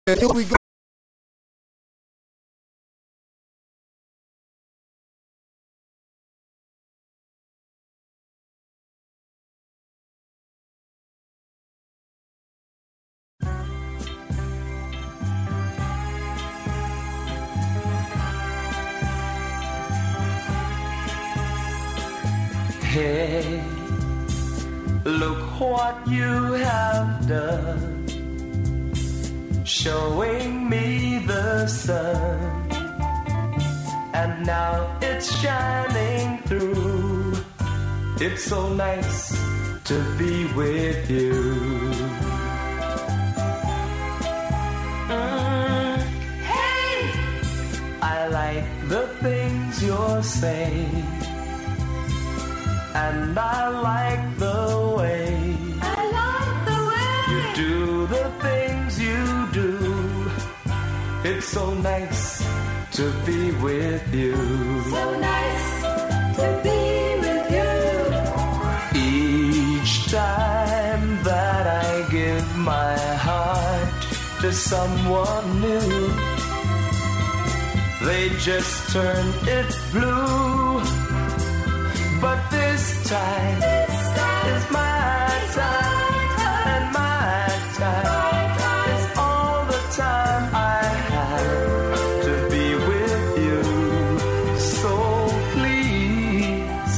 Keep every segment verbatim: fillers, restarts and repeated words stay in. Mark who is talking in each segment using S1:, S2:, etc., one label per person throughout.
S1: Here we go.
S2: Hey, look what you have done, showing me the sun, and now it's shining through. It's so nice to be with you. Mm, hey, I like the things you're saying, and I like the way,
S3: I like the way
S2: you do the things you do. It's so nice to be with you.
S3: So nice to be with you.
S2: Each time that I give my heart to someone new, they just turn it blue. But this time,
S3: This time
S2: is my
S3: is
S2: time,
S3: my
S2: and my time,
S3: My time.
S2: is all the time I have to be with you. So please,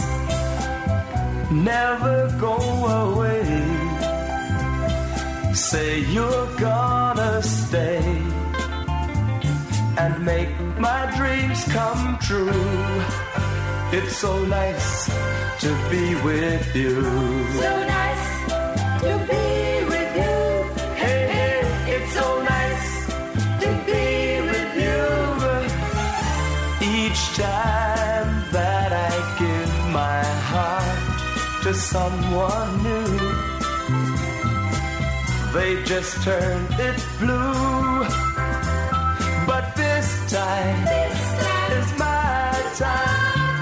S2: never go away. Say you're gonna stay and make my dreams come true. It's so nice to be with you.
S3: So nice to be with you.
S2: Hey, hey, it's so nice to be with you. Each time that I give my heart to someone new, they just turn it blue. But this time,
S3: This time
S2: is my time.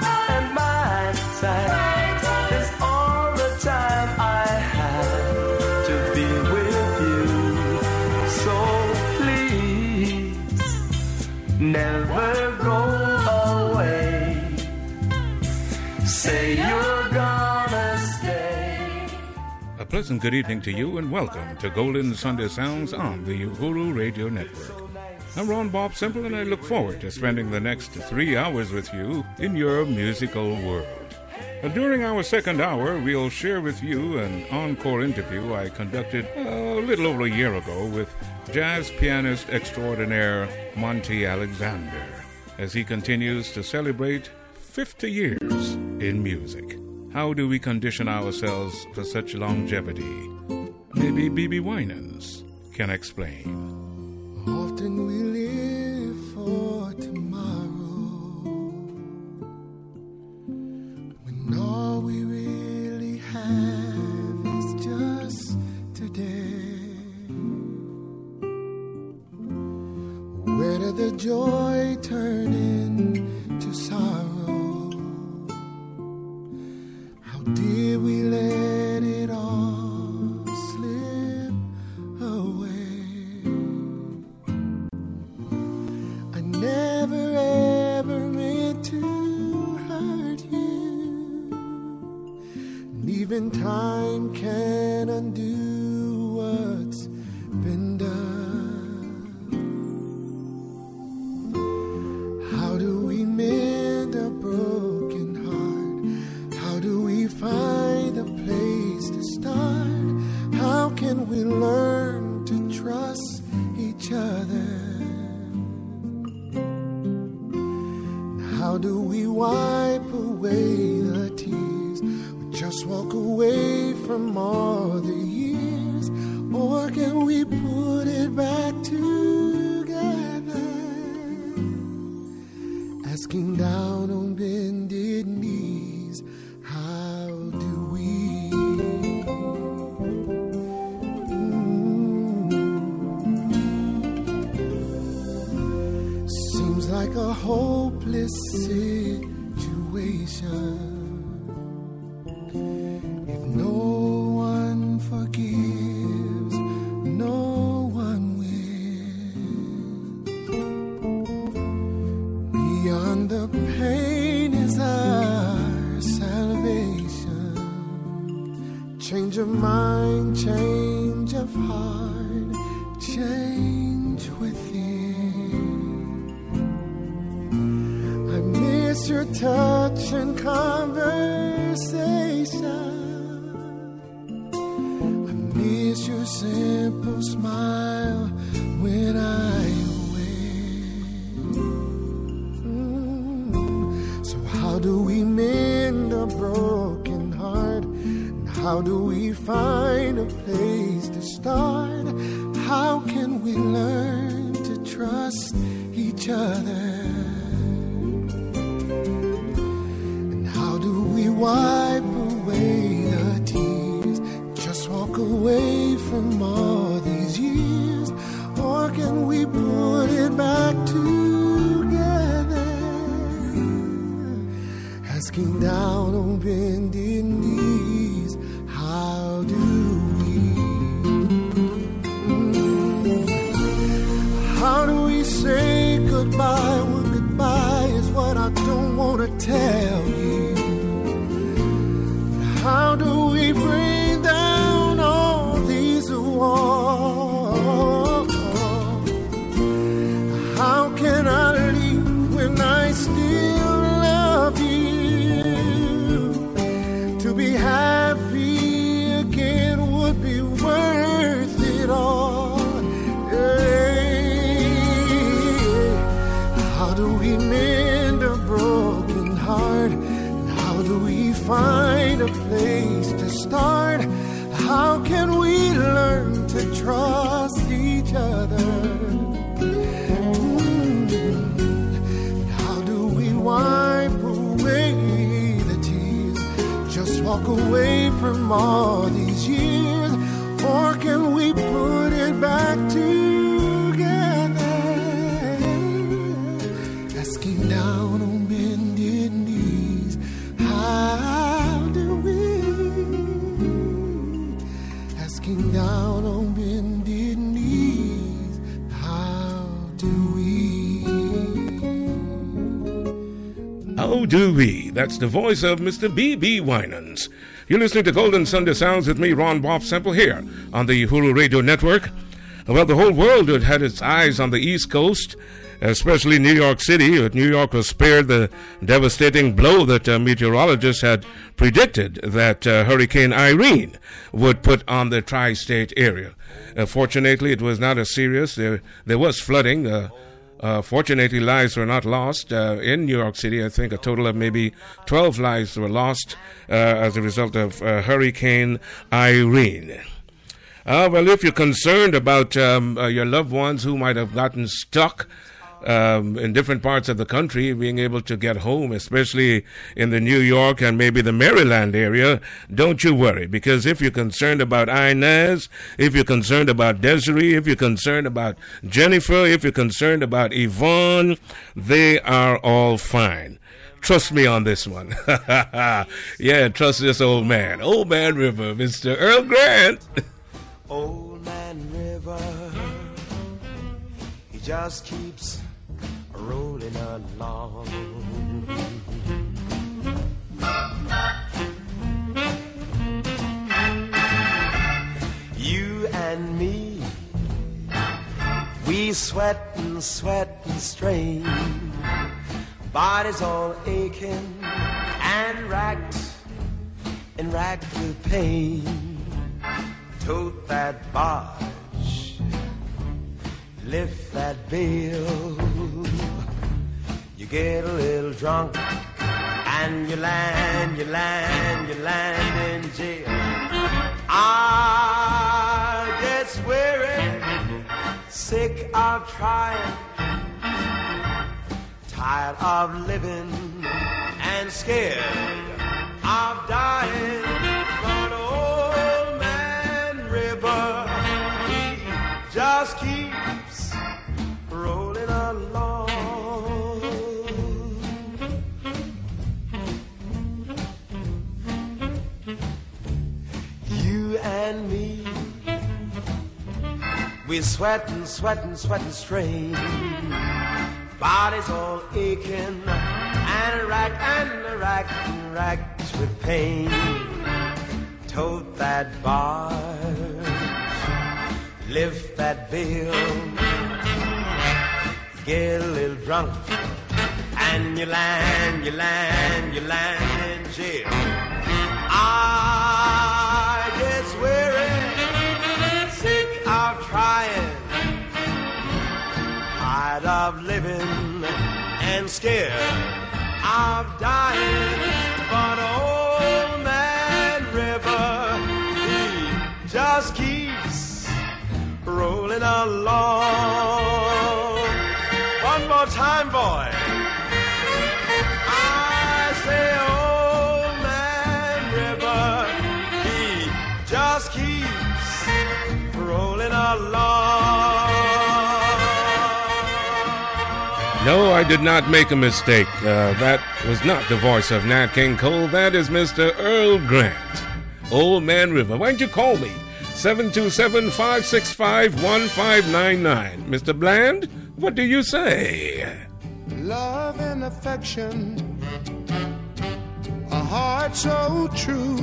S2: Is all the time I have to be with you. So please, never go away. Say you're gonna stay.
S4: A pleasant good evening to you and welcome to Golden Sunday Sounds on the Uhuru Radio Network. I'm Ron Bob Simple and I look forward to spending the next three hours with you in your musical world. During our second hour, we'll share with you an encore interview I conducted a little over a year ago with jazz pianist extraordinaire Monty Alexander as he continues to celebrate fifty years in music. How do we condition ourselves for such longevity? Maybe B B Winans can explain.
S1: Often we live for tomorrow, when all we really have is just today. Where did the joy turn into sorrow? How did we let it all slip away? I never ever meant to hurt you, and even time can undo what's been done. How do we mend a broken heart? How do we find a place to start? How can we learn to trust each other? How do we wipe away the tears, or just walk away from all the years? Or can we put it back together, asking down on bended knees? How do we? Mm. Seems like a hopeless situation. If no one forgives, no one will. and the pain is our salvation. Change of mind, change of heart, change within. I miss your touch and conversation. I miss your simple smile when I awake. Mm. So how do we mend a broken heart? And how do we find a place to start? How can we learn to trust each other? And how do we wipe away the tears? Just walk away from all these years? Or can we put it back together? Asking down on bending knees, how do we? Mm. How do we say goodbye when goodbye is what I don't want to tell you? How do we bring down all these walls? How can I leave when I still love you? To be happy again would be worth it all. Hey, how do we mend a broken heart? And how do we find a place to start? How can we learn to trust each other? Wipe away the tears, just walk away from all these years, or can we put it back together? Asking down on bended knees, how do we? Asking down on bended knees, how do we?
S4: How do we? That's the voice of Mister B B Winans. You're listening to Golden Sunday Sounds with me, Ron Bob Semple, here on the Uhuru Radio Network. Well, the whole world had had its eyes on the East Coast, especially New York City. New York was spared the devastating blow that uh, meteorologists had predicted that uh, Hurricane Irene would put on the tri-state area. Uh, fortunately, it was not as serious. There, there was flooding. Uh, Uh, fortunately, lives were not lost uh, in New York City. I think a total of maybe twelve lives were lost uh, as a result of uh, Hurricane Irene. Uh, well, if you're concerned about um, uh, your loved ones who might have gotten stuck um, in different parts of the country, being able to get home, especially in the New York and maybe the Maryland area, don't you worry. Because if you're concerned about Inez, if you're concerned about Desiree, if you're concerned about Jennifer, if you're concerned about Yvonne, they are all fine. Trust me on this one. Yeah, trust this old man. Old Man River, Mister Earl Grant.
S5: Old Man River, he just keeps rolling along. You and me, we sweat and sweat and strain, bodies all aching and racked and racked with pain. Tote that barge, lift that bale. You get a little drunk and you land, you land, you land in jail. I get weary, sick of trying, tired of living and scared of dying. But Old Man River, he just keeps rolling along. You and me, we sweat and sweat and sweat and strain, body's all aching and racked and racked and racked with pain. Tote that barge, lift that bill, get a little drunk, and you land, you land, you land in jail. I get weary, sick of trying, tired of living and scared of dying. But old man River, he just keeps rolling along. One more time, boy. I say old man River, he just keeps rolling along.
S4: No, I did not make a mistake. Uh, that was not the voice of Nat King Cole. That is Mister Earl Grant. Old Man River. Why don't you call me? seven two seven, five six five, one five nine nine. Mister Bland, what do you say?
S1: Love and affection, a heart so true.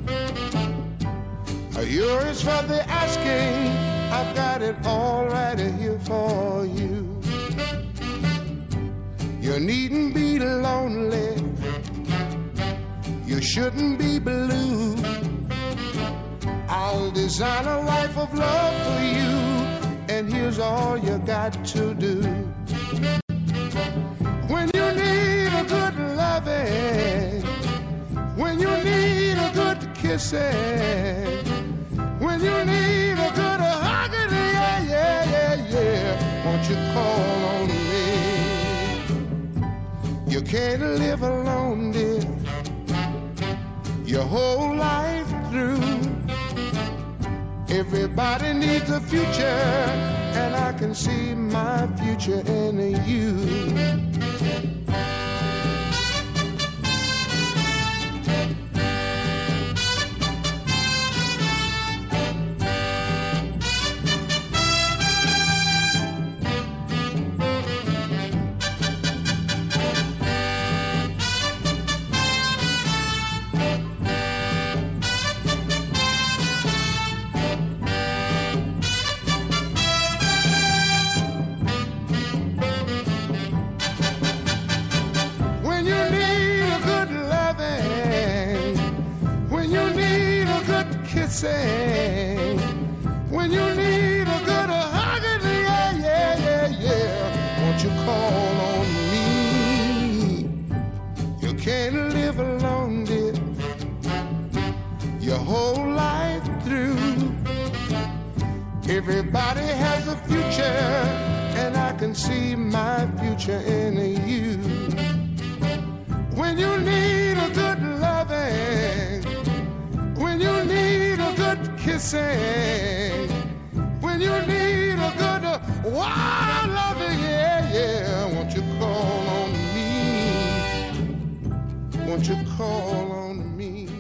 S1: Yours for the asking, I've got it all right here for you. You needn't be lonely, you shouldn't be blue. I'll design a life of love for you, and here's all you got to do. When you need a good loving, when you need a good kissing, when you need a good hugging, yeah, yeah, yeah, yeah, won't you call on me? You can't live alone, dear, your whole life through. Everybody needs a future, and I can see my future in you. Sing. When you need a good hugging, yeah, yeah, yeah, yeah, won't you call on me? You can't live alone, dear, your whole life through. Everybody has a future, and I can see my future in you. When you need a good loving, when you need a good kissing, when you need a good uh, wild loving, yeah, yeah, won't you call on me? Won't you call on me?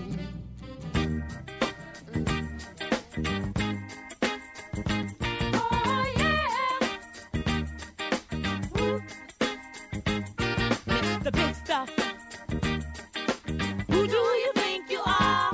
S3: Oh, yeah. Woo. Mister Big Stuff. Who do you think you are?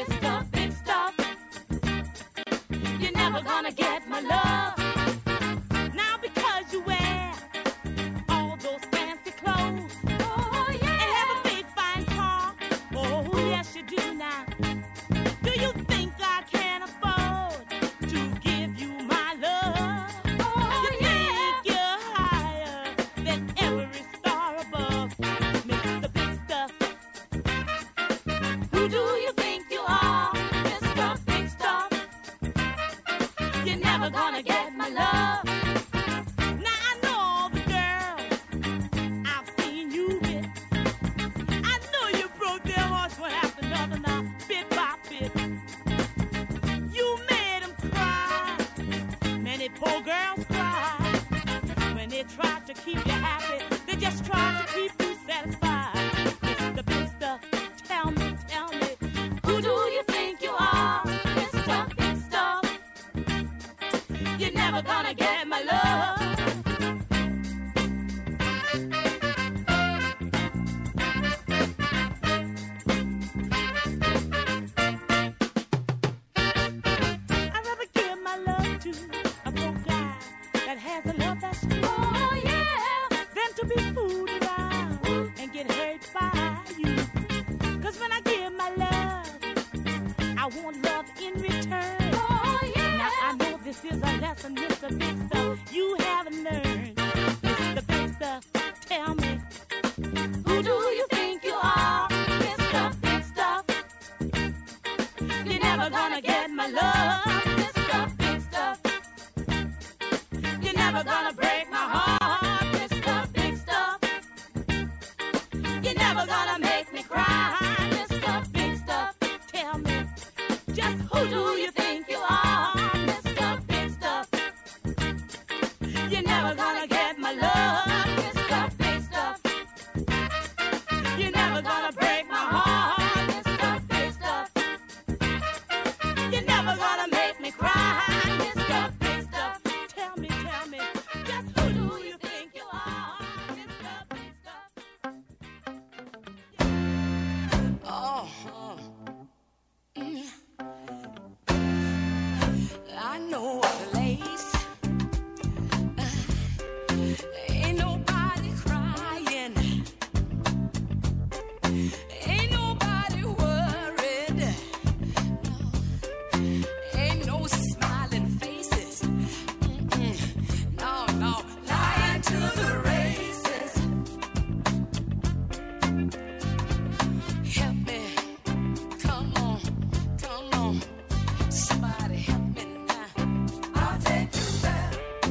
S3: Gonna get my love now because you wear all those fancy clothes. Oh yeah, and have a big fine car. Oh yes, you do now. Do you think I can afford to give you my love? Oh you yeah, think you're higher than every star above, Mister a love that's true. Oh, yeah. Than to be fooled around and get hurt by you. Cause when I give my love, I want love in return. Oh, yeah. Now I know this is a lesson, Mister Big Stuff, you haven't learned. Mister Big Stuff, tell me, who do you think you are, Mister Big Stuff? You're never gonna get my love, Mister Big Stuff. You're never gonna break my heart, Mister Big Stuff. You're never gonna make me cry, Mister Big Stuff. Tell me, just who do you think you are, Mister Big Stuff? You're never gonna get my love, Mister Big Stuff. You're never gonna break my heart, Mister Big Stuff. You're never gonna make me cry, Mister Big Stuff. Tell me, tell me, just who do you think you are, Mister Big Stuff?
S6: Oh, uh, mm. I know a place. Uh, ain't nobody crying. Ain't nobody worried. No. Ain't no smiling faces. Mm-mm. No, no. Lying to the races. Help me. Come on. Come on. Somebody help me now. I'll take you there.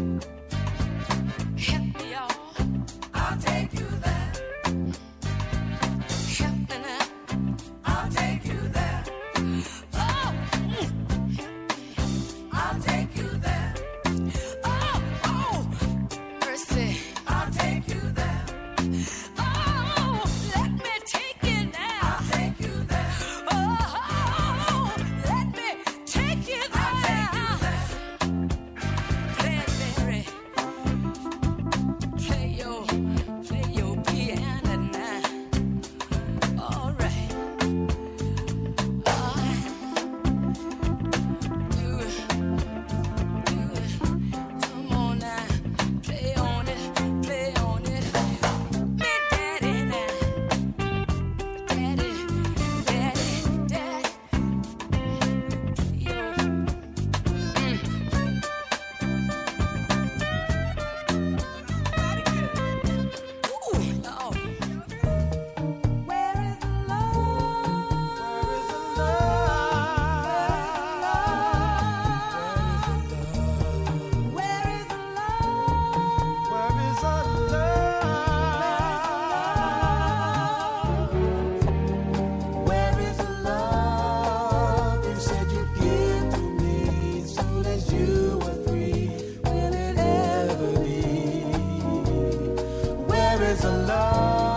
S6: Help me, y'all. I'll take you there. Help me now. I'll take you there. Oh, mm. I'll take you there. Oh, oh, mercy. I'll take you there. Oh, let me take you there. I'll take you there. Oh, let me take you there. I'll take you there. Cranberry, play your, play your piano now. All right. Uh, do it, do it. Come on now, play on it, play on it. Me daddy now, daddy, daddy, daddy. Yo, mm. Ooh, Lord.
S3: Where is the love? Where is the love?
S1: Where is our love? Where is the love you said you'd give to me as soon as you were free? Will it ever be? Where is the love?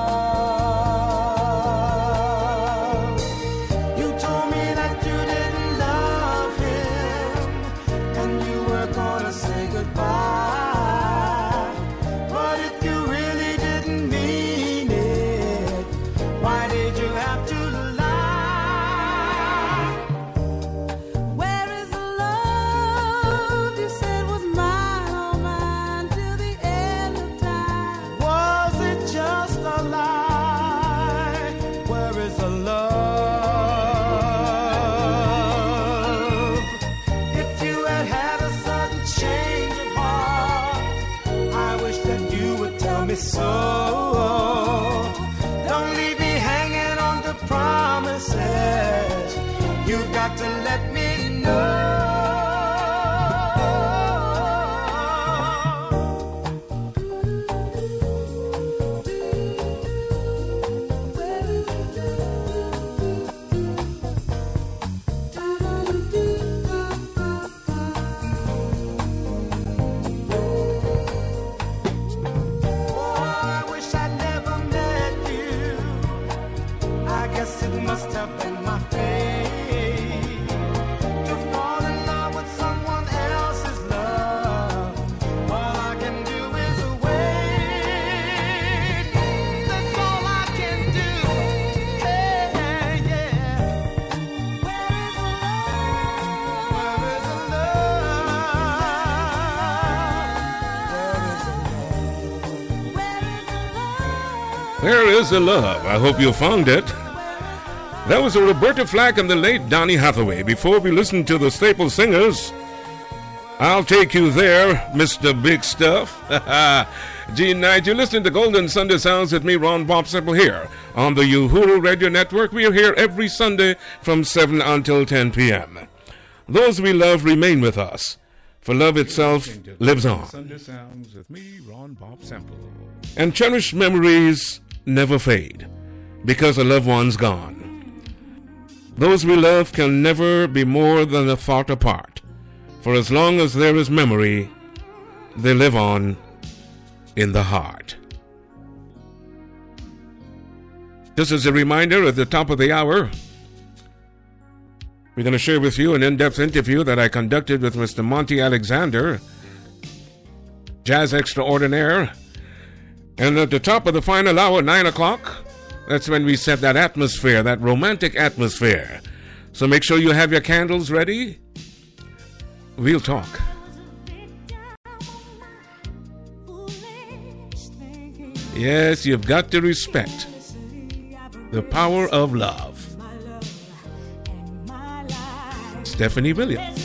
S1: You told me that you didn't love him and you were gonna say goodbye. But if you really didn't mean it, why did you have to lie?
S3: Where is the love you said was mine, all mine till the end of time?
S1: Was it just a lie? Where is the love? If you had had a sudden change of heart, I wish that you would tell me so. Don't leave me hanging on to promises. You've got to let me know. Oh, I wish I'd never met you. I guess it must have been my fate to fall
S4: There is a love. I hope you found it. That was a Roberta Flack and the late Donny Hathaway. Before we listen to the Staple Singers, I'll Take You There, Mister Big Stuff. Gene Knight, you're listening to Golden Sunday Sounds with me, Ron Bob Simple, here on the Uhuru Radio Network. We are here every Sunday from seven until ten p.m. Those we love remain with us, for love itself lives on. Sunday Sounds with me, Ron Bob Simple.
S7: And cherished memories never fade, because a loved one's gone. Those we love can never be more than a thought apart, for as long as there is memory, they live on in the heart. Just as a reminder, at the top of the hour, we're going to share with you an in-depth interview that I conducted with Mister Monty Alexander, Jazz Extraordinaire. And at the top of the final hour, nine o'clock, that's when we set that atmosphere, that romantic atmosphere. So make sure you have your candles ready. We'll talk. Yes, you've got to respect the power of love. Stephanie Williams.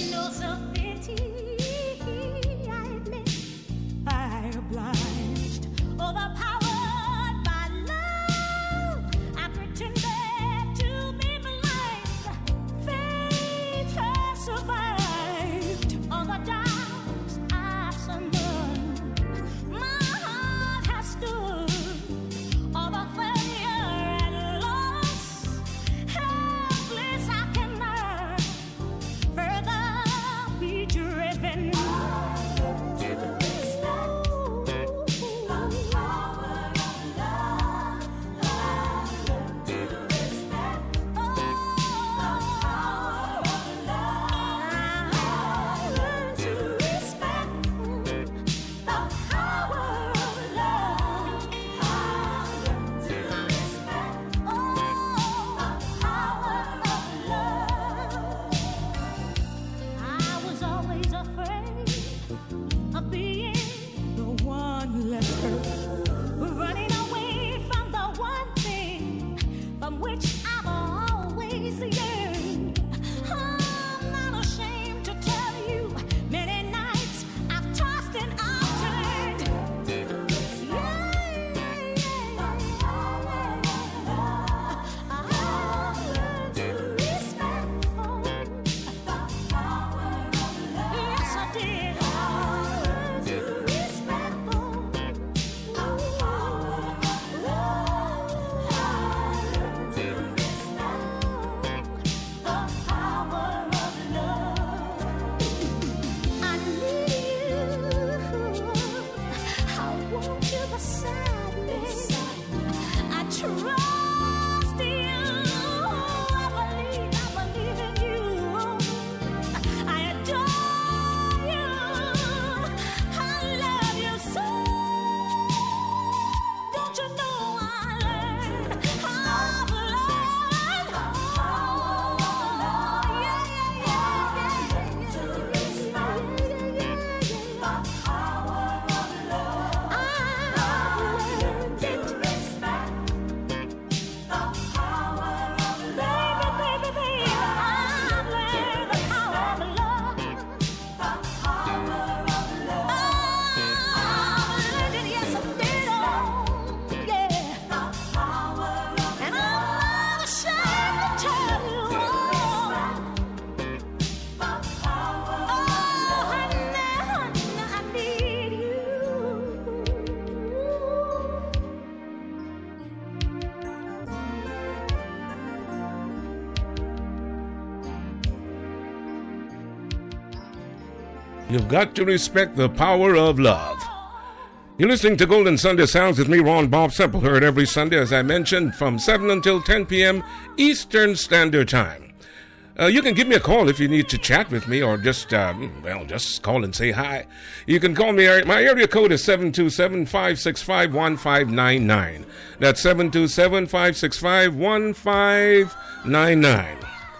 S7: You've got to respect the power of love. You're listening to Golden Sunday Sounds with me, Ron Bob Simple, heard every Sunday, as I mentioned, from seven until ten p.m. Eastern Standard Time. Uh, you can give me a call if you need to chat with me, or just, um, well, just call and say hi. You can call me. My area code is seven two seven, five six five, one five nine nine. That's seven two seven, five six five, one five nine nine.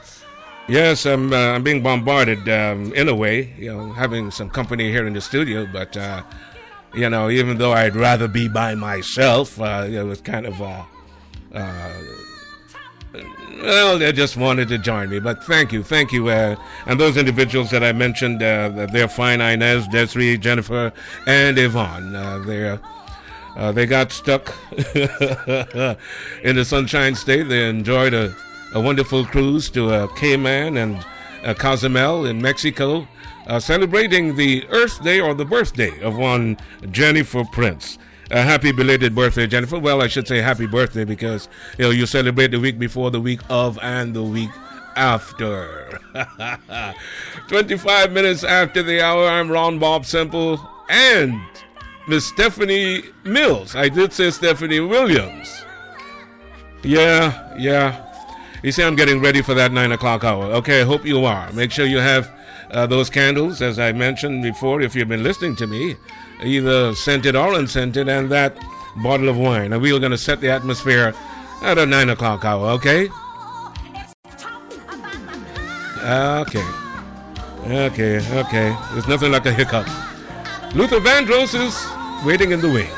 S7: Yes, I'm, uh, I'm being bombarded um, in a way, you know, having some company here in the studio, but uh, You know, even though I'd rather be by myself, uh, it was kind of, uh, uh, well, they just wanted to join me. But thank you, thank you. Uh, and those individuals that I mentioned, uh, they're fine. Inez, Desiree, Jennifer, and Yvonne. Uh, they're, uh, they got stuck in the Sunshine State. They enjoyed a, a wonderful cruise to uh, Cayman and uh, Cozumel in Mexico. Uh, celebrating the Earth Day or the birthday of one Jennifer Prince. A uh, happy belated birthday, Jennifer. Well, I should say happy birthday because you know you celebrate the week before, the week of, and the week after. twenty-five minutes after the hour, I'm Ron Bob Semple and Miss Stephanie Mills. I did say Stephanie Williams. Yeah, yeah. You see, I'm getting ready for that nine o'clock hour. Okay, I hope you are. Make sure you have Uh, those candles, as I mentioned before, if you've been listening to me, either scented or unscented, and that bottle of wine. And we are going to set the atmosphere at a nine o'clock hour, okay? Okay. Okay, okay. There's nothing like a hiccup. Luther Vandross is waiting in the wings.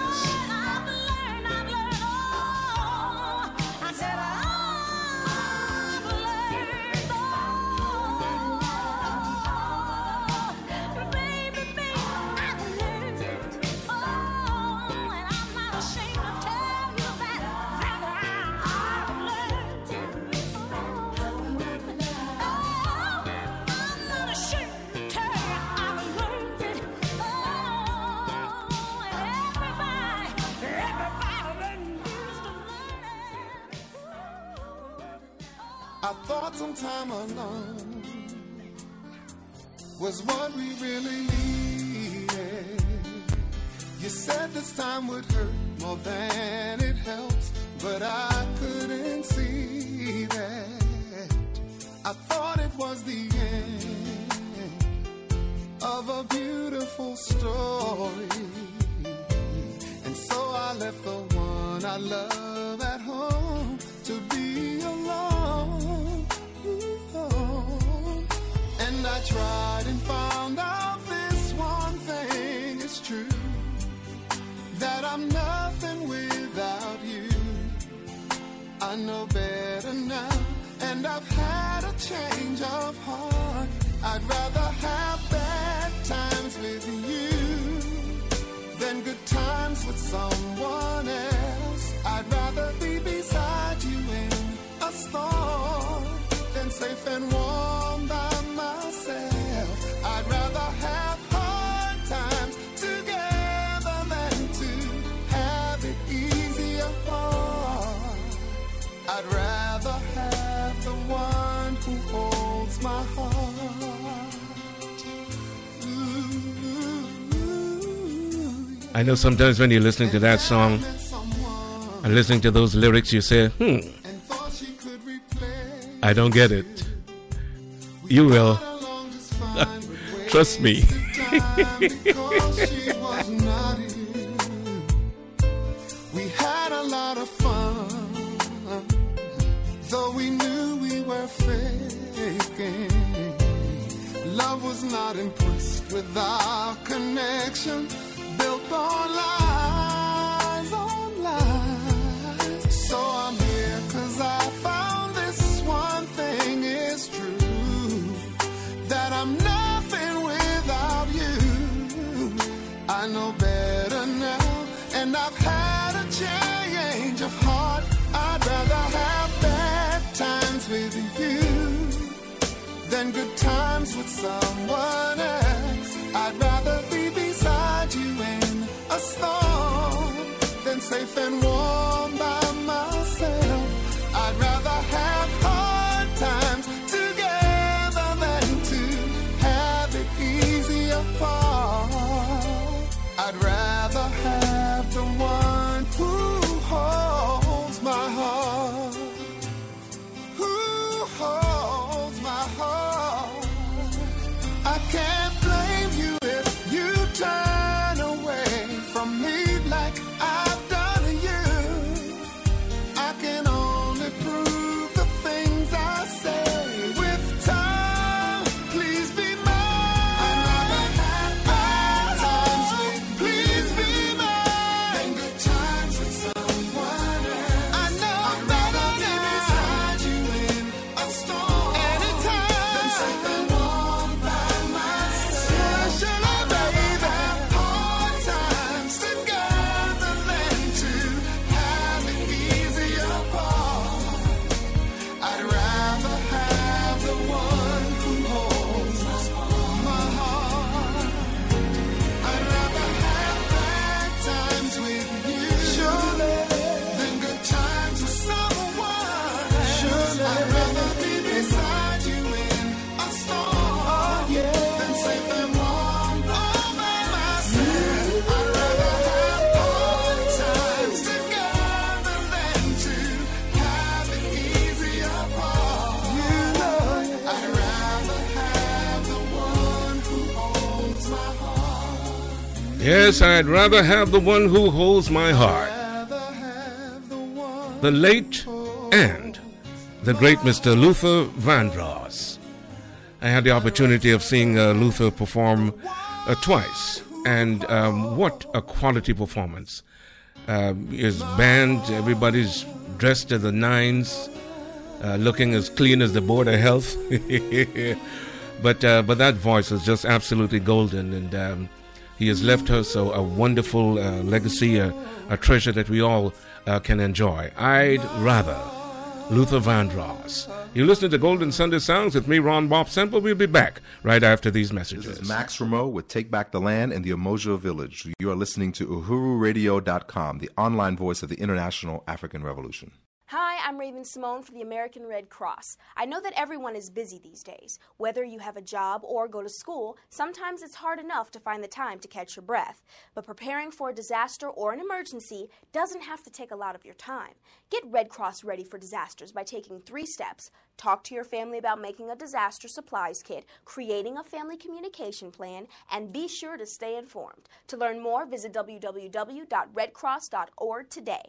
S1: I thought some time alone was what we really needed. You said this time would hurt more than it helps, but I couldn't see that. I thought it was the end of a beautiful story, and so I left the one I love at home to be alone. Ooh. And I tried and found out this one thing is true, that I'm nothing without you. I know better now, and I've had a change of heart. I'd rather have bad times with you than good times with someone else. I'd rather be beside you in a storm than safe and warm by myself. I'd rather have hard times together than to have it easy apart. I'd rather have the one who holds my heart. Ooh,
S7: I know sometimes when you're listening to that song and listening to those lyrics, you say, hmm, I don't get it. You will. Trust me.
S1: We had a lot of fun, though we knew we were faking. Love was not impressed with our connection, built on lies, on lies. So I'm here 'cause I found this one thing is true, that I'm nothing without you. I know better now, and I've had a change of heart. I'd rather have bad times with you than good times with someone else. I'd rather be beside you in a storm than safe and warm by myself. I'd rather have hard times together than to have it easy apart. I'd rather have the one who holds my heart, who holds my heart. I can't blame you if you turn away from me like I've done to you.
S7: Yes, I'd rather have the one who holds my heart. The late and the great Mister Luther Vandross. I had the opportunity of seeing uh, Luther perform uh, twice, and um, what a quality performance. Uh, his band, everybody's dressed to the nines, uh, looking as clean as the Board of Health. but uh, but that voice is just absolutely golden, and um, he has left us so a wonderful uh, legacy, a, a treasure that we all uh, can enjoy. I'd rather Luther Vandross. You listen to Golden Sunday Sounds with me, Ron Bob Semple. We'll be back right after these messages.
S8: This is Max Rameau with Take Back the Land in the Umoja Village. You are listening to uhuru radio dot com, the online voice of the International African Revolution.
S9: Hi, I'm Raven Simone for the American Red Cross. I know that everyone is busy these days. Whether you have a job or go to school, sometimes it's hard enough to find the time to catch your breath. But preparing for a disaster or an emergency doesn't have to take a lot of your time. Get Red Cross ready for disasters by taking three steps. Talk to your family about making a disaster supplies kit, creating a family communication plan, and be sure to stay informed. To learn more, visit w w w dot red cross dot org today.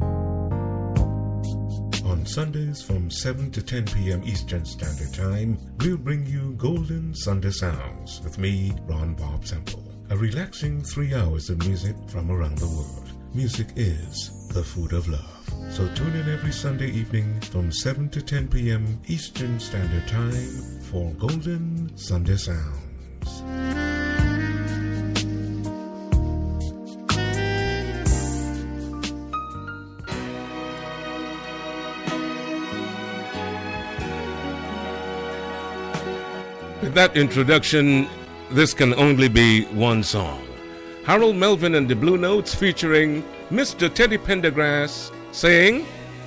S4: On Sundays from seven to ten p.m. Eastern Standard Time, we'll bring you Golden Sunday Sounds with me, Ron Bob Semple. A relaxing three hours of music from around the world. Music is the food of love. So tune in every Sunday evening from seven to ten p.m. Eastern Standard Time for Golden Sunday Sounds.
S7: With that introduction, this can only be one song. Harold Melvin and the Blue Notes featuring Mister Teddy Pendergrass saying,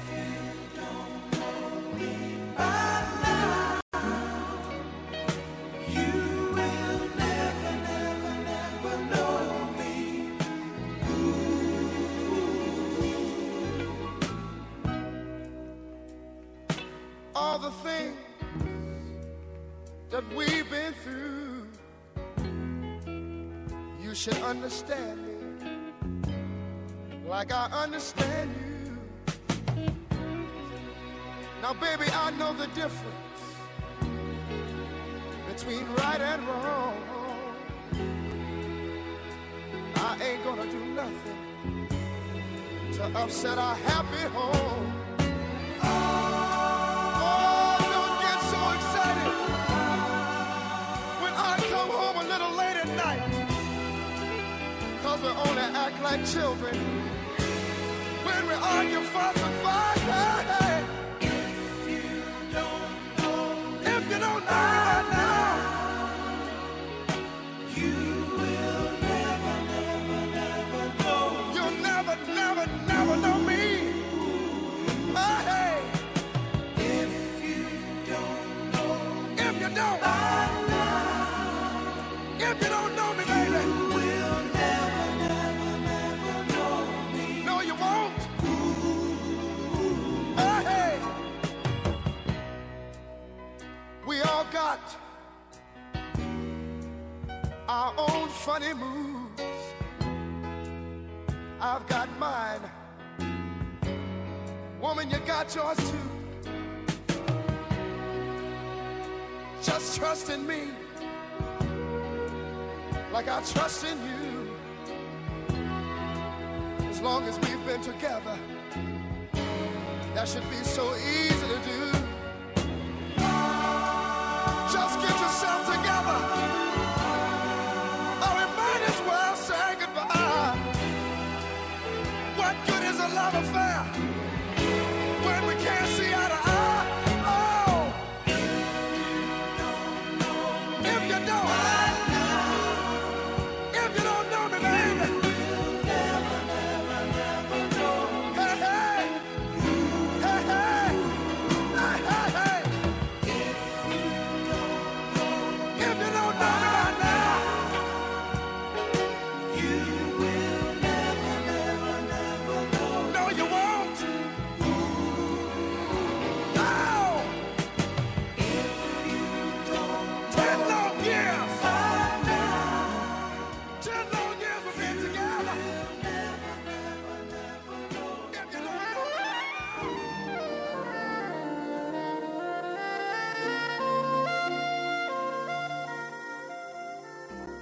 S1: all the things that we've been through, you should understand me like I understand you. Now, baby, I know the difference between right and wrong. I ain't gonna do nothing to upset our happy home. Oh, don't get so excited when I come home a little late at night, 'cause we only act like children when we argue, fuss, and fight. Hey, hey. If you don't know, if you don't know me right now, you will never, never, never know. You'll never, never, never know me. Hey, hey. If you don't know, if you don't, if you don't know me, baby, you will never, never, never know me. No, you won't. Hey, hey. We all got our own funny moves. I've got mine. Woman, you got yours too. Just trust in me like I trust in you. As long as we've been together, that should be so easy to do. Just get yourself together, or we might as well say goodbye. What good is a love affair when we can't see eye to eye? Oh, if you don't, if you don't know me, baby, you'll never, never, never know me. Hey, hey, hey, hey, hey, hey, hey. If you don't know me right now, you will never, never, never know. No, you won't.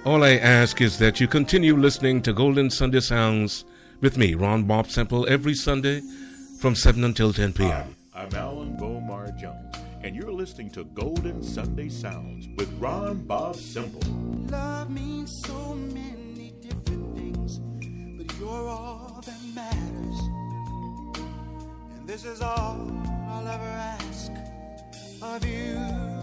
S7: All I ask is that you continue listening to Golden Sunday Sounds with me, Ron Bob Semple, every Sunday from seven until ten p.m.
S10: Hi, I'm Alan Bomar Jones, and you're listening to Golden Sunday Sounds with Ron Bob Semple.
S1: Love means so many different things, but you're all that matters. And this is all I'll ever ask of you.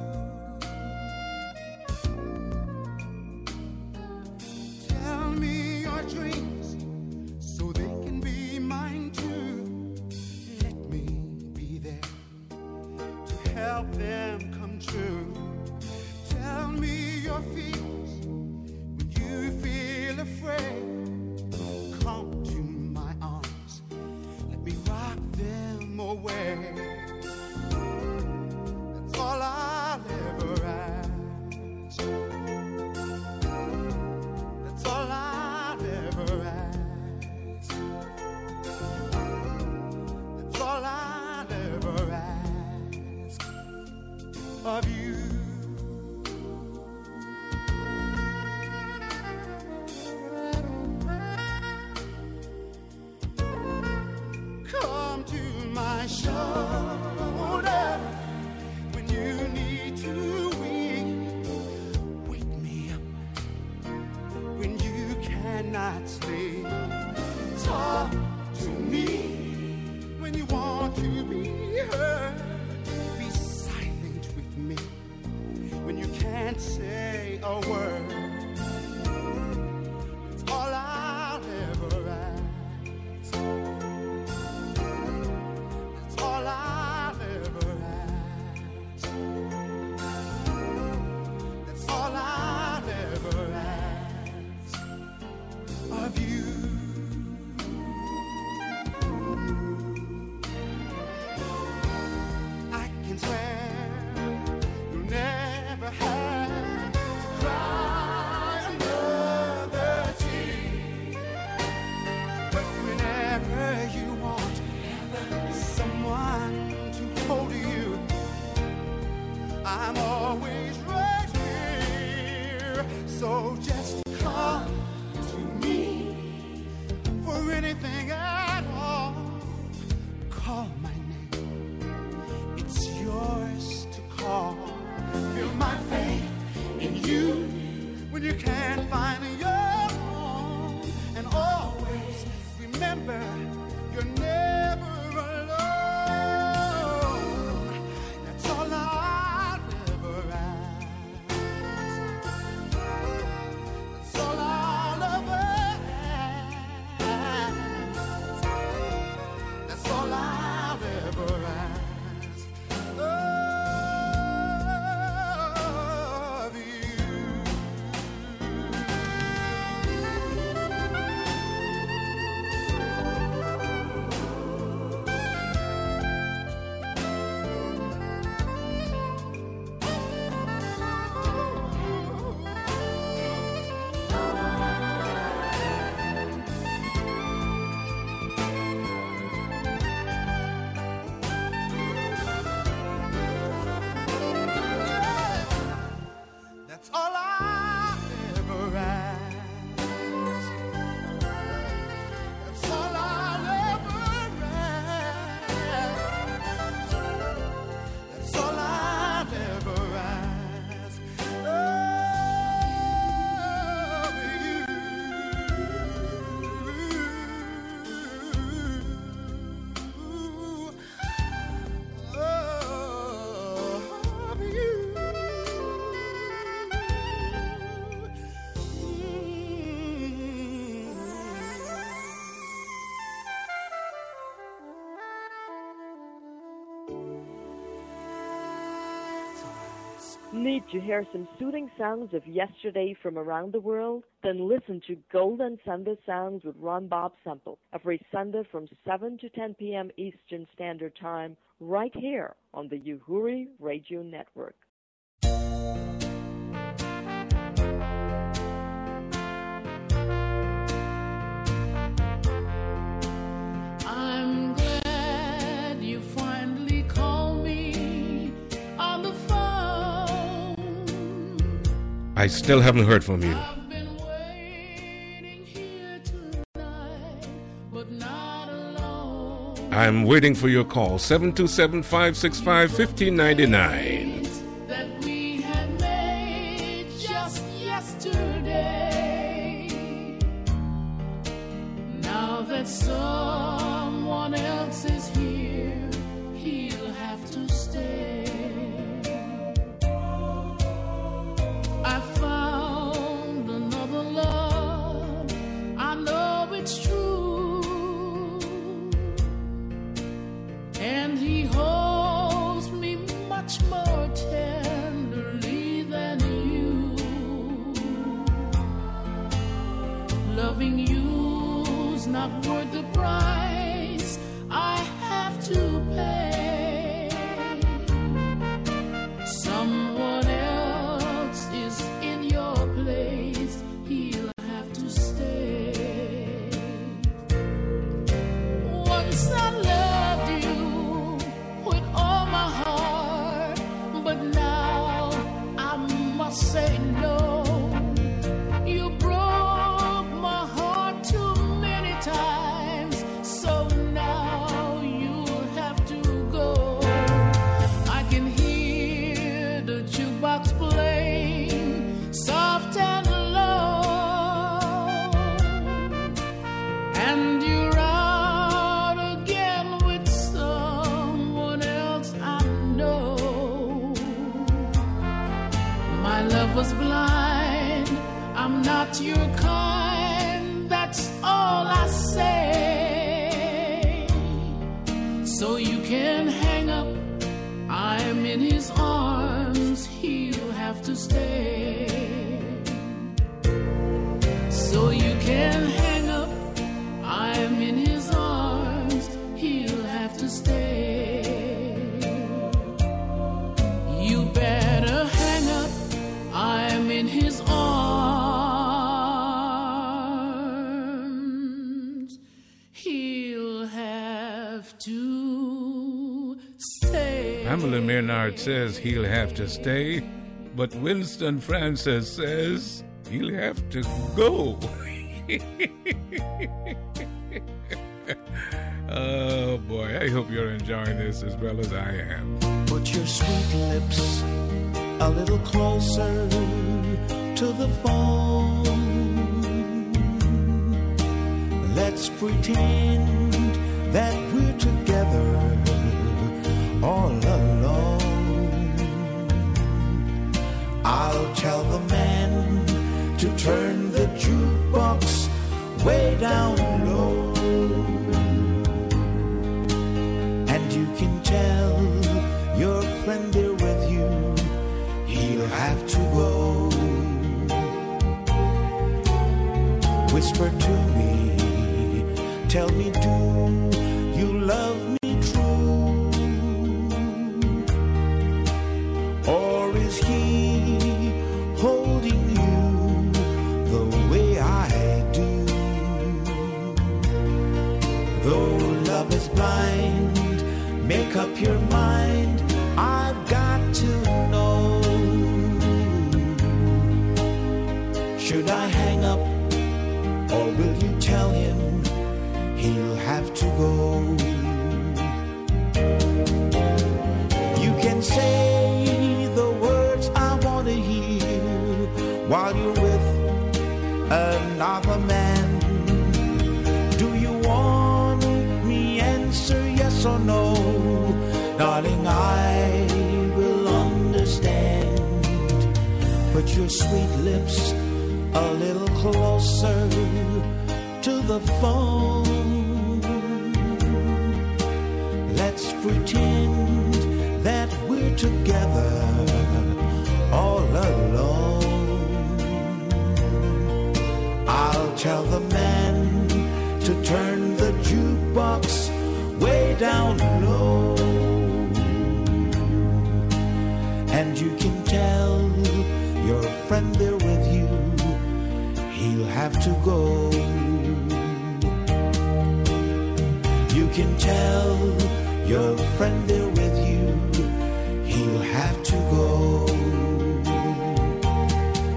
S1: Tell me your dreams so they can be mine too. Let me be there to help them come true. Tell me your fears when you feel afraid. Come to my arms, let me rock them away. That's all I'll ever ask. That's all I'll ever ask. That's all I'll ever ask of you. Come to my shoulder when you need to weep. Wake me up when you cannot sleep. Talk to me when you want to be heard. Be silent with me when you can't say a word. That's all I'll ever ask. That's all I'll ever ask. That's all I'll ever ask of you. I can swear you'll never have to cry another tear. But whenever you want someone to hold you, I'm always right here. So just come to me for anything at all. Call my name, it's yours to call. Feel my faith in you when you can't find your own. And always remember, you're never alone. That's all I'll ever ask. That's all I'll ever ask. That's all I'll ever ask of you. That's all I'll ever ask. That's all I'll ever ask. That's all I'll ever ask of you. Of you.
S11: Need to hear some soothing sounds of yesterday from around the world? Then listen to Golden Sunday Sounds with Ron Bob Semple every Sunday from seven to ten p.m. Eastern Standard Time right here on the Uhuru Radio Network.
S12: I'm glad you finally called me on the phone.
S7: I still haven't heard from you.
S12: I've been but not alone.
S7: I'm waiting for your call, seven two seven, five six five, one five nine nine.
S12: That we had made just yesterday. Now that someone else is here, he'll have to stay. I found another love, I know it's true, and he holds me much more tenderly than you. Loving you's not worth the price I have to pay. Someone else is in your place, he'll have to stay. Once I loved you with all my heart, but now I must say no. You broke my heart too many times, so now you'll have to go. I can hear the jukebox playing soft and low, and you're out again with someone else, I know. My love was blind, I'm not your kind, that's all I say. So you can hang up, I'm in his arms, he'll have to stay. So you can hang up, I'm in his arms, he'll have to stay. You better hang up, I'm in his arms, he'll have to stay.
S4: Pamela Maynard says he'll have to stay, but Winston Francis says he'll have to go. Oh boy, I hope you're enjoying this as well as I am.
S1: Put your sweet lips a little closer to the phone. Let's pretend that we're together all alone. I'll tell the man to turn the jukebox way down low, and you can tell your friend there with you, he'll have to go. Whisper to me, tell me, do you love me true? Or is he holding you the way I do? Though love is blind, make up your mind, I've got to know. Should I hang up, or will you tell him he'll have to go? You can say the words I want to hear while you're with another man. Do you want me answer yes or no? Darling, I will understand. Put your sweet lips a little closer to the phone. Let's pretend that we're together all alone. I'll tell the man to turn the jukebox way down low, and you can tell your friend there with you, he'll have to go. You can tell your friend there with you, he'll have to go.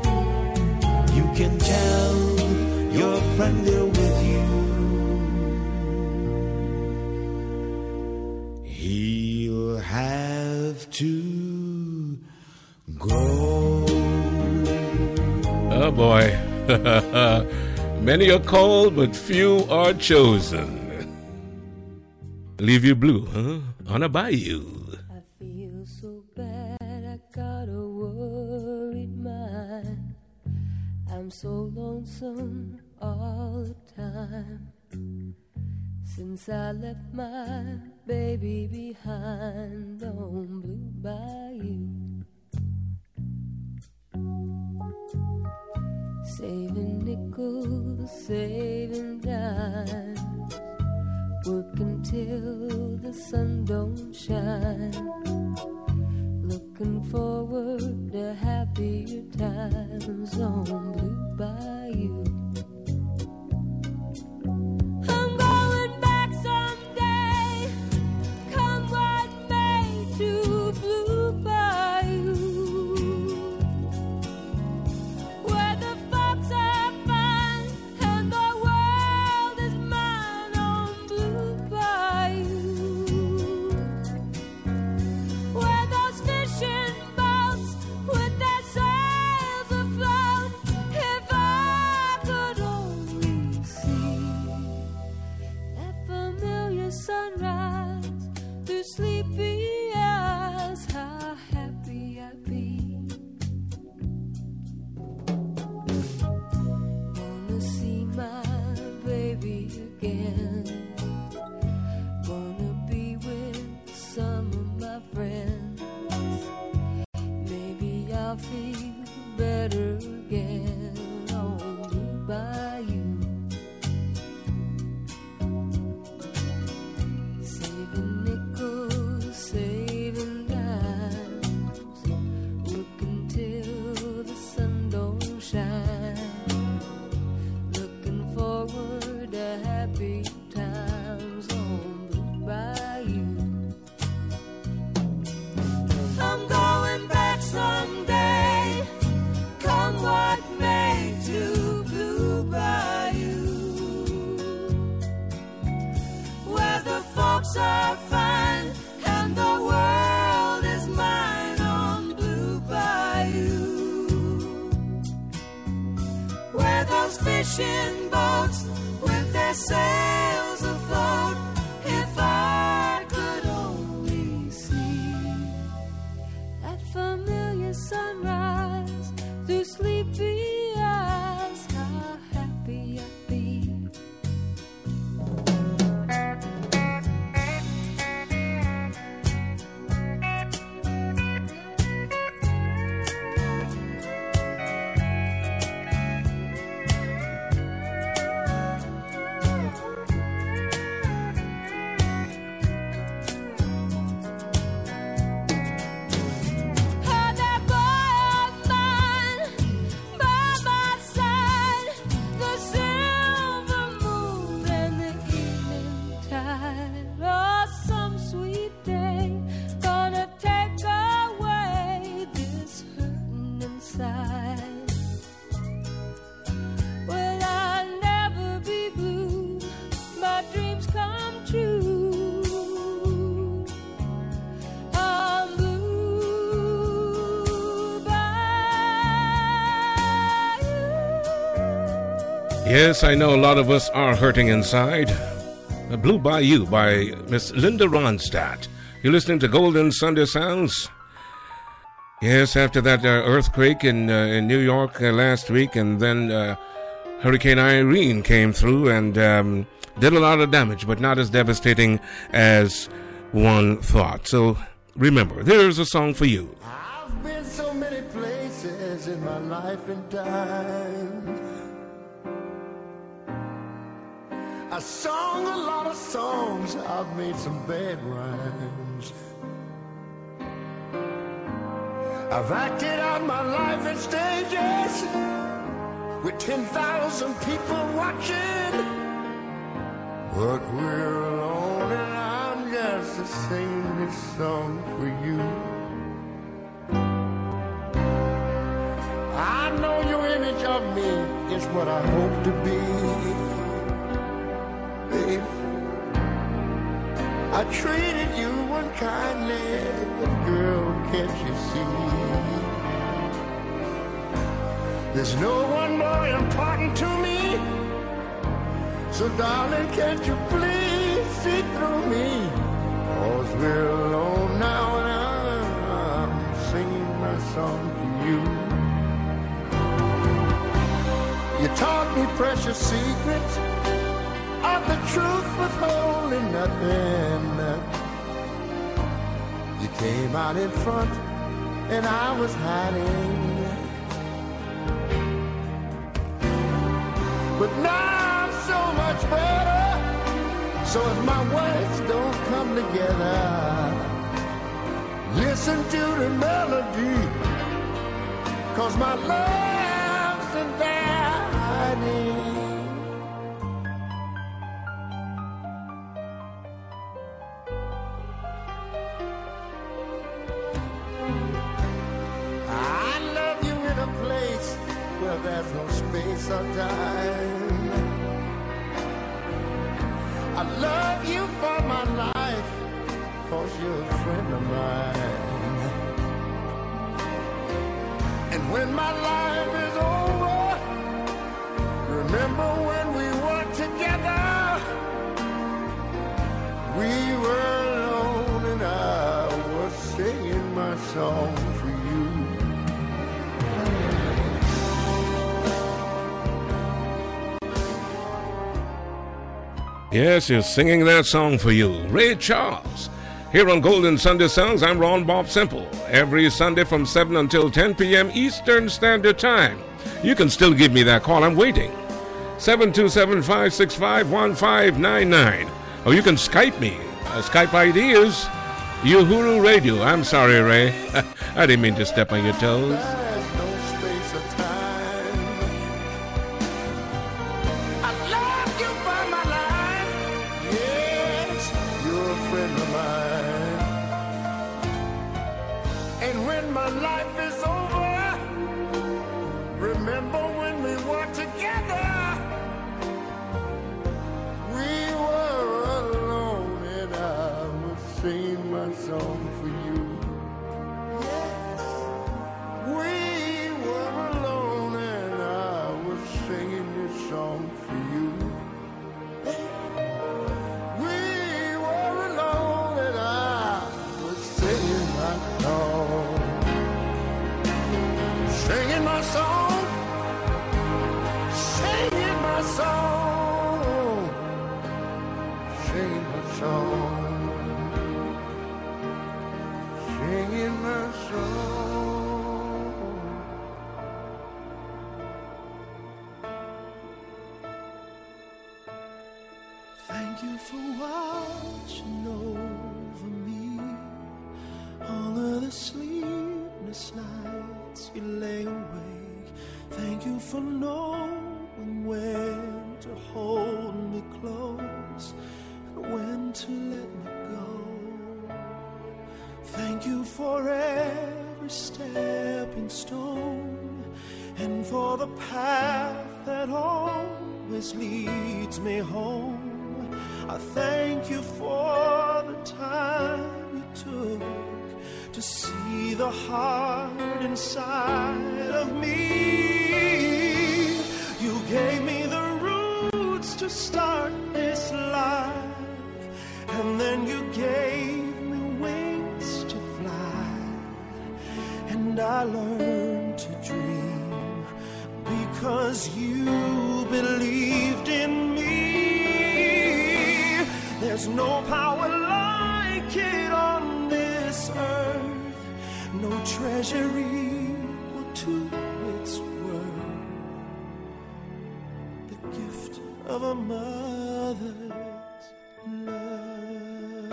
S1: You can tell your friend there with you, to go.
S7: Oh boy. Many are called, but few are chosen. Leave you blue, huh? On a bayou.
S13: I feel so bad, I got a worried mind. I'm so lonesome all the time. Since I left my baby behind on Blue Bayou. Saving nickels, saving dimes, working till the sun don't shine, looking forward to happier times on Blue Bayou. I'm going back someday, come what may, to Blue Bayou, where the folks are fine and the world is mine on Blue Bayou, where those fishing boats with their sails afloat, if I could only see that familiar sunrise through sleepy eyes, how happy I'd be. Wanna see my baby again, wanna be with some of my friends, maybe I'll feel better again on Blue Bayou. Saving nickels, saving dimes, working till the sun don't shine, looking forward to happy times on Blue Bayou. I'm going back someday, come what may, to Blue Bayou, where the folks are fine and the world is mine on Blue Bayou, where those fishing boats with their sails afloat, if I could only see that familiar sunrise through sleepy eyes, how happy I'd be. Had that boy of mine by my side, the silver moon and the evening tide. Oh, some sweet day gonna take away this hurting inside. Will I never be blue? My dreams come true. I'm Blue Bayou.
S7: Yes, I know a lot of us are hurting inside. Uh, Blue Bayou by Miss Linda Ronstadt. You're listening to Golden Sunday Sounds. Yes, after that uh, earthquake in uh, in New York uh, last week, and then uh, Hurricane Irene came through and um, did a lot of damage, but not as devastating as one thought. So remember, there's a song for you.
S1: I've been so many places in my life and time. I sung a lot of songs, I've made some bad rhymes. I've acted out my life in stages with ten thousand people watching. But we're alone and I'm just singing this song for you. I know your image of me is what I hope to be, babe. I treated you unkindly, but girl, can't you see? There's no one more important to me. So darling, can't you please see through me? 'Cause we're alone now and I'm singing my song for you. You taught me precious secrets of the truth, withholding nothing. You came out in front and I was hiding. But now I'm so much better. So if my words don't come together, listen to the melody, 'cause my love's in there hiding. I love you in a place where there's no space or time. I love you for my life, 'cause you're a friend of mine. And when my life is over, remember when we were together? We were alone and I was singing my song for you.
S7: Yes, you're singing that song for you, Ray Charles. Here on Golden Sunday Sounds, I'm Ron Bob Simple. Every Sunday from seven until ten p.m. Eastern Standard Time. You can still give me that call. I'm waiting. seven two seven, five six five, one five nine nine. Or you can Skype me. Uh, Skype I D is Uhuru Radio. I'm sorry, Ray. I didn't mean to step on your toes.
S1: Thank you for watching over me. All of the sleepless nights you lay awake. Thank you for knowing when to hold me close and when to let me go. Thank you for every stepping stone and for the path that always leads me home. I thank you for the time you took to see the heart inside of me. You gave me the roots to start this life, and then you gave me wings to fly, and I learned to dream because you believed in me. There's no power like it on this earth, no treasure equal to its worth. The gift of a mother's love.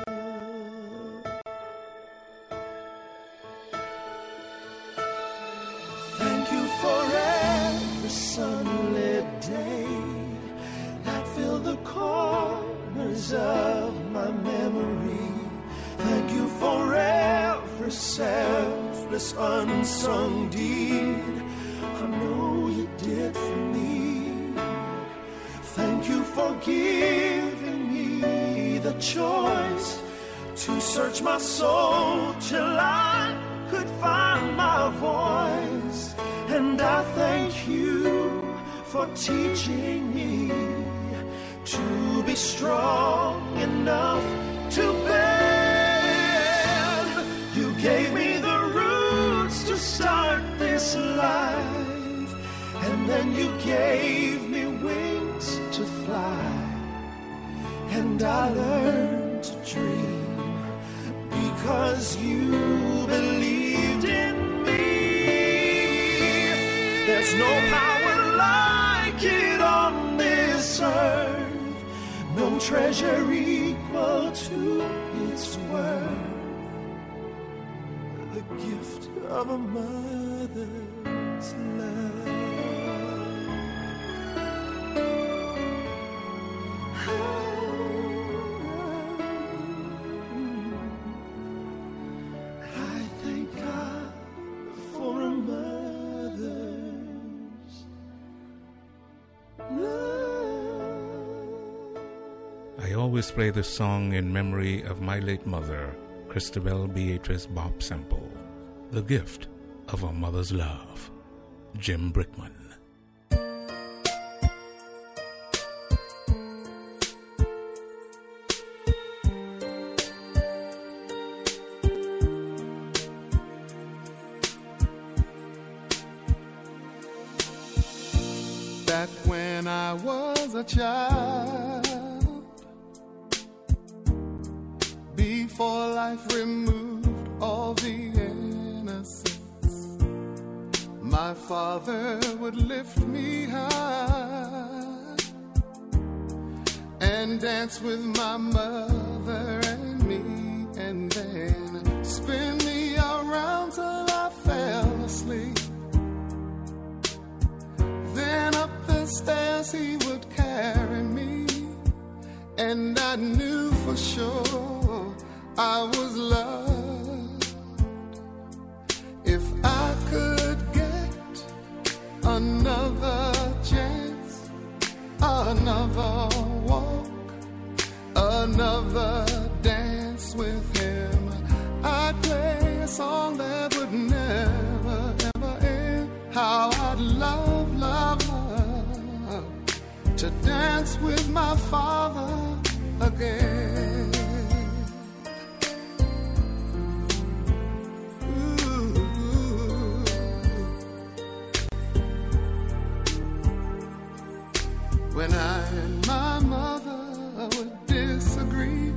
S1: Thank you for every sunlit day that filled the corners of my memory. Thank you for every selfless unsung deed I know you did for me. Thank you for giving me the choice to search my soul till I could find my voice. And I thank you for teaching me to be strong enough to bend. You gave me the roots to start this life, and then you gave me wings to fly. And I learned to dream because you believed in me. There's no power like it on this earth, no treasure equal to its worth. The gift of a mother's love. I thank God for a mother's love.
S4: I always play this song in memory of my late mother, Christabel Beatrice Bob Semple. The gift of a mother's love. Jim Brickman.
S1: Back when I was a child, before life removed all the innocence, my father would lift me high and dance with my mother and me, and then spin me around till I fell asleep. Then up the stairs he would carry me, and I knew for sure I was loved. If I could get another chance, another walk, another dance with him, I'd play a song that would never, ever end. How I'd love, love, love to dance with my father again. When I and my mother would disagree,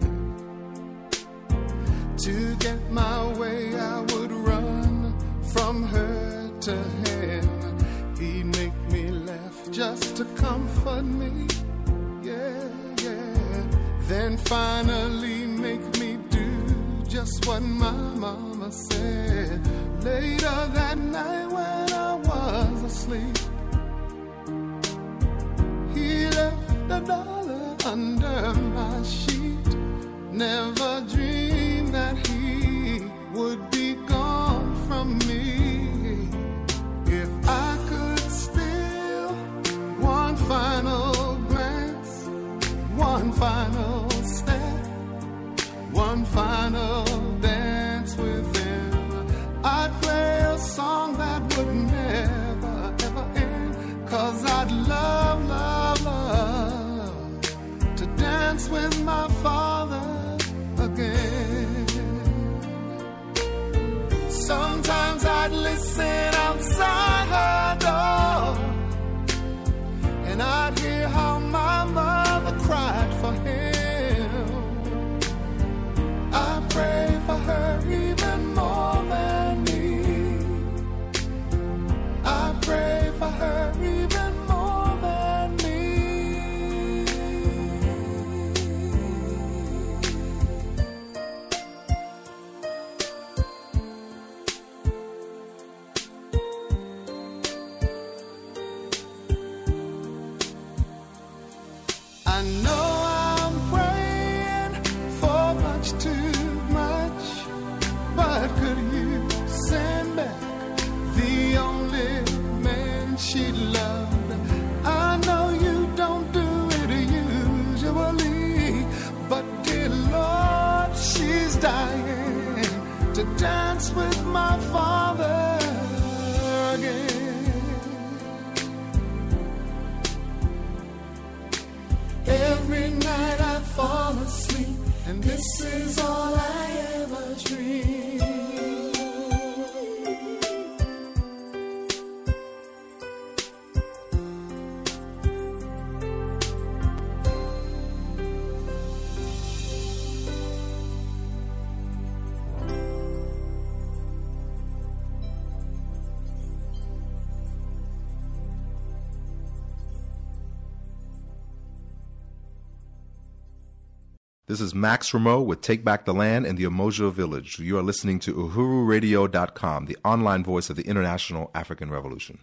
S1: to get my way I would run from her to him. He'd make me laugh just to comfort me, yeah, yeah. Then finally make me do just what my mama said. Later that night when I was asleep, he left a dollar under my sheet. Never dreamed that he would be gone from me. If I could steal one final glance, one final step, one final dance with him, I'd play a song that would never, ever end. Cause I'd love, love, love to dance with my father again. Sometimes I'd listen outside her door, and I'd hear how my mother cried for him. I pray for her even more than me. I pray for her even more than me.
S13: This is all I ever dreamed.
S8: This is Max Rameau with Take Back the Land in the Umoja Village. You are listening to uhuru radio dot com, the online voice of the International African Revolution.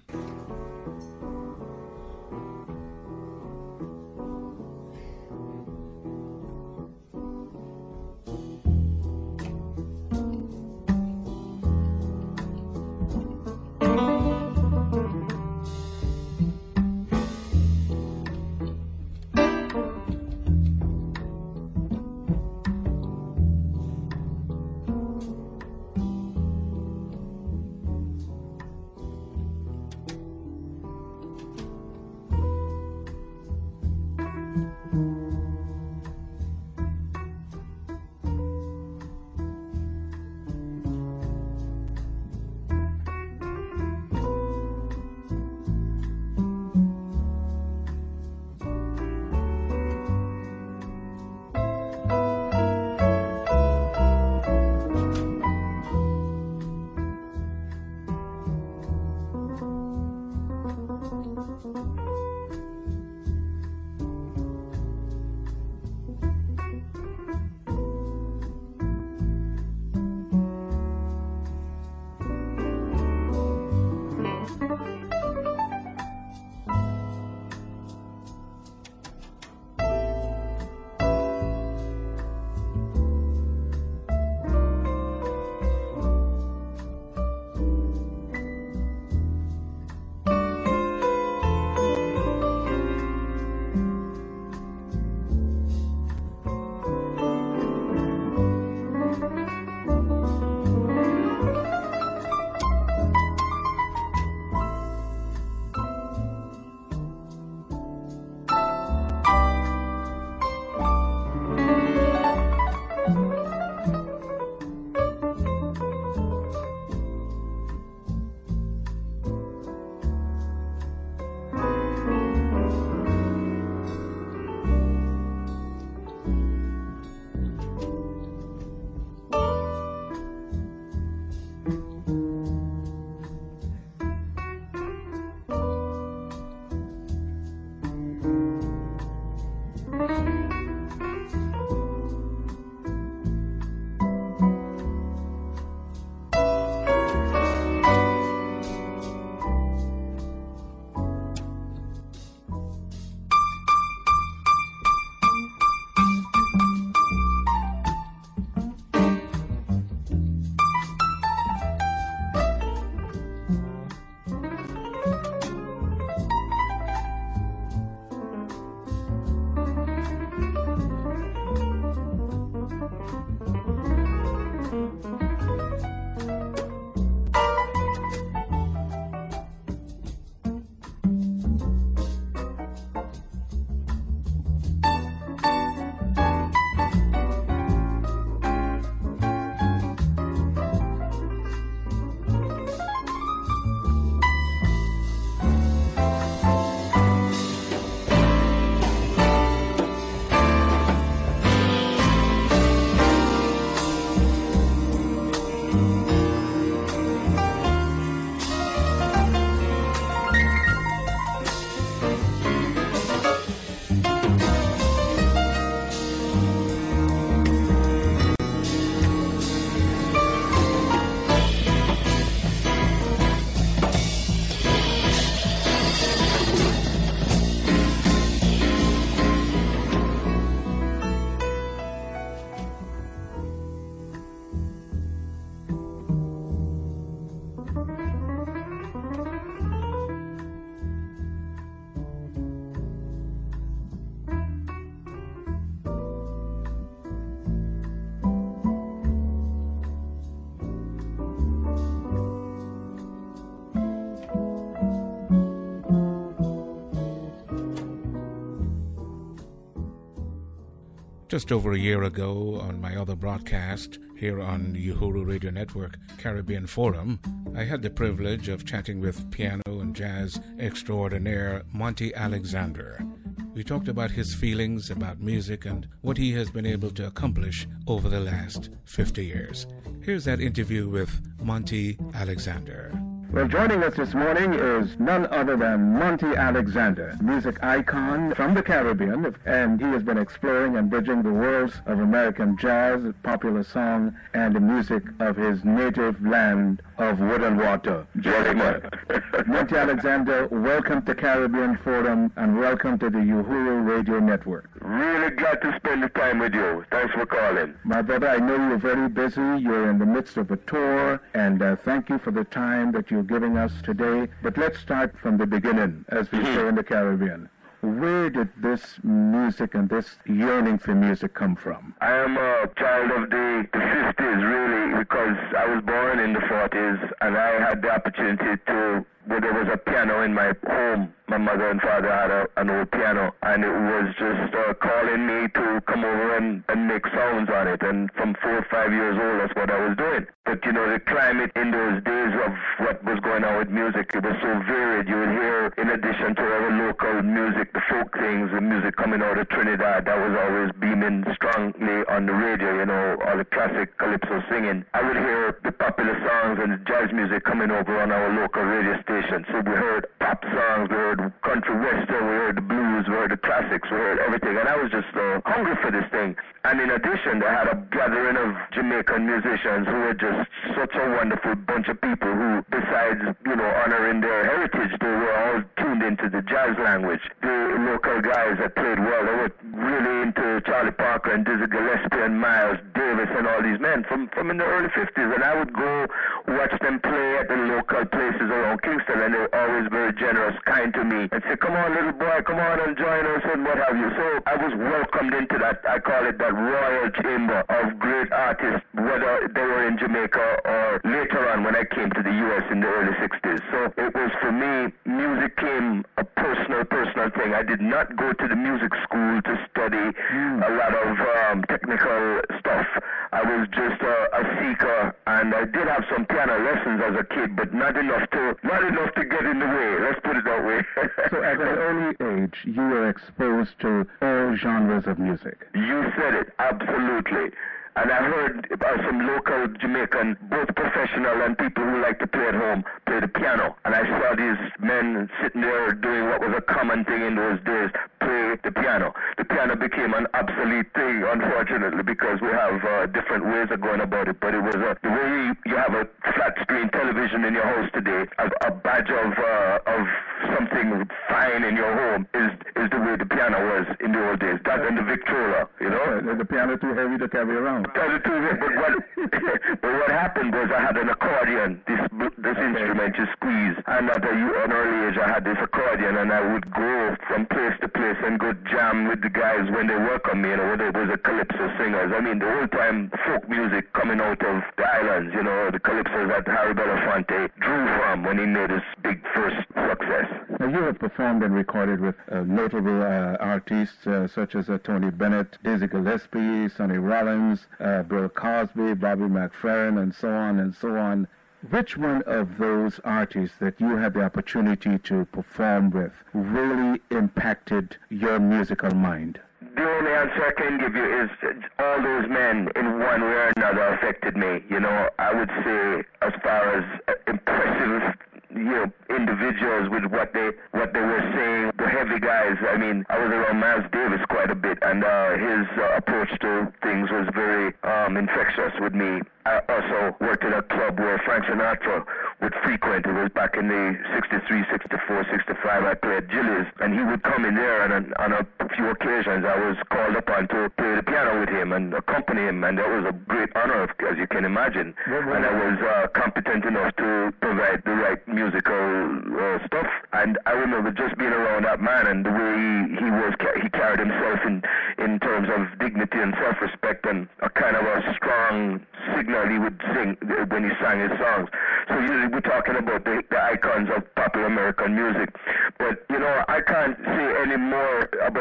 S4: just over a year ago on my other broadcast here on Uhuru Radio Network Caribbean Forum, I had the privilege of chatting with piano and jazz extraordinaire Monty Alexander. We talked about his feelings about music and what he has been able to accomplish over the last fifty years. Here's that interview with Monty Alexander.
S14: Well, joining us this morning is none other than Monty Alexander, music icon from the Caribbean, and he has been exploring and bridging the worlds of American jazz, popular song, and the music of his native land of wood and water, Jamaica. Monty Alexander, welcome to Caribbean Forum and welcome to the Uhuru Radio Network.
S15: Really glad to spend the time with you. Thanks for calling.
S14: My brother, I know you're very busy. You're in the midst of a tour, and uh, thank you for the time that you're giving us today. But let's start from the beginning, as we say in the Caribbean. Where did this music and this yearning for music come from?
S15: I am a child of the, the fifties, really, because I was born in the forties, and I had the opportunity to, well, there was a piano in my home. My mother and father had a, an old piano, and it was just uh, calling me to come over and, and make sounds on it. And from four or five years old, that's what I was doing. But, you know, the climate in those days of what was going on with music, it was so varied. You would hear, in addition to our local music, the folk things, the music coming out of Trinidad, that was always beaming strongly on the radio, you know, all the classic calypso singing. I would hear the popular songs and the jazz music coming over on our local radio station. So we heard pop songs, we heard country western, we heard the blues, we heard the classics, we heard everything. And I was just uh, hungry for this thing. And in addition, they had a gathering of Jamaican musicians who were just such a wonderful bunch of people who, besides, you know, honoring their heritage, they were all tuned into the jazz language. The local guys that played well, they were really into Charlie Parker and Dizzy Gillespie and Miles Davis and all these men from, from in the early fifties. And I would go watch them play at the local places around Kingston, and they were always very generous, kind to me, and say, come on, little boy, come on and join us, and what have you. So I was welcomed into that, I call it that royal chamber of great artists, whether they were in Jamaica or later on when I came to the U S in the early sixties. So it was, for me, music came a personal, personal thing. I did not go to the music school to study mm. a lot of um, technical stuff. I was just a, a seeker, and I did have some piano lessons as a kid, but not enough to not enough to get in the way. Let's put it that way.
S14: So at an early age, you were exposed to all genres of music.
S15: You said it, absolutely. And I heard uh, some local Jamaican, both professional and people who like to play at home, play the piano. And I saw these men sitting there doing what was a common thing in those days, play the piano. The piano became an obsolete thing, unfortunately, because we have uh, different ways of going about it. But it was uh, the way you, you have a flat screen television in your house today, a, a badge of uh, of something fine in your home is is the way the piano was in the old days. That and the Victrola, you know.
S14: Uh, the piano too heavy to carry around.
S15: But what, but what happened was I had an accordion, this this instrument you squeeze, and at a, an early age I had this accordion, and I would go from place to place and go jam with the guys when they welcome me, you know, whether it was the calypso singers. I mean, the whole time folk music coming out of the islands, you know, the calypsos that Harry Belafonte drew from when he made his big first success.
S14: Now, you have performed and recorded with uh, notable uh, artists uh, such as uh, Tony Bennett, Dizzy Gillespie, Sonny Rollins, uh, Bill Cosby, Bobby McFerrin, and so on and so on. Which one of those artists that you had the opportunity to perform with really impacted your musical mind?
S15: The only answer I can give you is all those men in one way or another affected me. You know, I would say as far as impressive, you know, individuals with what they what they were saying, the heavy guys. I mean, I was around Miles Davis quite a bit, and uh, his uh, approach to things was very um, infectious with me. I also worked at a club where Frank Sinatra would frequent. It was back in the sixty-three, sixty-four, sixty-five. I played Gillies, and he would come in there, and on, on a few occasions I was called upon to play the piano with him and accompany him, and that was a great honor, as you can imagine. Mm-hmm. And I was uh, competent enough to provide the right musical uh, stuff. And I remember just being around that man and the way he, he was, he carried himself in, in terms of dignity and self-respect, and a kind of a strong signal he would sing when he sang his songs. So usually we're talking about the, the icons of popular American music. But, you know, I can't say any more about the other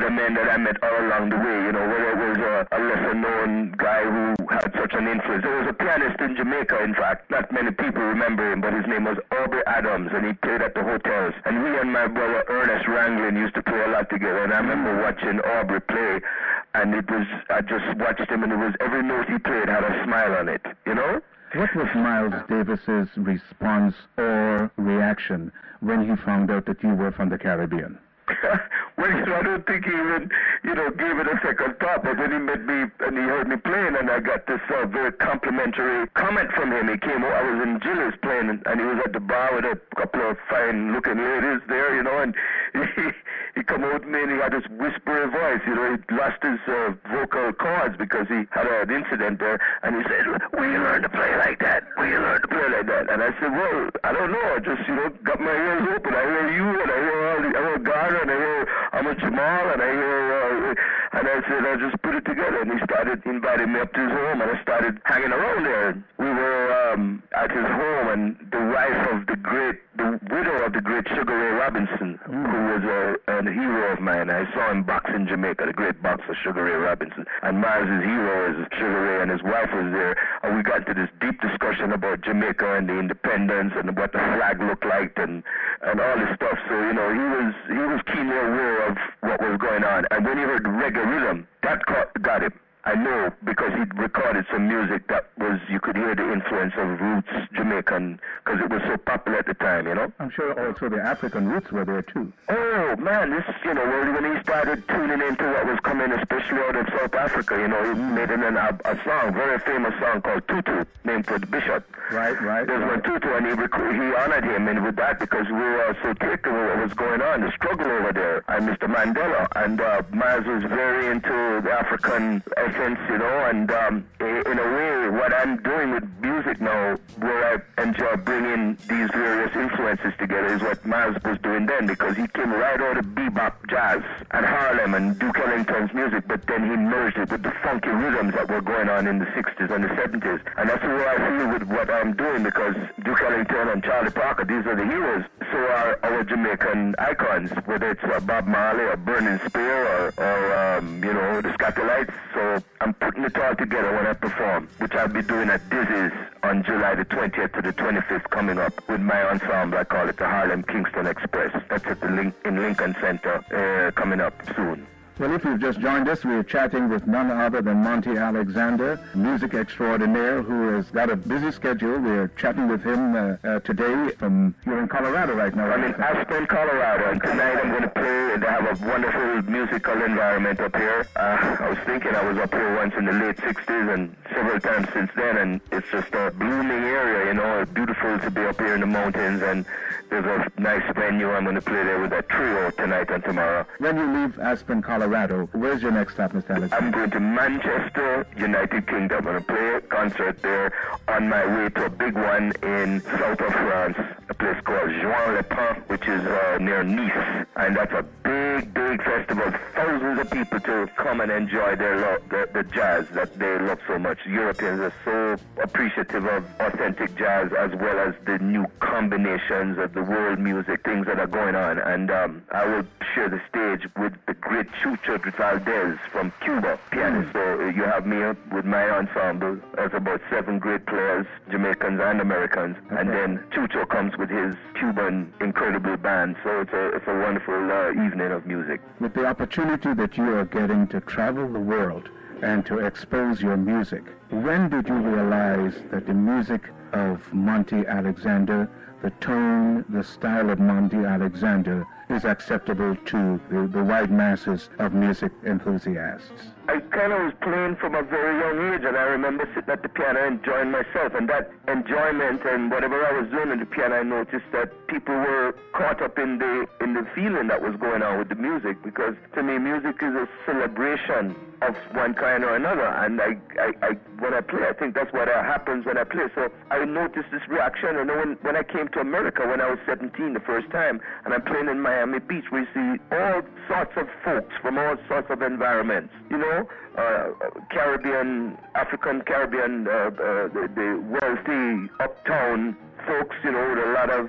S15: other men that I met all along the way, you know, whether it was a, a lesser-known guy who had such an influence. There was a pianist in Jamaica, in fact. Not many people remember him, but his name was Aubrey Adams, and he played at the hotels. And we and my brother Ernest Ranglin used to play a lot together, and I remember watching Aubrey play, and it was, I just watched him, and it was every note he played had a smile on it, you know?
S14: What was Miles Davis's response or reaction when he found out that you were from the Caribbean?
S15: Well, you know, I don't think he even, you know, gave it a second thought, but when he met me and he heard me playing, and I got this uh, very complimentary comment from him. He came, I was in Gillis playing, and, and he was at the bar with a couple of fine-looking ladies there, you know, and he, he come out to me and he had this whispery voice, you know, he lost his uh, vocal cords because he had an incident there, and he said, will you learn to play like that? Will you learn to play like that? And I said, well, I don't know, I just, you know, got my ears open. I hear you, and I hear all the, I hear Garner, and I hear Ahmad Jamal, and I hear, uh, and I said, I just put it together, and he started inviting me up to his home, and I started hanging around there. We were um, at his home, and the wife of the great, the widow of the great Sugar Ray Robinson, mm. who was a, a hero of mine. I saw him box in Jamaica, the great boxer Sugar Ray Robinson, and Miles' hero is Sugar Ray, and his wife was there, and we got into this deep discussion about Jamaica and the independence and what the flag looked like, and and all this stuff. So, you know, he was he was keenly aware of what was going on. And when he heard reggae rhythm, that got, got him. I know, because he recorded some music that was, you could hear the influence of roots Jamaican, because it was so popular at the time, you know?
S14: I'm sure also the African roots were there too.
S15: Oh, man, this, you know, when he started tuning into what was coming, especially out of South Africa, you know, he made an, a, a song, very famous song called Tutu, named for the bishop.
S14: Right, right.
S15: There's
S14: right.
S15: one Tutu, and he, rec- he honored him, and with that, because we were so taken with what was going on, the struggle over there, and Mister Mandela, and uh, Miles was very into the African essence, you know, and um, in a way, what I'm doing with music now, where I enjoy bringing these various influences together, is what Miles was doing then, because he came right out of bebop jazz and Harlem and Duke Ellington's music, but then he merged it with the funky rhythms that were going on in the sixties and the seventies, and that's the way I feel with what I'm doing, because Duke Ellington and Charlie Parker, these are the heroes. So are our Jamaican icons, whether it's uh, Bob Marley or Burning Spear or, or um, you know, the Scatolites. So I'm putting it all together when I perform, which I'll be doing at Dizzy's on July the twentieth to the twenty-fifth coming up with my ensemble. I call it the Harlem Kingston Express. That's at the Link- in Lincoln Center uh, coming up soon.
S14: Well, if you've just joined us, we're chatting with none other than Monty Alexander, music extraordinaire, who has got a busy schedule. We're chatting with him uh, uh, today from, you're in Colorado right now.
S15: I'm in Aspen, Colorado, and tonight I'm going to play. They have a wonderful musical environment up here. Uh, I was thinking I was up here once in the late sixties and several times since then, and it's just a blooming area, you know. It's beautiful to be up here in the mountains, and there's a nice venue. I'm going to play there with a trio tonight and tomorrow.
S14: When you leave Aspen, Colorado, where's your next stop, Mister Alexander?
S15: I'm going to Manchester, United Kingdom. I'm going to play a concert there on my way to a big one in south of France, a place called Juan-le-Pin, which is uh, near Nice. And that's a big, big festival. Thousands of people to come and enjoy their lo- the, the jazz that they love so much. Europeans are so appreciative of authentic jazz, as well as the new combinations of the world music, things that are going on. And um, I will share the stage with the great Chucho Valdez from Cuba, pianist. So uh, you have me with my ensemble. There's about seven great players, Jamaicans and Americans. Okay. And then Chucho comes with his Cuban incredible band. So it's a, it's a wonderful uh, evening of music.
S14: With the opportunity that you are getting to travel the world and to expose your music, when did you realize that the music of Monty Alexander, the tone, the style of Monty Alexander, is acceptable to the, the wide masses of music enthusiasts?
S15: I kind of was playing from a very young age, and I remember sitting at the piano enjoying myself, and that enjoyment and whatever I was doing at the piano, I noticed that people were caught up in the in the feeling that was going on with the music, because to me, music is a celebration of one kind or another, and I, I, I when I play, I think that's what happens when I play. So I noticed this reaction, and when, when I came to America when I was seventeen the first time, and I'm playing in Miami Beach, we see all sorts of folks from all sorts of environments, you know, uh, Caribbean, African Caribbean, uh, uh, the, the wealthy uptown folks, you know, with a lot of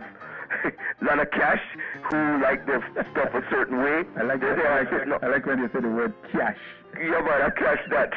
S15: a lot of cash who like their stuff a certain way.
S14: I like,
S15: They
S14: that,
S15: say,
S14: I,
S15: I
S14: like,
S15: said, no.
S14: I like when you say the word cash.
S15: Yeah, but I catch that.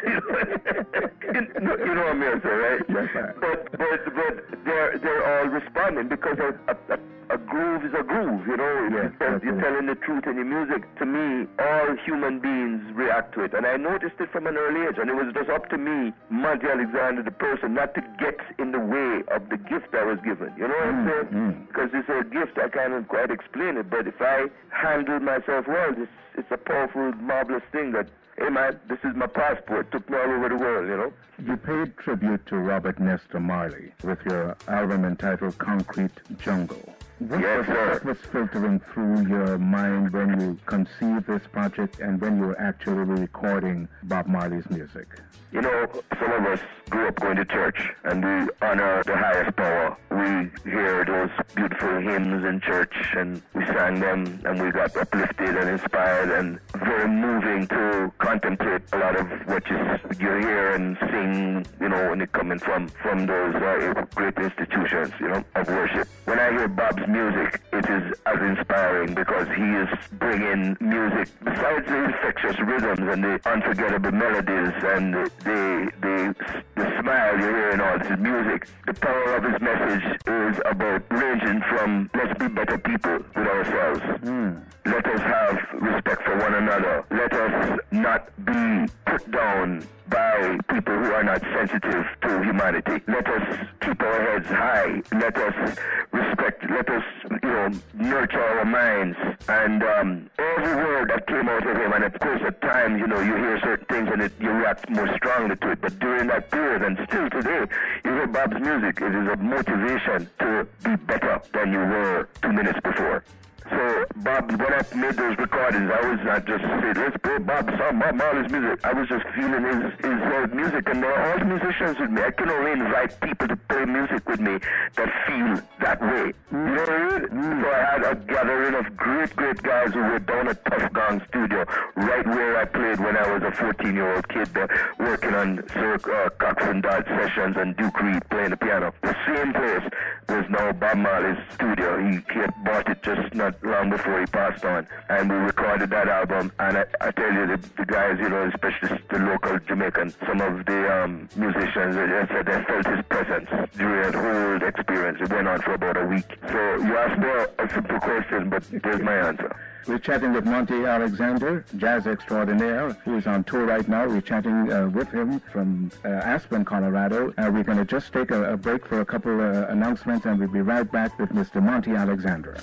S15: you know you know what I'm saying, right?
S14: Yes, sir.
S15: But but but they're they're all responding because a, a, a groove is a groove, you know.
S14: Yes,
S15: If you're telling the truth in your music. To me, all human beings react to it, and I noticed it from an early age. And it was just up to me, Monty Alexander, the person, not to get in the way of the gift I was given. You know what I'm saying?
S14: Mm.
S15: Because it's a gift, I can't quite explain it. But if I handle myself well, it's it's a powerful, marvelous thing that. Hey man, this is my passport. Took me all over the world, you know.
S14: You paid tribute to Robert Nesta Marley with your album entitled Concrete Jungle. What,
S15: Yes,
S14: was,
S15: sir.
S14: what was filtering through your mind when you conceived this project and when you were actually recording Bob Marley's music?
S15: You know, some of us grew up going to church, and we honor the highest power. We hear those beautiful hymns in church, and we sang them, and we got uplifted and inspired, and very moving to contemplate a lot of what you, you hear and sing, you know, when it coming from, from those uh, great institutions, you know, of worship. When I hear Bob's music, it is as inspiring because he is bringing music, besides the infectious rhythms and the unforgettable melodies and the, the, the, the smile you hear in all his music, the power of his message is about ranging from let's be better people with ourselves.
S14: Mm.
S15: Let us have respect for one another. Let us not be put down by people who are not sensitive to humanity. Let us keep our heads high. Let us respect, let us, you know, nurture our minds. And um, every word that came out of him, and of course at times, you know, you hear certain things and it, you react more strongly to it. But during that period, and still today, you hear Bob's music, it is a motivation to be better than you were two minutes before. So, Bob, when I made those recordings, I was not just saying, let's play Bob song, Bob Marley's music. I was just feeling his, his uh, music, and they're all musicians with me. I can only invite people to play music with me that feel that way. You know what I mean? Mm. So I had a gathering of great, great guys who were down at Tough Gong Studio, right where I played when I was a fourteen-year-old kid, uh, working on Sir uh, Coxsone Dodd sessions and Duke Reed playing the piano. The same place was now Bob Marley's studio. He, he had bought it just not long before he passed on, and we recorded that album. And I, I tell you, the, the guys, you know, especially the local Jamaican, some of the um, musicians, they said they felt his presence during that whole experience. It went on for about a week. So you asked me a simple question, but there's my answer.
S14: We're chatting with Monty Alexander, jazz extraordinaire, who is on tour right now. We're chatting uh, with him from uh, Aspen, Colorado. Uh, we're going to just take a, a break for a couple uh, announcements, and we'll be right back with Mister Monty Alexander.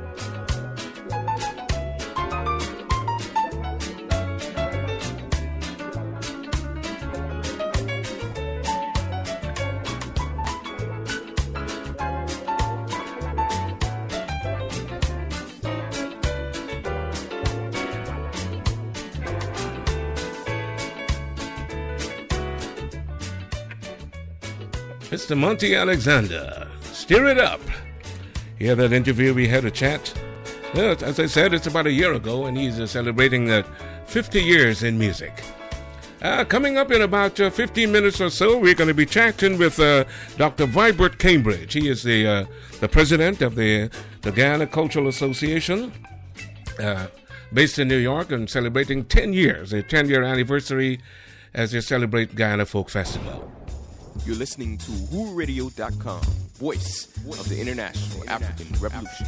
S7: Mister Monty Alexander, stir it up. Hear that interview we had a chat? Well, as I said, it's about a year ago, and he's uh, celebrating uh, fifty years in music. Uh, coming up in about uh, fifteen minutes or so, we're going to be chatting with uh, Doctor Vibert Cambridge. He is the uh, the president of the, the Guyana Cultural Association, uh, based in New York, and celebrating ten years, a ten-year anniversary as they celebrate Guyana Folk Festival.
S16: You're listening to Uhuru Radio dot com, voice of the International African Revolution.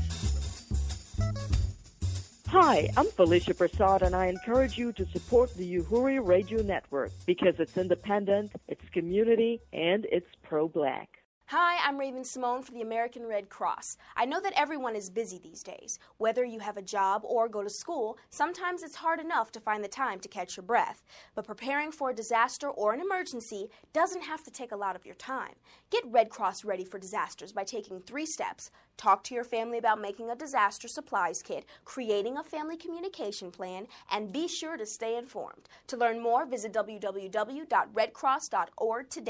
S11: Hi, I'm Felicia Prasad, and I encourage you to support the Uhuru Radio Network because it's independent, it's community, and it's pro-black.
S9: Hi, I'm Raven Simone for the American Red Cross. I know that everyone is busy these days. Whether you have a job or go to school, sometimes it's hard enough to find the time to catch your breath. But preparing for a disaster or an emergency doesn't have to take a lot of your time. Get Red Cross ready for disasters by taking three steps. Talk to your family about making a disaster supplies kit, creating a family communication plan, and be sure to stay informed. To learn more, visit w w w dot red cross dot org today.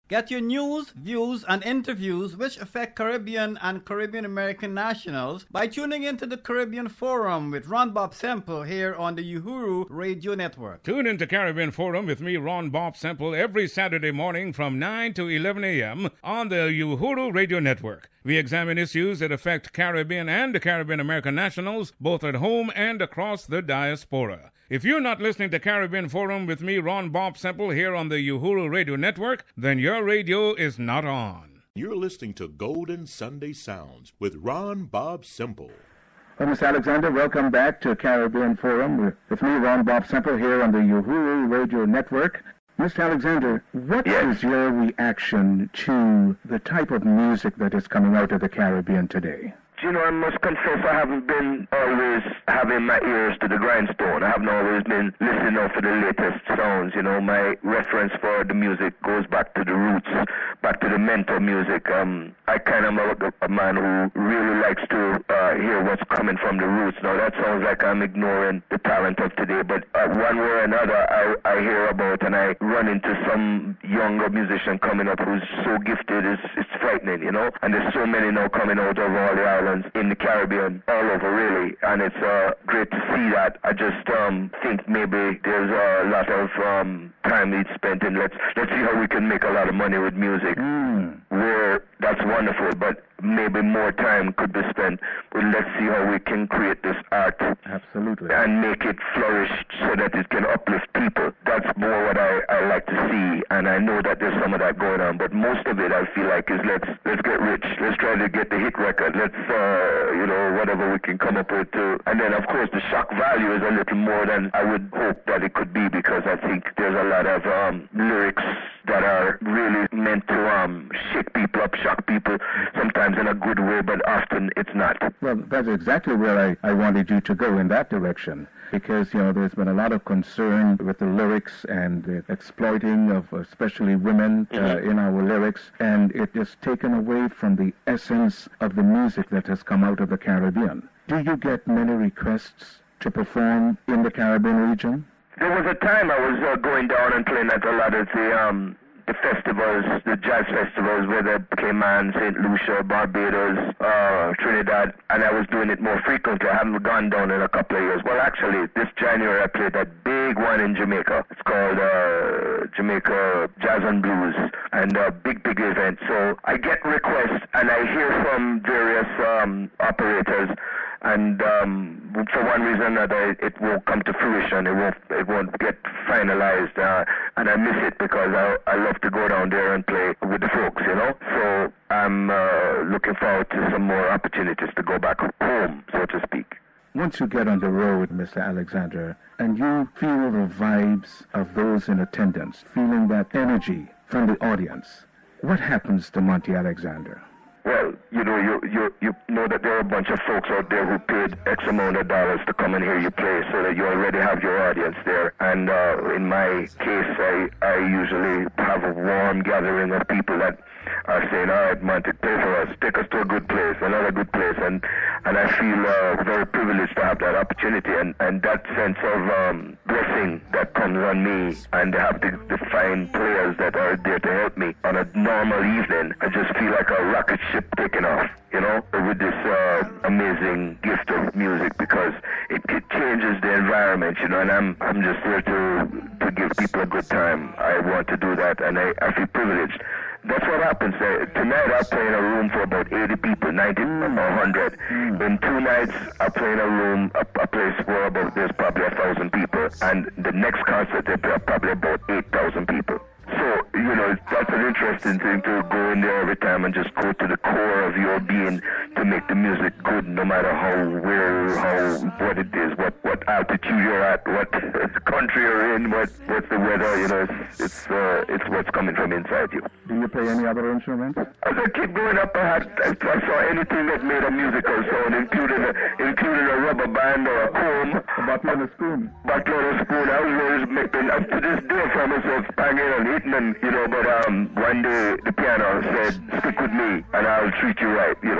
S17: Get your news, views, and interviews which affect Caribbean and Caribbean American nationals by tuning into the Caribbean Forum with Ron Bob Semple here on the Uhuru Radio Network.
S4: Tune into Caribbean Forum with me, Ron Bob Semple, every Saturday morning from nine to eleven a.m. on the Uhuru Radio Network. We examine issues that affect Caribbean and Caribbean American nationals, both at home and across the diaspora. If you're not listening to Caribbean Forum with me, Ron Bob Semple, here on the Uhuru Radio Network, then your radio is not on.
S10: You're listening to Golden Sunday Sounds with Ron Bob Semple.
S14: Well, Mister Alexander, welcome back to Caribbean Forum with, with me, Ron Bob Semple, here on the Uhuru Radio Network. Mister Alexander, what
S15: yes.
S14: is your reaction to the type of music that is coming out of the Caribbean today?
S15: You know, I must confess I haven't been always having my ears to the grindstone. I haven't always been listening out for the latest sounds. You know, my reference for the music goes back to the roots, back to the mental music. Um, I kind of am a, a man who really likes to uh, hear what's coming from the roots. Now, that sounds like I'm ignoring the talent of today, but uh, one way or another, I, I hear about and I run into some younger musician coming up who's so gifted, it's, it's frightening, you know? And there's so many now coming out of all the islands in the Caribbean, all over really, and it's uh, great to see that. I just um, think maybe there's a lot of um, time it's spent in let's let's see how we can make a lot of money with music.
S14: Mm.
S15: Where that's wonderful, but maybe more time could be spent with let's see how we can create this art.
S14: Absolutely.
S15: And make it flourish so that it can uplift people. That's more what I, I like to see, and I know that there's some of that going on, but most of it I feel like is let's let's get rich, let's try to get the hit record, let's uh, you know, whatever we can come up with too. And then of course the shock value is a little more than I would hope that it could be, because I think there's a lot of um, lyrics that are really meant to um, shake people up, shock people, sometimes in a good way, but often it's not.
S14: Well, that's exactly where I, I wanted you to go, in that direction, because, you know, there's been a lot of concern with the lyrics and the exploiting of especially women uh,
S15: Mm-hmm.
S14: in our lyrics, and it is taken away from the essence of the music that has come out of the Caribbean. Do you get many requests to perform in the Caribbean region?
S15: There was a time I was uh, going down and playing at a lot of the um, the festivals, the jazz festivals, whether Cayman, Saint Lucia, Barbados, uh, Trinidad, and I was doing it more frequently. I haven't gone down in a couple of years. Well, actually, this January I played that big one in Jamaica. It's called uh, Jamaica Jazz and Blues, and a big, big event. So I get requests, and I hear from various um, operators, and um, for one reason or another, it, it won't come to fruition. It won't, it won't get finalized, uh, and I miss it because I, I love to go down there and play with the folks, you know. So I'm uh, looking forward to some more opportunities to go back home, so to speak.
S14: Once you get on the road, Mister Alexander, and you feel the vibes of those in attendance, feeling that energy from the audience, what happens to Monty Alexander?
S15: Well, you know, you, you you know that there are a bunch of folks out there who paid X amount of dollars to come and hear you play, so that you already have your audience there. And uh, in my case, I, I usually have a warm gathering of people that are saying, all right, Monty, play for us, take us to a good place, another good place. And and I feel uh, very privileged to have that opportunity, and, and that sense of um, blessing that comes on me, and to have the, the fine players that are there to help me on a normal evening. I just feel like a rocket ship taking off, you know, with this uh, amazing gift of music, because it, it changes the environment, you know, and I'm I'm just here to to give people a good time. I want to do that, and I, I feel privileged. That's what happens. Uh, tonight I play in a room for about eighty people, ninety or one hundred. Mm. In two nights I play in a room, a, a place where about there's probably a thousand people, and the next concert they play probably about eight thousand people. So, you know, that's an interesting thing to go in there every time and just go to the core of your being to make the music good, no matter how, where, how, what it is, what, what altitude you're at, what country you're in, what, what's the weather, you know, it's, it's, uh, it's what's coming from inside you.
S14: Do you play any other instruments?
S15: As a kid growing up, I, had, I, I saw anything that made a musical sound, including a, including a rubber band or a comb.
S14: About playing a spoon?
S15: About playing a spoon. I was always making, up to this day, for myself, banging and hitting, and, you know, but um, one day the piano said, stick with me and I'll treat you right, you know, and I did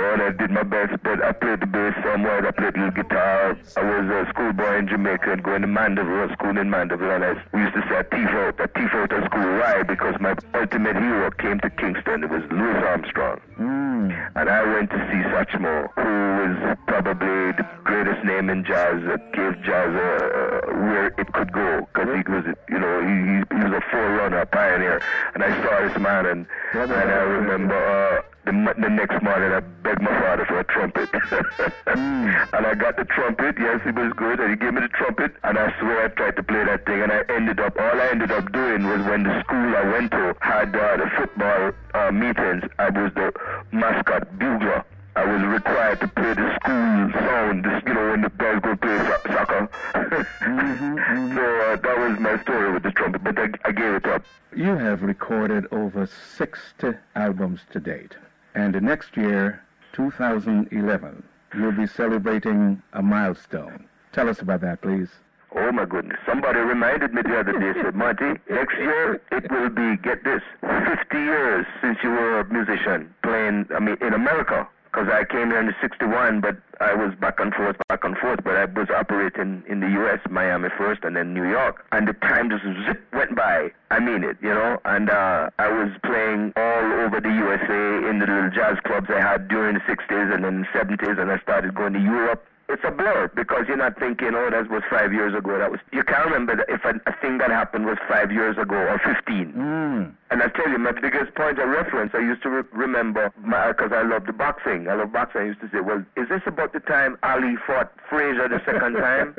S15: did my best, but I played the bass somewhat, I played a little guitar. I was a schoolboy in Jamaica and going to Mandeville, school in Mandeville, and I we used to say a thief out, a thief out of school. Why? Because my ultimate hero came to Kingston. It was Louis Armstrong.
S14: Mm.
S15: And I went to see Satchmo, who was probably the greatest name in jazz, that gave jazz uh, where it could go, because he was, you know, he, he was a forerunner, a pioneer. And I saw this man, and, and I remember uh, the, the next morning I begged my father for a trumpet. mm. And I got the trumpet, yes, it was good, and he gave me the trumpet, and I swear I tried to play that thing, and I ended up, all I ended up doing was when the school I went to had uh, the football uh, meetings, I was the mascot bugler. I was required to play the school sound, this, you know, when the guys go play so- soccer.
S14: mm-hmm, mm-hmm.
S15: So uh, that was my story with the trumpet, but I, I gave it up.
S14: You have recorded over sixty albums to date. And next year, two thousand eleven, you'll be celebrating a milestone. Tell us about that, please.
S15: Oh, my goodness. Somebody reminded me the other day, said, Monty, next year it will be, get this, fifty years since you were a musician playing, I mean, in America. Because I came here in the sixty-one, but I was back and forth, back and forth, but I was operating in the U S, Miami first, and then New York. And the time just zip went by. I mean it, you know. And uh, I was playing all over the U S A in the little jazz clubs I had during the sixties and then the seventies, and I started going to Europe. It's a blur because you're not thinking, oh, that was five years ago. That was you can't remember that if a, a thing that happened was five years ago or fifteen.
S14: Mm.
S15: And I tell you, my biggest point of reference, I used to re- remember because I love the boxing. I love boxing. I used to say, well, is this about the time Ali fought Frazier the second time,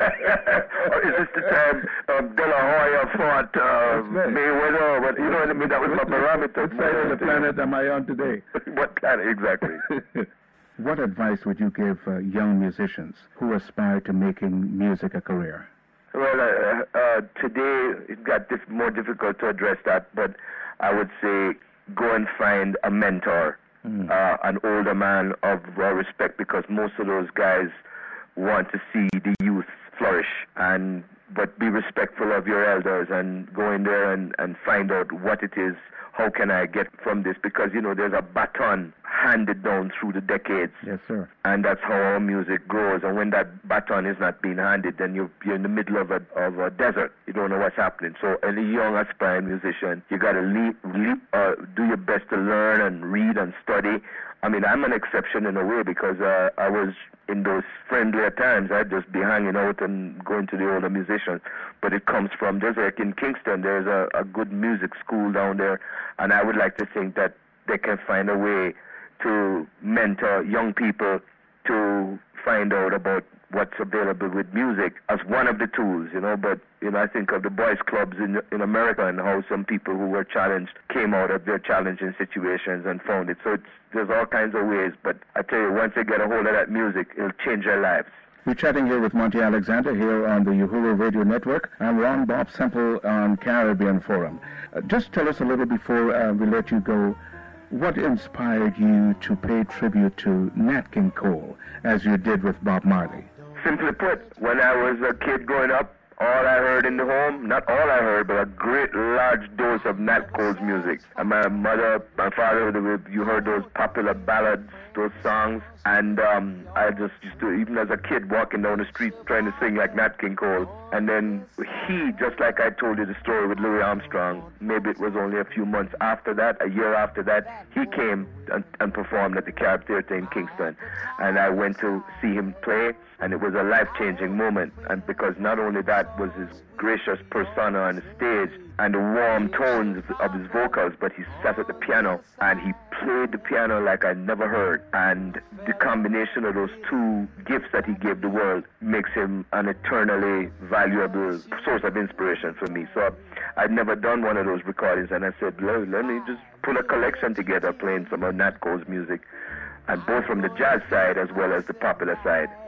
S15: or is this the time um, De La Hoya fought uh, Mayweather? But you know what I mean? That was my barometer.
S14: What side of the planet am I on today?
S15: What planet exactly?
S14: What advice would you give uh, young musicians who aspire to making music a career?
S15: Well, uh, uh, today it got dif- more difficult to address that, but I would say go and find a mentor, mm. uh, an older man of uh, respect, because most of those guys want to see the youth flourish, and but be respectful of your elders and go in there and, and find out what it is. How can I get from this? Because, you know, there's a baton handed down through the decades.
S14: Yes, sir.
S15: And that's how our music grows. And when that baton is not being handed, then you're, you're in the middle of a, of a desert. You don't know what's happening. So any young aspiring musician, you got to leap, leap, uh, do your best to learn and read and study. I mean, I'm an exception in a way because uh, I was in those friendlier times. I'd just be hanging out and going to the older musicians. But it comes from, just like in Kingston, there's a, a good music school down there. And I would like to think that they can find a way to mentor young people to find out about what's available with music as one of the tools, you know. But, you know, I think of the boys' clubs in in America and how some people who were challenged came out of their challenging situations and found it. So it's, there's all kinds of ways. But I tell you, once they get a hold of that music, it'll change their lives.
S14: We're chatting here with Monty Alexander here on the Uhuru Radio Network. I'm Ron Bob Semple on Caribbean Forum. Uh, just tell us a little before uh, we let you go, what inspired you to pay tribute to Nat King Cole as you did with Bob Marley?
S15: Simply put, when I was a kid growing up, all I heard in the home, not all I heard, but a great large dose of Nat Cole's music. And my mother, my father, you heard those popular ballads, those songs, and um, I just used to, even as a kid, walking down the street trying to sing like Nat King Cole. And then he, just like I told you the story with Louis Armstrong, maybe it was only a few months after that, a year after that, he came and, and performed at the Carib Theatre in Kingston. And I went to see him play, and it was a life-changing moment. And because not only that was his gracious persona on the stage and the warm tones of his vocals, but he sat at the piano and he played the piano like I never heard. And the combination of those two gifts that he gave the world makes him an eternally valuable source of inspiration for me. So I'd never done one of those recordings, and I said, let, let me just put a collection together playing some of Nat Cole's music, and both from the jazz side as well as the popular side.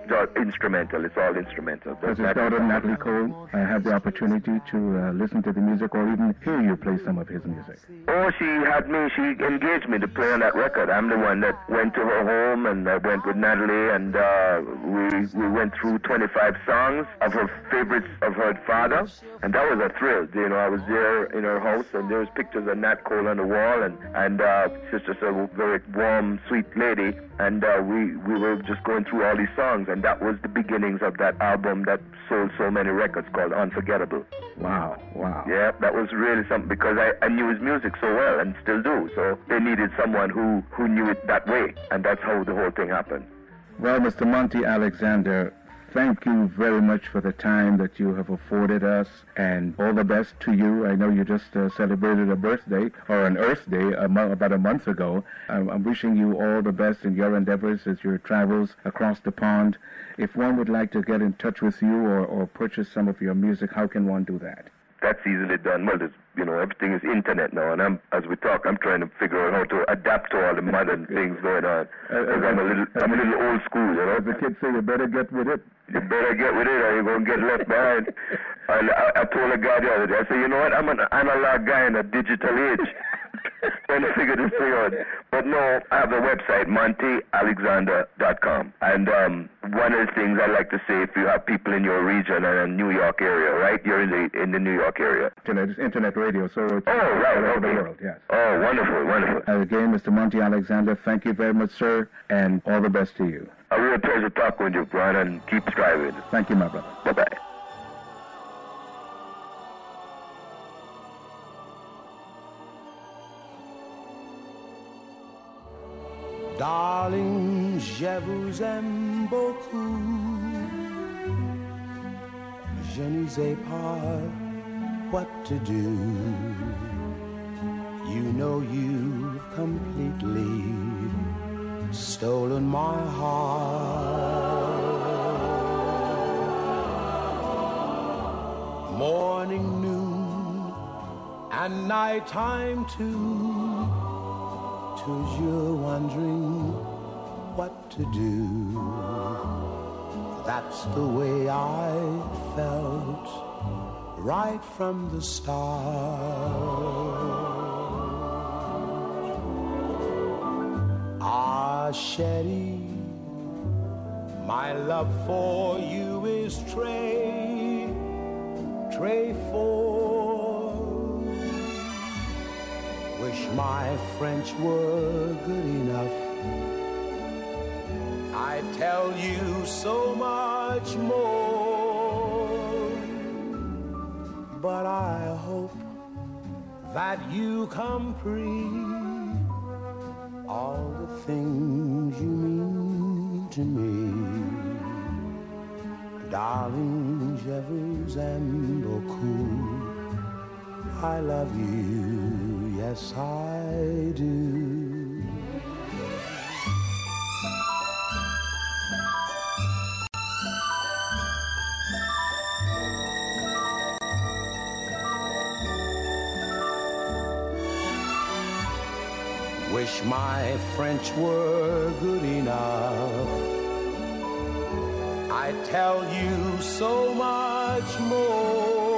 S15: just instrumental. It's all instrumental.
S14: Does his daughter, Natalie Cole, uh, have the opportunity to uh, listen to the music or even hear you play some of his music?
S15: Oh, she had me, she engaged me to play on that record. I'm the one that went to her home, and I went with Natalie, and uh, we we went through twenty-five songs of her favorites of her father, and that was a thrill. You know, I was there in her house, and there was pictures of Nat Cole on the wall, and, and uh, she's just a very warm, sweet lady, and uh, we, we were just going through all these songs, and that was the beginnings of that album that sold so many records called Unforgettable.
S14: Wow, wow.
S15: Yeah, that was really something, because I, I knew his music so well, and still do, so they needed someone who, who knew it that way, and that's how the whole thing happened.
S14: Well, Mister Monty Alexander, thank you very much for the time that you have afforded us, and all the best to you. I know you just uh, celebrated a birthday, or an Earth Day, a mo- about a month ago. I'm, I'm wishing you all the best in your endeavors as your travels across the pond. If one would like to get in touch with you or, or purchase some of your music, how can one do that?
S15: That's easily done. Well, there's, you know, everything is internet now, and I'm, as we talk, I'm trying to figure out how to adapt to all the modern things going on. Because I'm a little, I'm a little old school, you know.
S14: As the kids say, you better get with it.
S15: You better get with it, or you're going to get left behind. And I, I told a guy the other day, I said, you know what, I'm an analog guy in a digital age. Trying to figure this thing out. But no, I have a website, monty alexander dot com. And um, one of the things I like to say, if you have people in your region and in New York area, right? You're in the in the New York area.
S14: Internet, it's internet radio, so it's
S15: oh, right,
S14: all over
S15: okay.
S14: the world, yes.
S15: Oh, wonderful, wonderful.
S14: And again, Mister Monty Alexander, thank you very much, sir, and all the best to you.
S15: A real pleasure talking with you, Brian, and keep striving.
S14: Thank you, my brother.
S15: Bye-bye.
S5: Darling, je vous aime beaucoup. Je ne sais pas what to do. You know you've completely stolen my heart. Morning, noon, and nighttime too. Cause you're wondering what to do. That's the way I felt right from the start. Ah, Sherry, my love for you is tray, tray for. Wish my French were good enough. I'd tell you so much more. But I hope that you comprehend all the things you mean to me. Darling, je vous aime beaucoup. I love you, yes I do. Wish my French were good enough. I'd tell you so much more.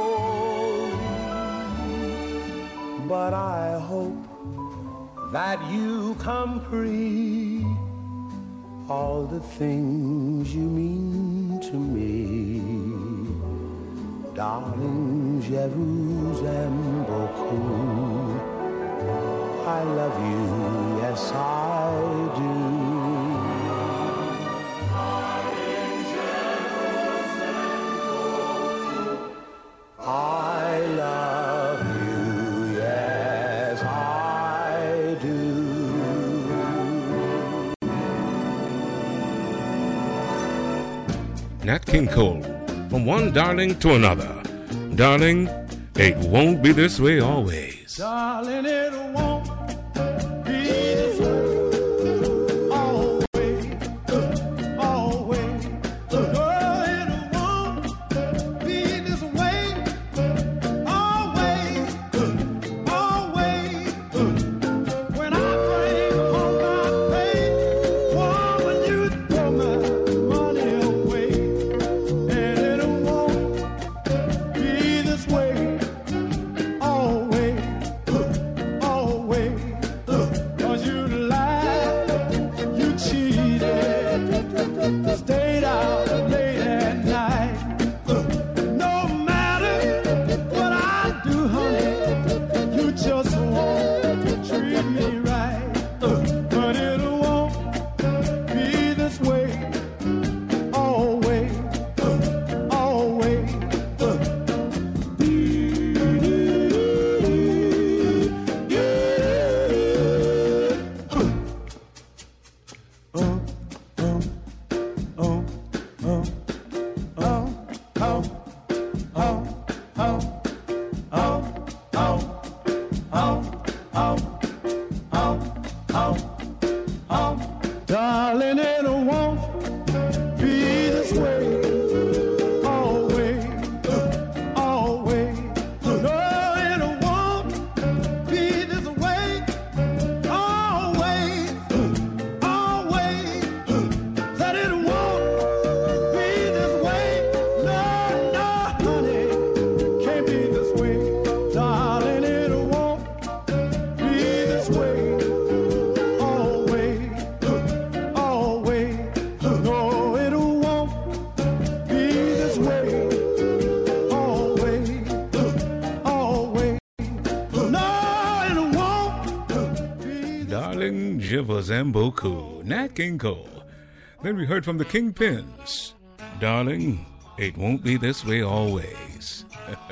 S5: But I hope that you comprehend all the things you mean to me. Darling, je vous aime beaucoup. I love you, yes I do. I love you, yes I do.
S7: Nat King Cole, from one darling to another. Darling, it won't be this way always.
S1: Darling, it won't be this way always, always. Girl, it won't be this way always, always. When I bring home my pay, woman, you throw my money away. oh, oh, oh, oh, oh. Darling, it won't be this way. Always, always. No, it won't be this way. Always, always. That it won't be this way. No, no, honey, can't be this way. Darling, it won't be this way. Always, always. No, it won't be this way. Always, always. No, it won't.
S4: Darling, je vous aime beaucoup. Nat King Cole. Then we heard from the Kingpins. Darling, it won't be this way always.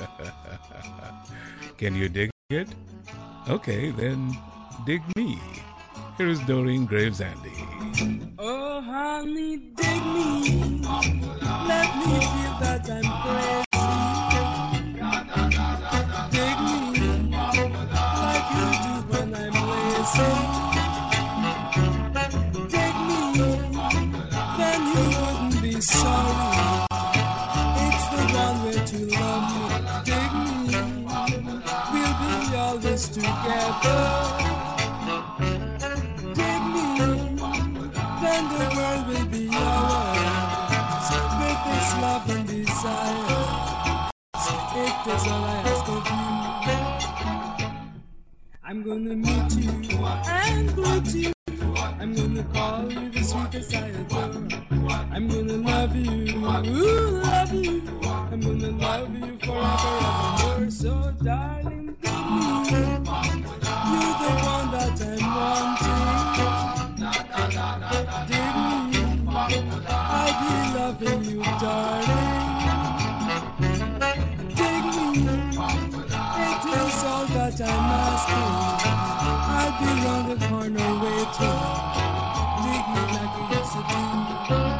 S4: Can you dig it? Okay, then dig me. Here is Doreen Graves Andy.
S18: Oh, honey, dig me. Let me feel that I'm crazy. Dig me like you do when I'm lazy. Dig me, then you wouldn't be sorry. It's the one way to love me. Dig me, we'll be always together. Then the world will be ours with this love and desire. It is all I ask of you. I'm gonna meet you and greet you. I'm gonna call you the sweetest I adore. I'm gonna love you, ooh, love you. I'm gonna love you forever and ever. So darling, give me, you're the one that I'm wanting. Dig me, I'll be loving you, darling. Dig me, it is all that I'm asking. I'll be round the corner waiting. Dig me like you used to do.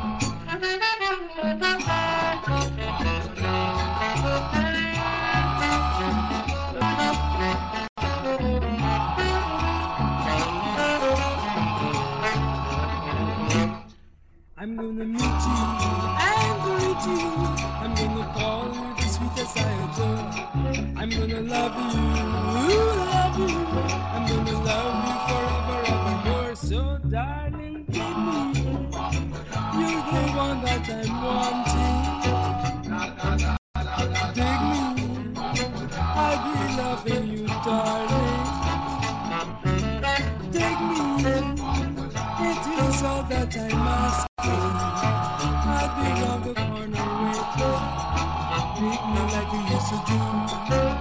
S18: I'm gonna meet you and greet you. I'm gonna call you the sweetest I adore. I'm gonna love you, love you. I'm gonna love you forever, evermore. So darling, give me, you're the one that I'm wanting. Dig me, I'll be loving you, darling. Dig me, it is all that I'm asking. I'll be round the corner waiting. Treat me like you used to do.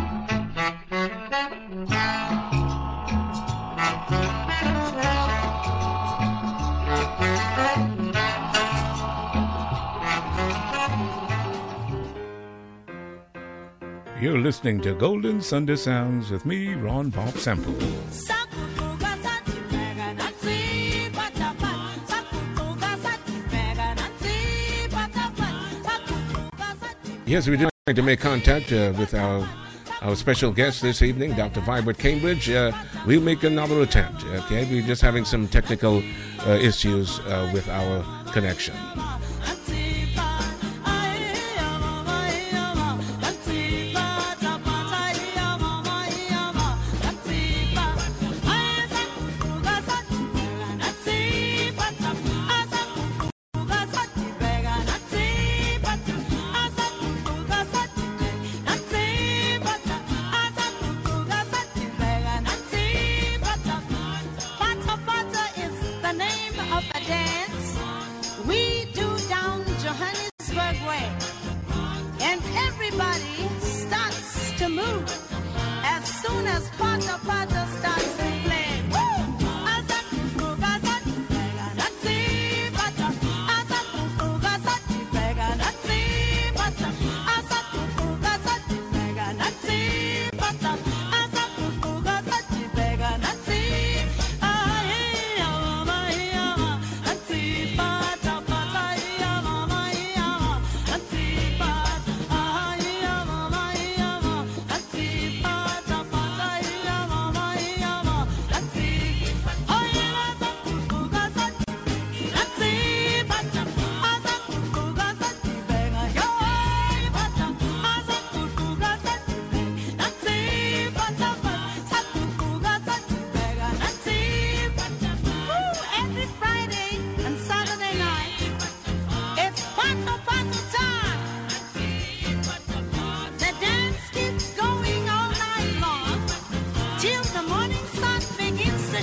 S4: You're listening to Golden Sunday Sounds with me, Ron Bob Semple. Yes, we're trying to make contact uh, with our our special guest this evening, Doctor Vibert Cambridge. Uh, we'll make another attempt, okay? We're just having some technical uh, issues uh, with our connection.
S3: We do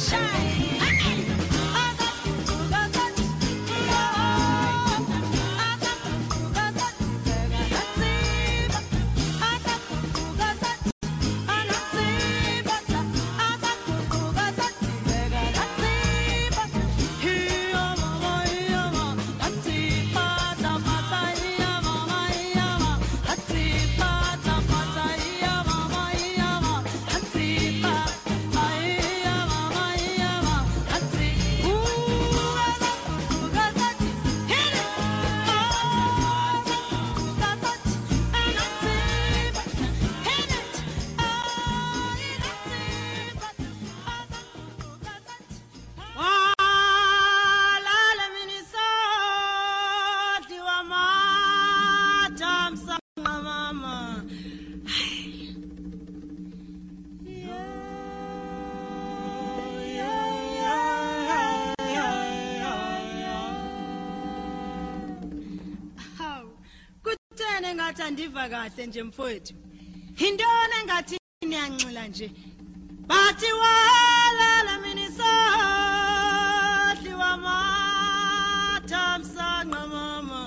S19: ngathi andiva kahle nje mfowethu intona ngathi niyanxila nje bathi walala mina isadli wamathamsanqa mama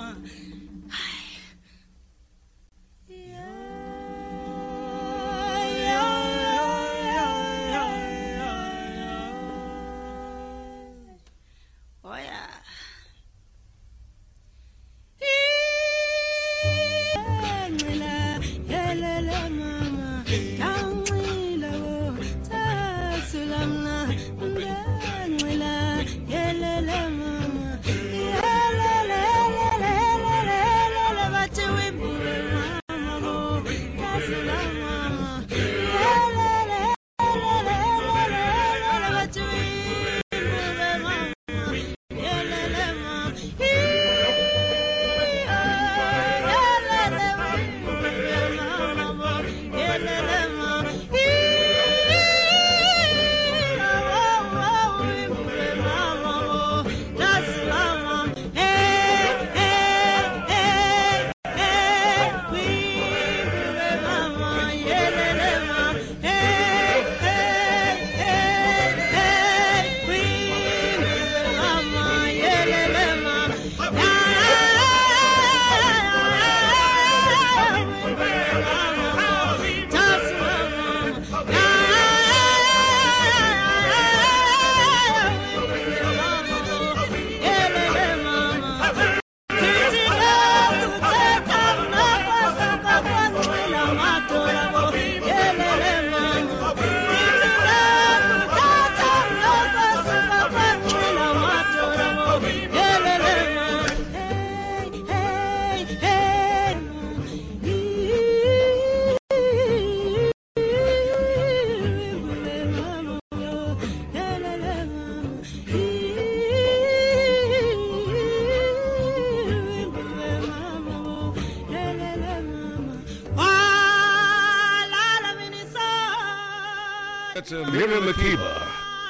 S7: Miriam Makeba.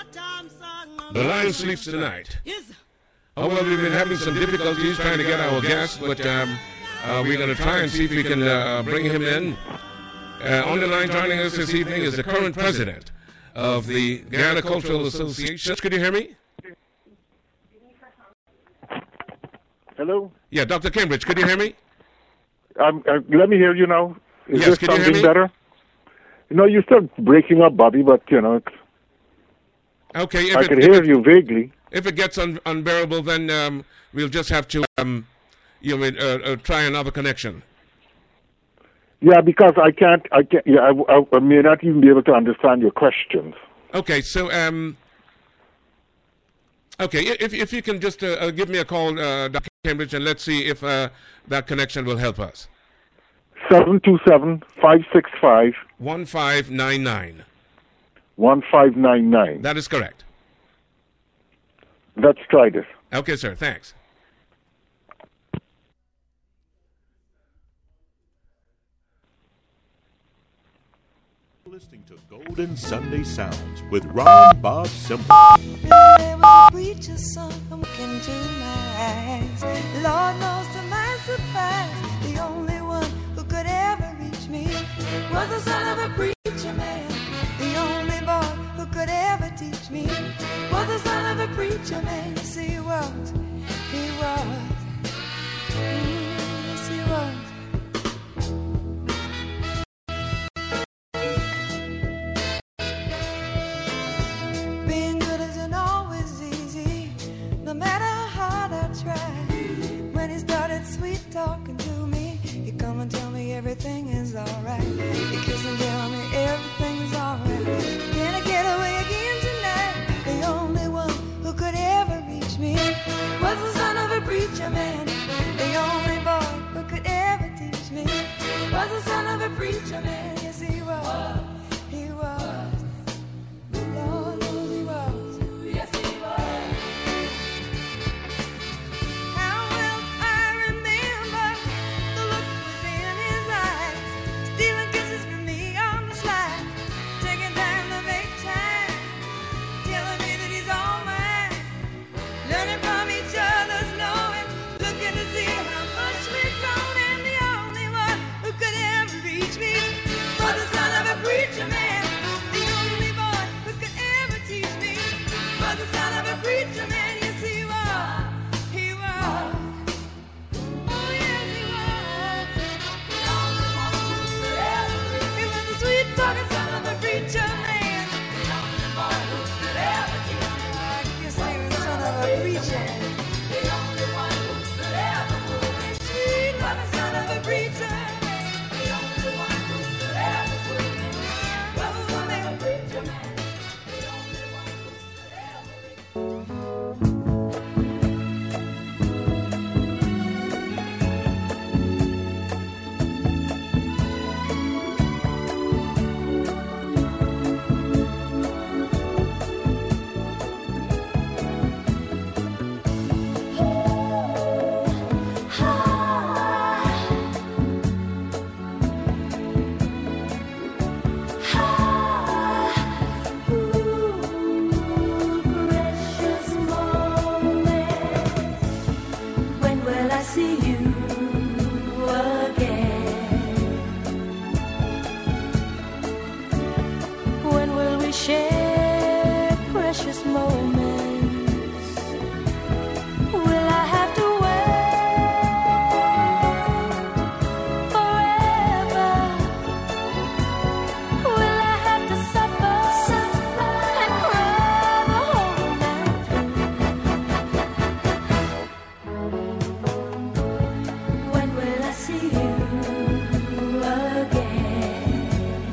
S7: The Lion sleeps tonight. Oh, well, we've been having some difficulties trying to get our guest, but um, uh, we're going to try and see if we can uh, bring him in. Uh, on the line joining us this evening is the current president of the Guyana Cultural Association. Could you hear me?
S14: Hello?
S7: Yeah, Doctor Cambridge, could you hear me?
S14: Um, uh, let me hear you now. Is
S7: Yes,
S14: this
S7: can you hear
S14: something
S7: me?
S14: better? No, you're still breaking up, Bobby, but, you know, it's,
S7: Okay. If
S14: I
S7: it,
S14: can
S7: if
S14: hear
S7: it-
S14: you vaguely.
S7: If it gets un- unbearable, then um, we'll just have to um, you know, uh, uh, try another connection.
S14: Yeah, because I can't, I can't, yeah, I, I, I may not even be able to understand your questions.
S7: Okay, so um, okay, i- if if you can just uh, uh, give me a call, uh, Doctor Cambridge, and let's see if uh, that connection will help us.
S14: seven two seven, five six five,
S7: One five nine nine.
S14: one five nine nine.
S7: That is correct.
S14: Let's try this.
S7: Okay, sir. Thanks.
S10: Listening to Golden Sunday Sounds with Ron Bob Simple.
S20: There was a preacher's son walking to my eyes. Lord knows to my surprise, the only one who could ever reach me was the son of a preacher man. The only boy who could ever teach me was the son of a preacher man. Yes, he was. He was. Mm, yes, he was. Being good isn't always easy, no matter how hard I try. When he started sweet talking to me, he come and tell me everything is alright. He kiss and tell me everything's alright. Can I get away again tonight? The only one who could ever reach me was the son of a preacher man. The only boy who could ever teach me was the son of a preacher man. Yes, he was. He was. Lord knows he was. Yes, he was. How well I remember the look was in his eyes, stealing kisses from me on the slide, taking time to make time, telling me that he's all mine, learning from each other's knowing, looking to see how much we've grown, and the only one who could ever reach me was the son of a preacher man. The only boy who could ever teach me was the son of a preacher man. Yes, he was. He was. Oh, yes, he was. He was the sweet talking son of a preacher man. The only boy who could ever teach me. I guess he was the son of a preacher. The only one who could ever fool me. Sweet was the son of a preacher. The only one who could ever fool me was the son of a preacher man. The only one who could ever.
S13: When will I see you again? When will we share precious moments? Will I have to wait forever? Will I have to suffer and cry the whole night through? When will I see you again?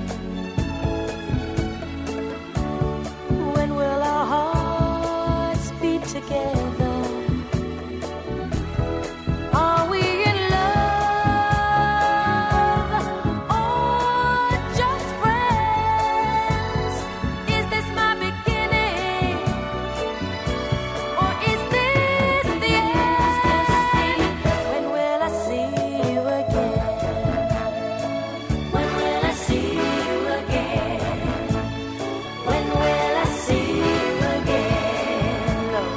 S13: When will our hearts beat together? Are we in love or just friends? Is this my beginning or is this the end? When will I see you again? When will I see you again? When will I see you again, Lord?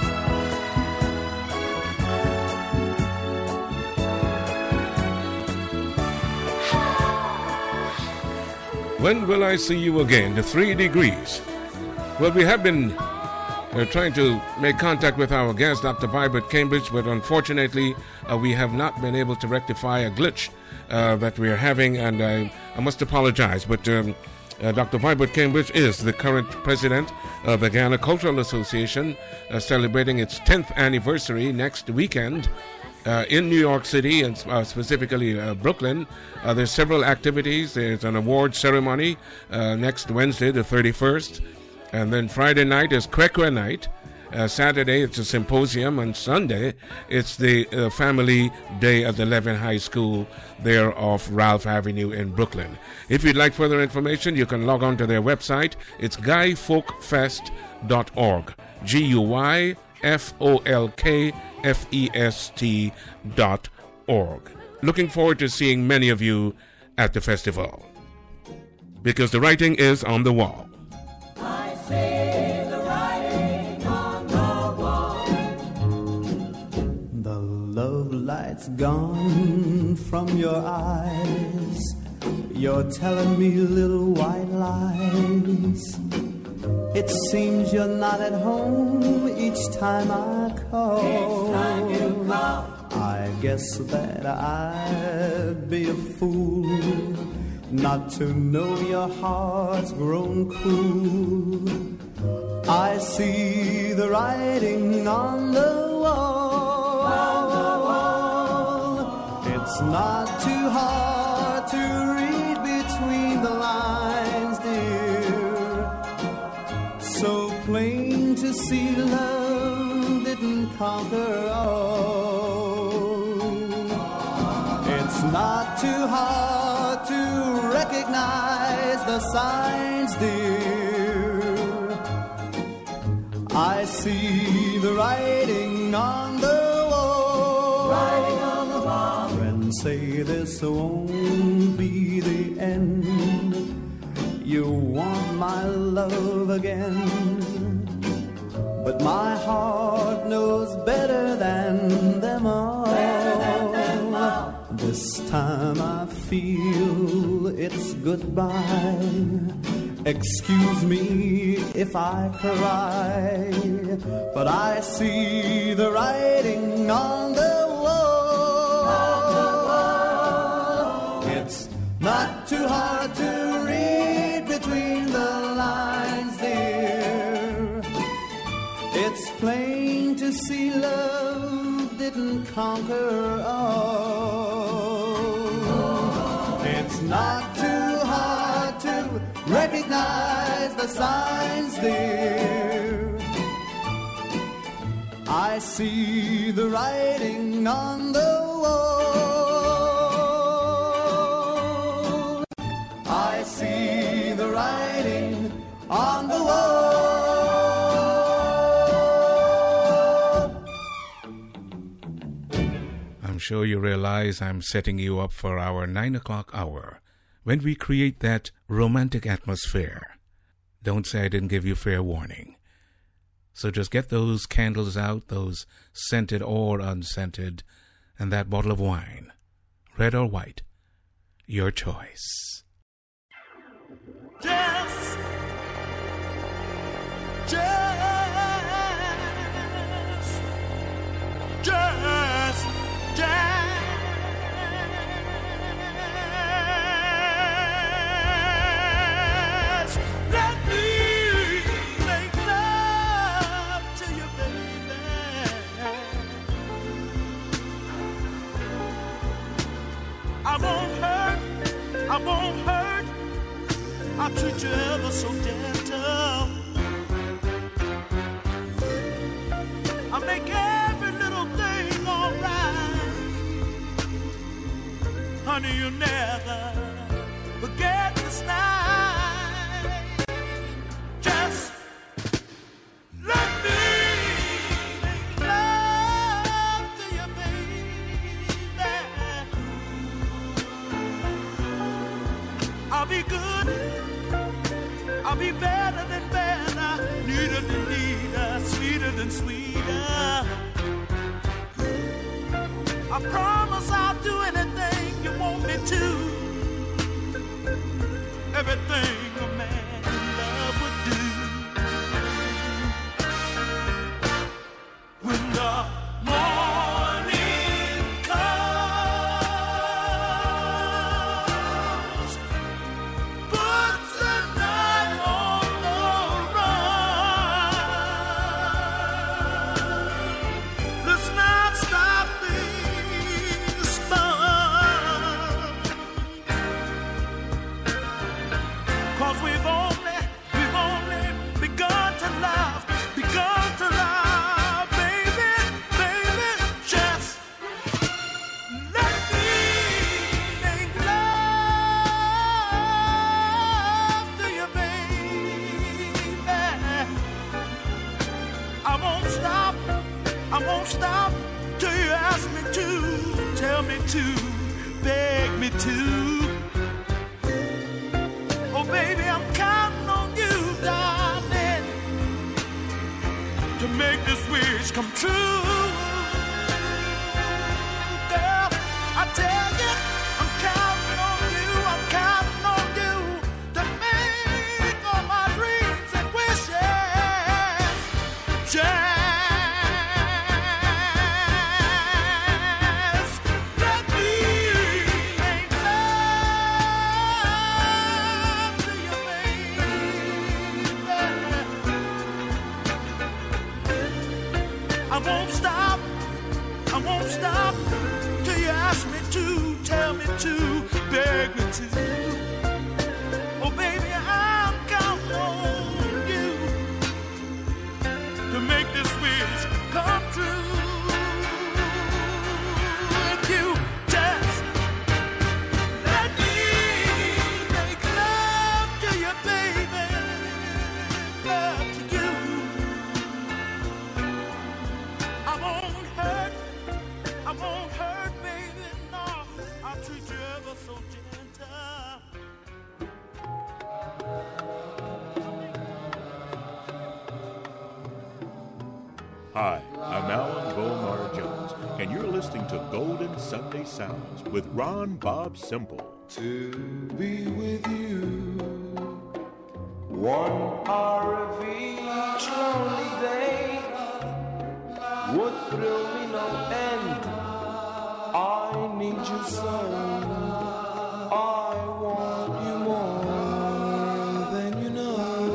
S7: When will I see you again? The three degrees. Well, we have been uh, trying to make contact with our guest, Doctor Vibert Cambridge, but unfortunately, uh, we have not been able to rectify a glitch uh, that we are having, and I, I must apologize. But um, uh, Doctor Vibert Cambridge is the current president of the Guyana Cultural Association, uh, celebrating its tenth anniversary next weekend. Uh, in New York City, and uh, specifically uh, Brooklyn. Uh, there's several activities. There's an award ceremony uh, next Wednesday, the thirty-first. And then Friday night is Quekwe night. Uh, Saturday, it's a symposium. And Sunday, it's the uh, Family Day at the Levin High School there off Ralph Avenue in Brooklyn. If you'd like further information, you can log on to their website. It's guy folk fest dot org. G U Y F O L K F E S T dot org. Looking forward to seeing many of you at the festival, because the writing is on the wall.
S13: I see the writing on the wall.
S21: The love light's gone from your eyes. You're telling me little white lies. It seems you're not at home each time I call.
S6: Each time you call.
S21: I guess that I'd be a fool not to know your heart's grown cool. I see the writing on the wall.
S6: On the wall.
S21: It's not too hard to read between the lines, dear. So plain to see love didn't conquer all. It's not too hard to recognize the signs, dear. I see the writing on the wall.
S6: Writing on the wall.
S21: Friends say this won't be the end. You want my love again. But my heart knows better than them all.
S6: Better than them all.
S21: This time I feel it's goodbye. Excuse me if I cry, but I see the writing on the wall.
S6: On the wall.
S21: It's not too hard to read between the lines, dear. It's plain to see love didn't conquer all. It's not too hard to recognize the signs, dear. I see the writing on the wall. I see the writing on the wall.
S4: I'm sure you realize I'm setting you up for our nine o'clock hour, when we create that romantic atmosphere. Don't say I didn't give you fair warning. So just get those candles out, those scented or unscented, and that bottle of wine, red or white, your choice.
S6: Just, just, just, just. I won't hurt, I won't hurt. I'll treat you ever so gentle. I'll make every little thing alright. Honey, you never forget this night. Just let me make love to you, baby. I'll be good, I'll be better than better, neater than neater, sweeter than sweeter. I promise I'll do anything you want me to, everything a man in love would do. When the morning comes, puts the night on the run. Let's not stop these fun, 'cause we've only, we've only begun to love, begun to love, baby, baby. Just let me make love to you, baby. I won't stop, I won't stop till you ask me to, tell me to, beg me to. Oh, baby, I'm counting on you, darling, to make this wish come true. Girl, I tell you, I'm counting on you, I'm counting on you to make all my dreams and wishes
S1: I won't stop, I won't stop till you ask me to, tell me to, beg me to. Oh baby, I'm counting on you to make this wish come true. If you just let me make love to you, baby, love to you, I won't hurt, I won't hurt, baby, no, I'll treat you ever so gentle.
S10: Hi, I'm Alan Bomar Jones, and you're listening to Golden Sunday Sounds with Ron Bob Simple.
S1: To be with you, one hour of each lonely day would thrill me no end. I need you so, I want you more than you know.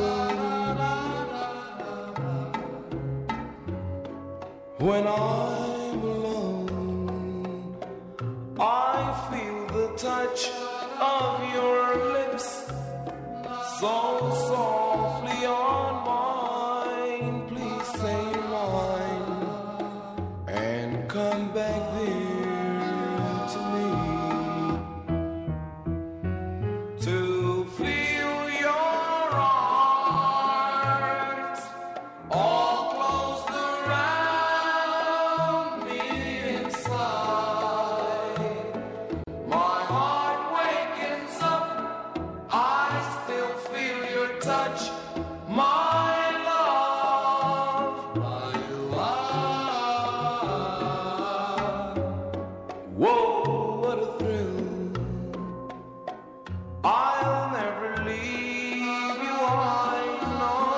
S1: When I'm alone, I feel the touch of your lips so softly on mine. Please say you're mine and come back there to me. To feel your arms all close around me inside. My heart wakens up, I still feel your touch, my love. Whoa, what a thrill. I'll never leave you, I know,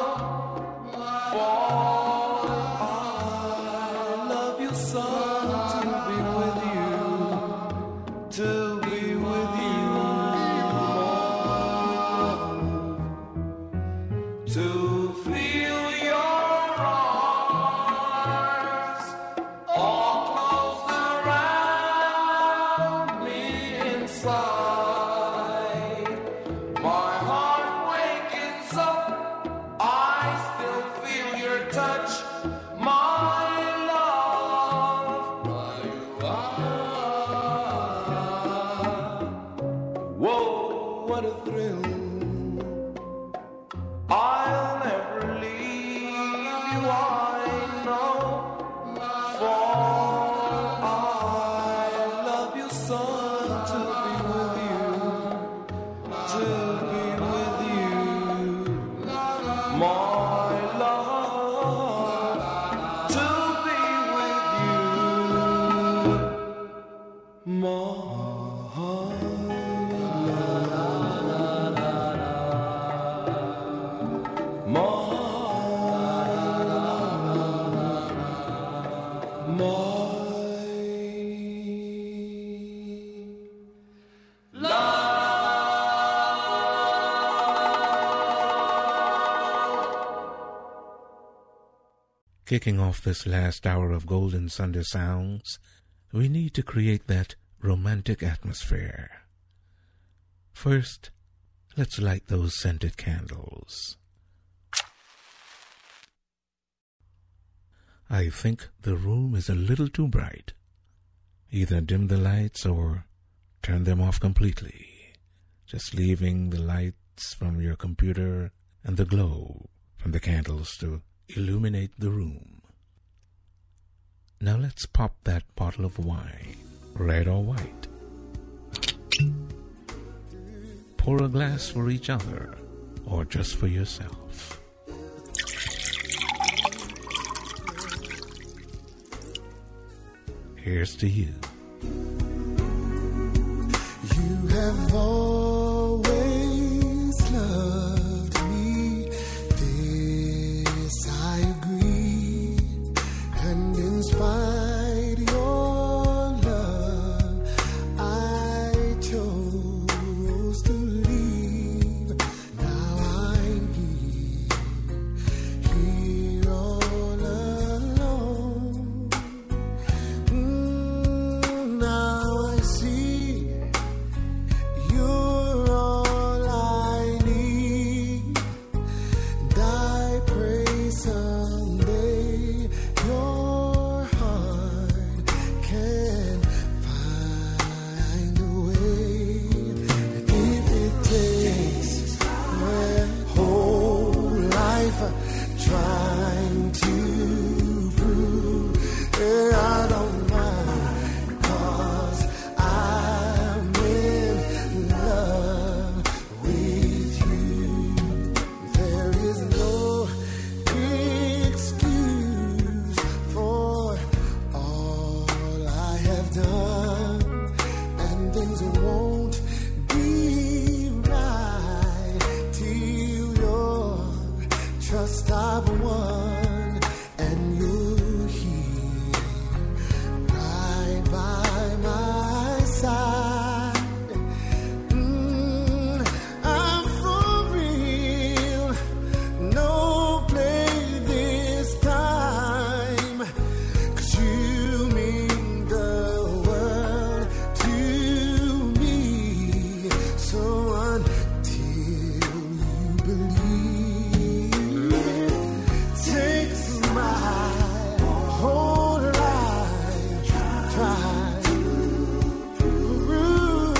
S1: for I love you so. To be with you, to be with you more. To feel your arms all close around me inside. My heart wakens up, I still feel your touch, my love. Whoa, what a thrill. I'll never leave you, I know, for I love you so. To be with you, to be with you, my love, to be with you, my
S7: Kicking off this last hour of Golden Sunday Sounds, we need to create that romantic atmosphere. First, let's light those scented candles. I think the room is a little too bright. Either dim the lights or turn them off completely, just leaving the lights from your computer and the glow from the candles to illuminate the room. Now let's pop that bottle of wine, red or white. Pour a glass for each other or just for yourself. Here's to you.
S1: You have always loved me, this I agree, and in spite of your love, I chose to leave. Now I'm here, here all alone. I've won, and you're here right by my side. Mm, I'm for real, no play this time, 'cause you mean the world to me. So until you believe, takes my whole life, try to prove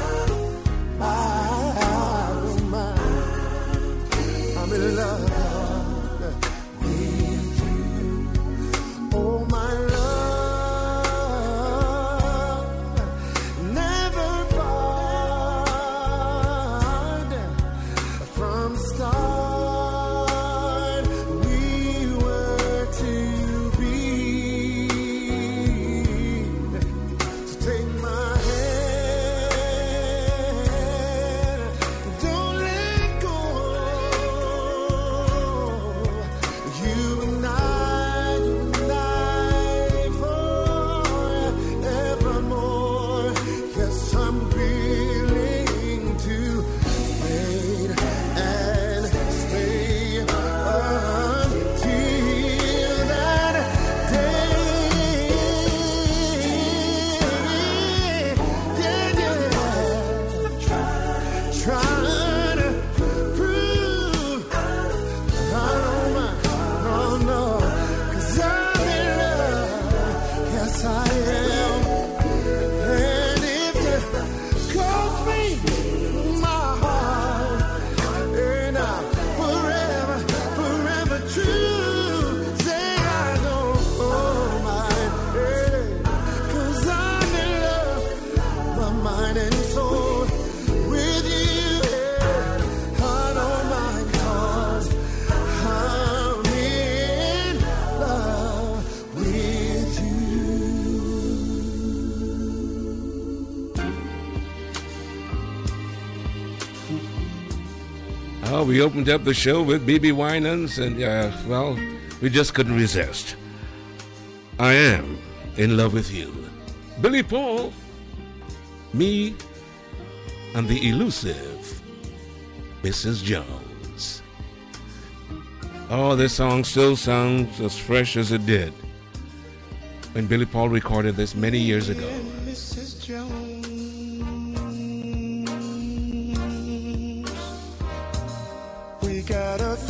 S1: I don't mind. I'm in love with you. Oh, my love, never part from the start. We were to be. So take my hand, don't let go. You and I, you and I, forevermore. Yes, I'm willing to wait and stay until that day. Yeah, yeah. Trying to prove I don't mind, no, no, 'cause I'm in love, yes I am. And if you cost me my heart, and I'm forever, forever true, say I don't mind, yeah, 'cause I'm in love, my mind and soul with you, yeah. I don't mind 'cause I'm in love with you.
S7: Oh, we opened up the show with B B Winans, and uh, well, we just couldn't resist. I am in love with you. Billy Paul, me, and the elusive Missus Jones. Oh, this song still sounds as fresh as it did when Billy Paul recorded this many years ago.
S1: Missus Jones, we got a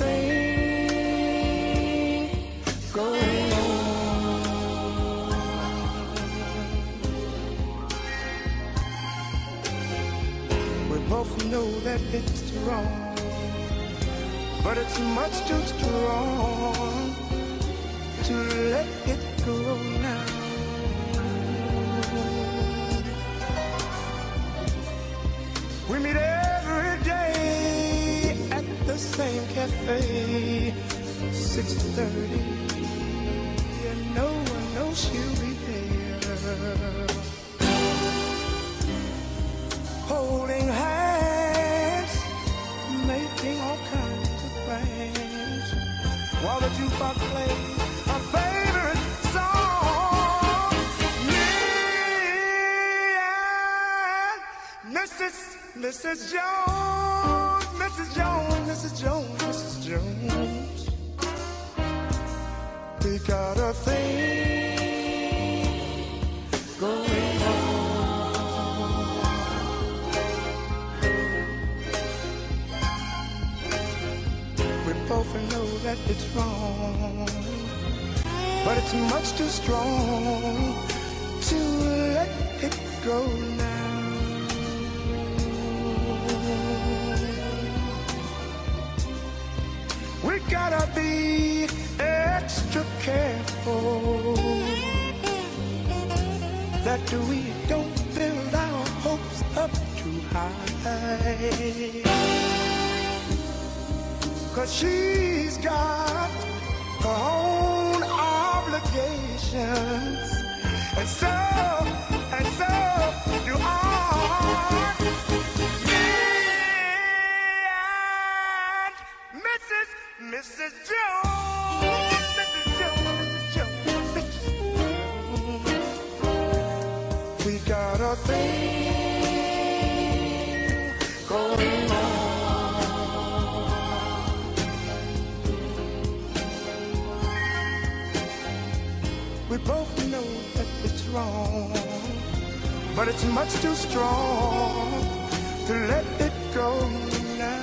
S1: thing going on. We both know that it's wrong, but it's much too strong to let it go now. We meet every day at the same cafe, six thirty, and no one knows she'll be there. Holding hands, making all kinds of plans, while the jukebox plays our favorite song. Me and Missus Missus Jones, Missus Jones, Missus Jones, Missus Jones, we got a thing going on. We both know that it's wrong, but it's much too strong to let it go now. We gotta be extra careful that we don't build our hopes up too high, 'cause she's got her own obligations, and so, and so do I. Me and Missus Missus Missus Jones, Missus Jones, Missus Jones. We got a thing going on. We both know that it's wrong, but it's much too strong to let it go now.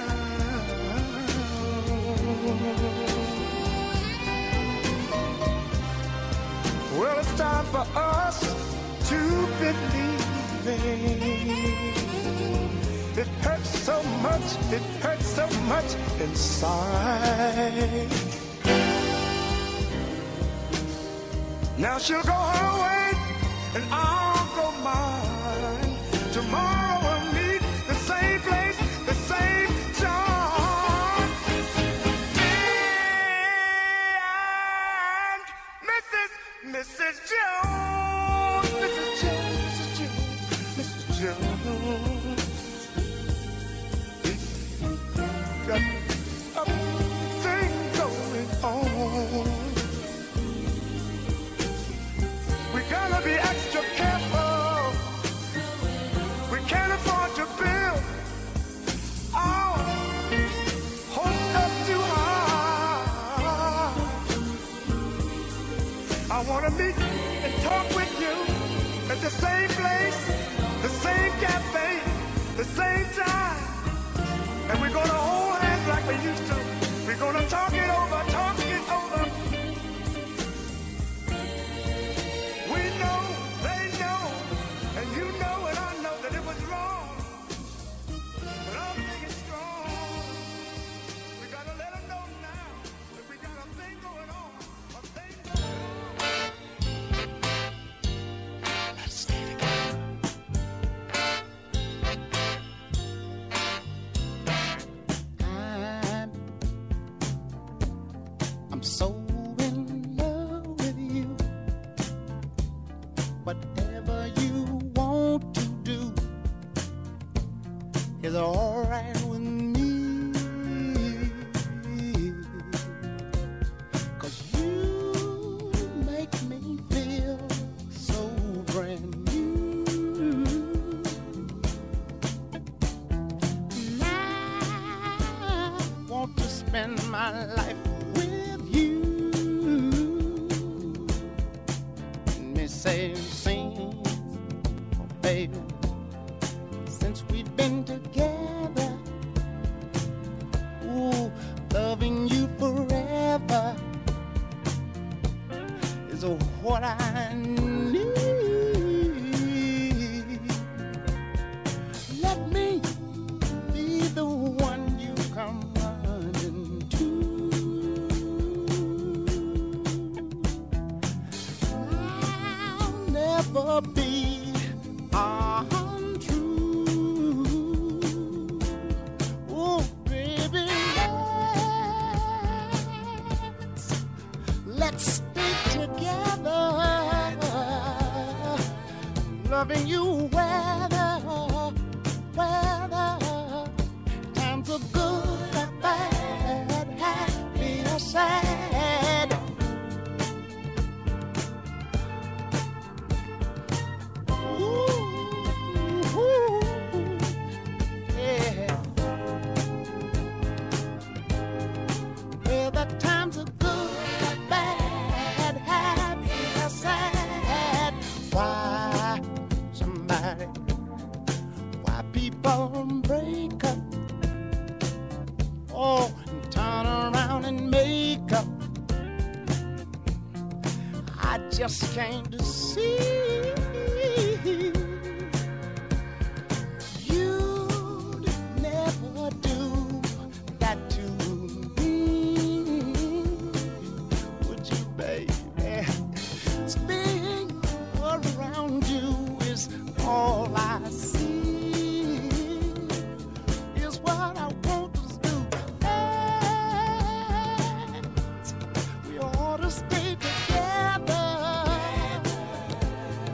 S1: Well, it's time for us to believe it. It hurts so much, it hurts so much inside. Now she'll go her way, and I'll go mine. Tomorrow we'll meet the same place, the same time. And Missus Missus Jones, Missus Jones, Missus Jones, Missus Jones. Got a thing going on. Gotta be extra careful. We can't afford to build our hopes up too high. I wanna meet and talk with you at the same place, the same cafe, the same time. And we're gonna hold hands like we used to. We're gonna talk it over, talk it over. We know, they know, and you know and I know that it was wrong. But our thing is strong. We gotta let them know now that we got a thing going on. A thing going on. Let's stay together. I'm so whatever you want to do is all right with me. 'Cause you make me feel so brand new. And I want to spend my life with you. And me say, baby, since we've been together, ooh, loving you forever is what I need. Let me be the one you come running to. I'll never be untrue. Oh, baby, let's, let's stay together, loving you weather, weather, times are good or bad, happy or sad. Break up, oh, and turn around and make up. I just came to see you'd never do that to me, would you, baby? Being around you is all I see. What I want us to do, and we ought to stay together.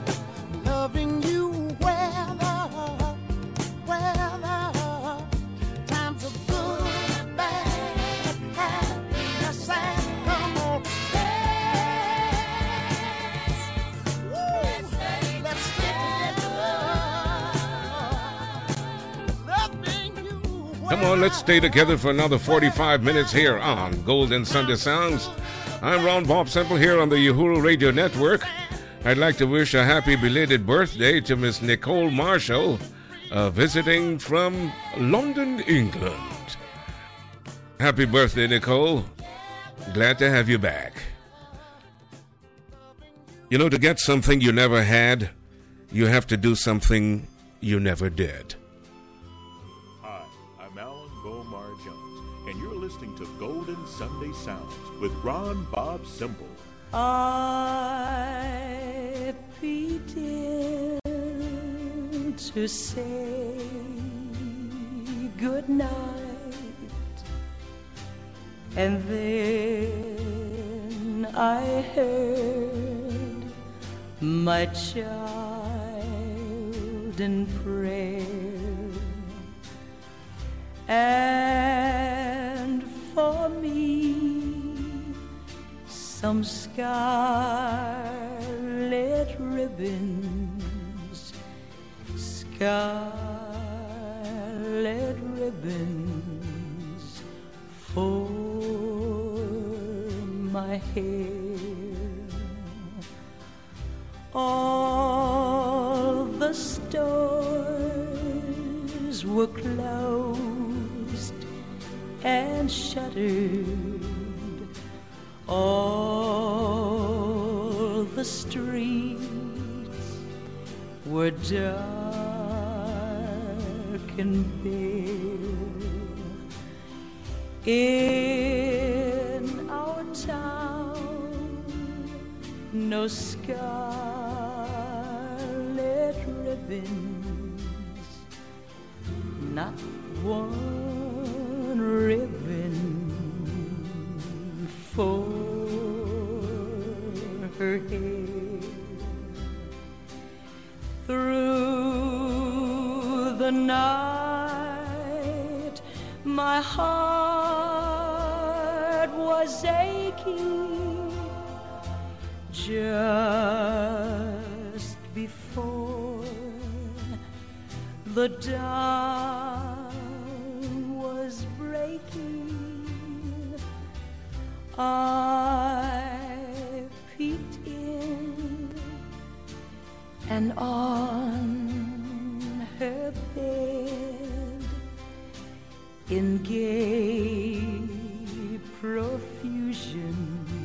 S7: Come on, let's stay together for another forty-five minutes here on Golden Sunday Sounds. I'm Ron Bob Semple here on the Uhuru Radio Network. I'd like to wish a happy belated birthday to Miss Nicole Marshall, uh, visiting from London, England. Happy birthday, Nicole. Glad to have you back. You know, to get something you never had, you have to do something you never did.
S10: Hi, I'm Alan Bomar Jones, and you're listening to Golden Sunday Sounds with Ron Bob Semple.
S2: I begin to say good night, and then I heard my child in prayer, and for me some scarlet ribbons, scarlet ribbons for my hair. All the stores were closed and shuttered. All the streets were dark and bare. In our town, no scarlet ribbons, not one ribbon for her hair. Through the night, my heart was aching. Just before the dawn was breaking, I peeked in, and on her bed, in gay profusion,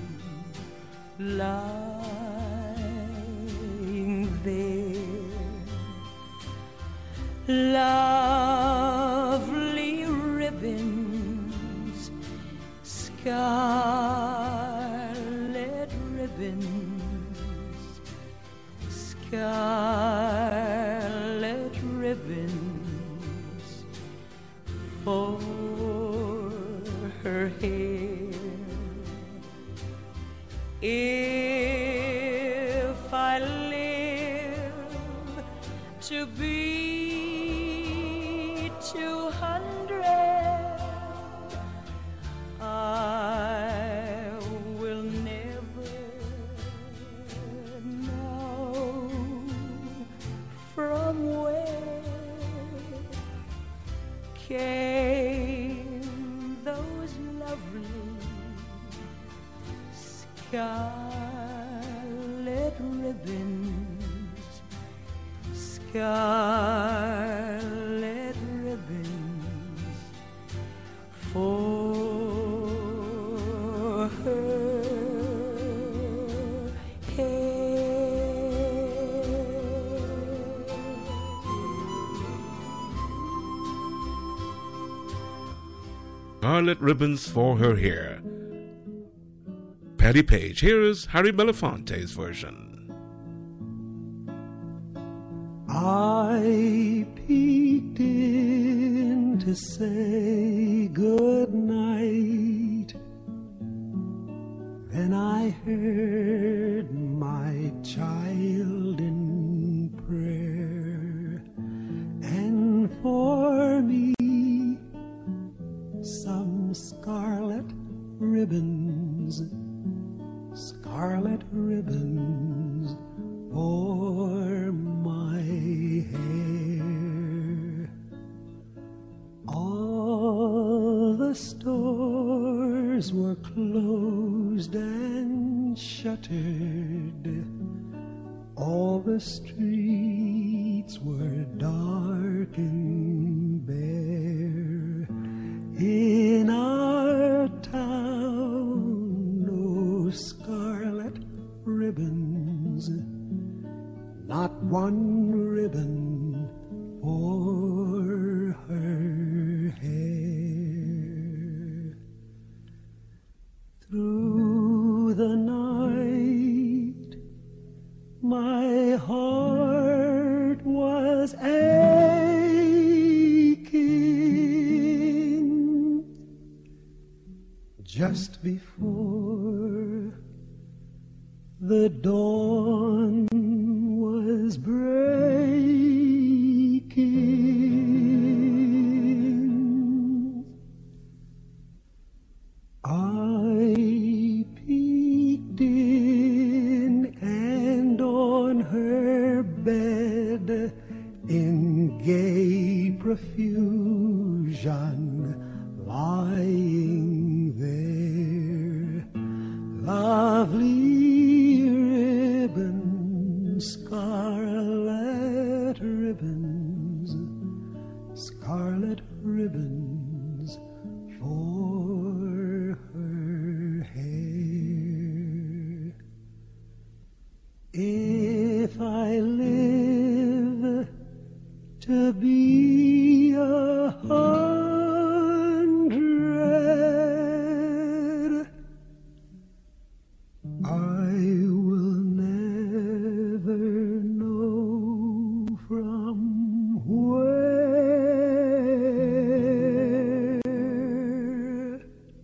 S2: lying there, lovely ribbons, scarlet ribbons, scarlet ribbons for her hair. If I live to be two hundred, I will never know from where came those lovely scarlet ribbons, scarlet ribbons for her
S7: Scarlet ribbons for her hair. Patti Page. Here is Harry Belafonte's version.
S22: I peeked in to say good night. Then I heard my child in prayer, and for me some scarlet ribbons, scarlet ribbons for my hair. All the stores were closed and shuttered. All the streets were dark and bare. In our town, no scarlet ribbons, not one ribbon for her hair. Through the night, my heart was aching. Just before the dawn was breaking, I peeked in, and on her bed in gay profusion lying there, lovely ribbons, scarlet ribbons, scarlet ribbons for her hair. If I live to be a hundred, I will never know from where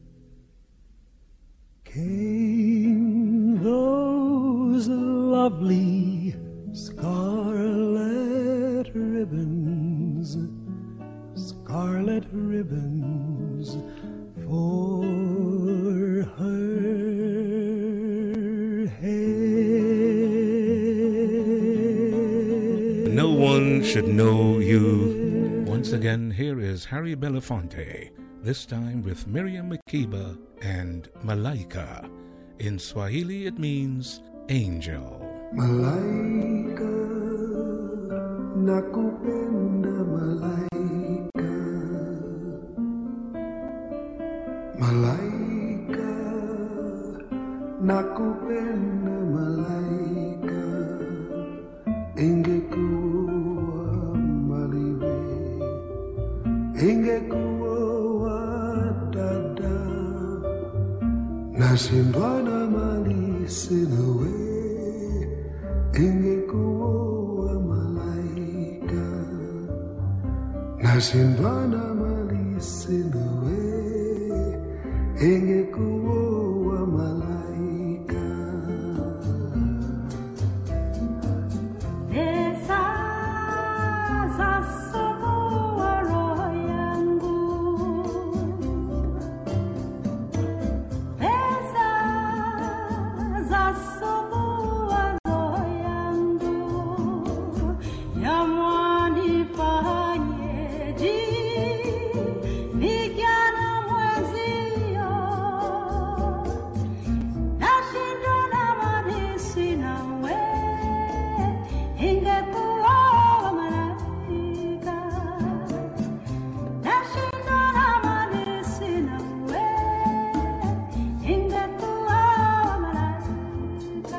S22: came those lovely scarlet ribbons, scarlet ribbons for her hair.
S4: No one should know you. Once again, here is Harry Belafonte, this time with Miriam Makeba and Malaika. In Swahili, it means angel.
S22: Malaika, nakupenda malaika. Malaika, nakupenda malaika. Ingekuwa maliwe, ingekuwa dada, nashindwa na mali sinawe. Ingekuwa malaika, nashindwa na mali sinawe. Ingekuwa malaika.
S13: Pesa zasoboa roho yangu, pesa zasoboa roho yangu, yamwanifanyeje vijana mwenzio, nashindwa na mali sinawe. Ingekuwa malaika, nashindwa na mali sinawe. Ingekuwa malaika.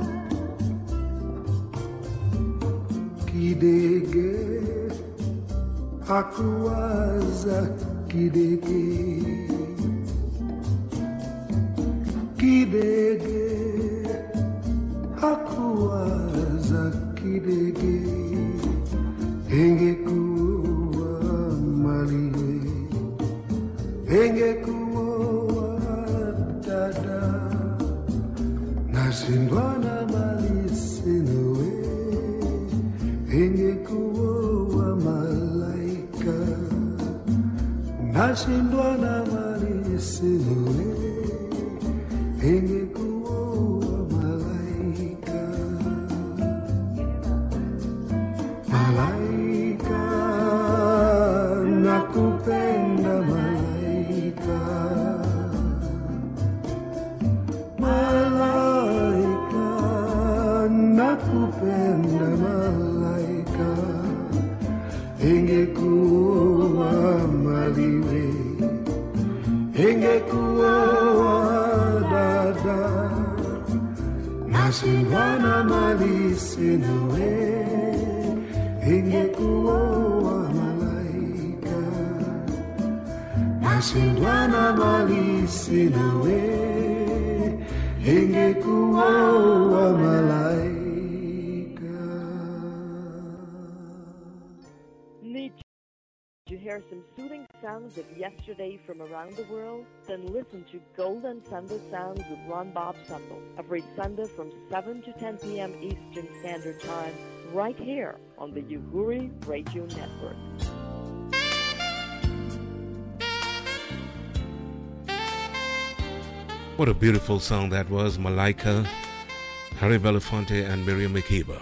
S22: Kidege, hakuwaza kidege. Kidege, hakuwaza kidege. Ingekuwa maliwe, ingekuwa dada, nashindwa na mali sinawe. Ingekuwa malaika, nashindwa na mali sinawe. Ingekuwa malaika. Malaika, nakupenda malaika. Masindwana malisinwe ingekuwa malaika. Masindwana malisinwe ingekuwa malaika.
S11: Need to hear some soothing sounds of yesterday from around the world? Then listen to Golden Sunday Sounds with Ron Bob Semple every Sunday from seven to ten p.m. Eastern Standard Time, right here on the Uhuru Radio Network.
S7: What a beautiful song that was, Malaika, Harry Belafonte, and Miriam Makeba.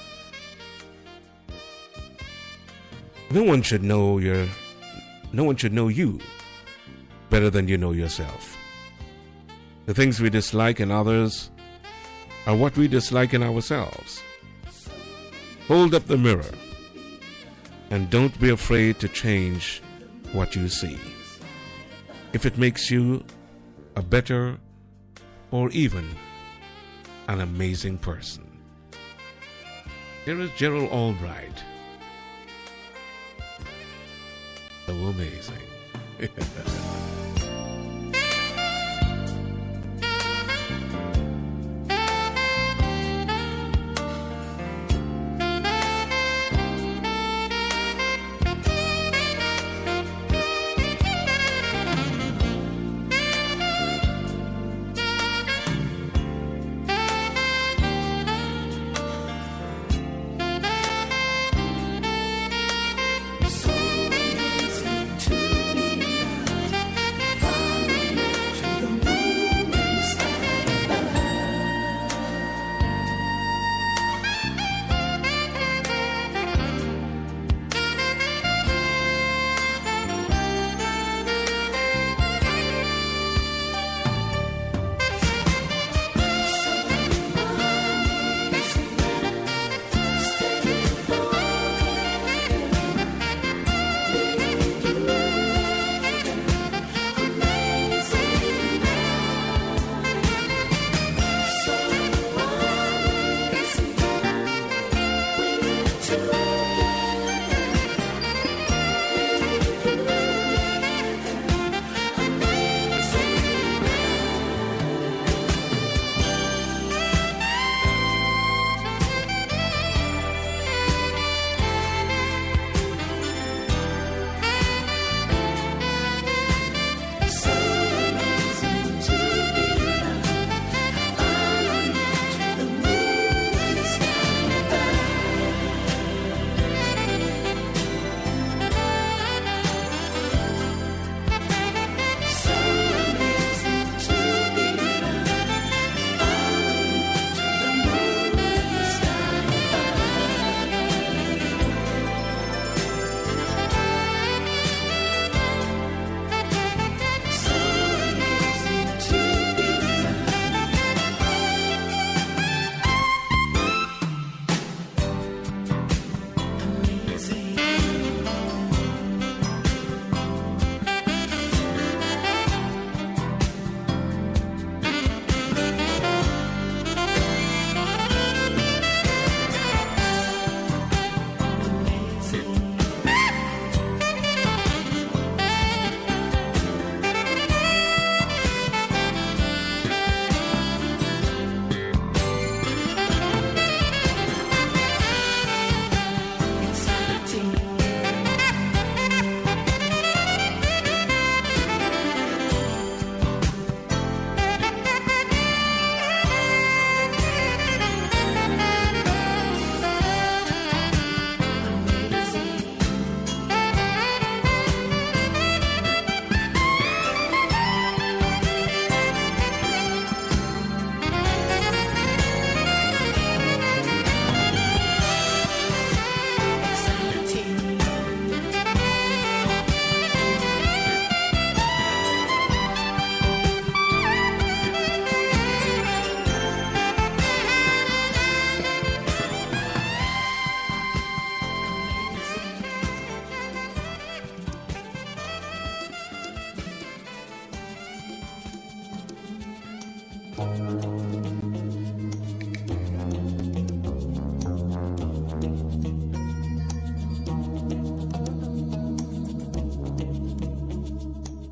S7: No one should know your, no one should know you better than you know yourself. The things we dislike in others are what we dislike in ourselves. Hold up the mirror and don't be afraid to change what you see. If it makes you a better or even an amazing person. Here is Gerald Albright. So amazing.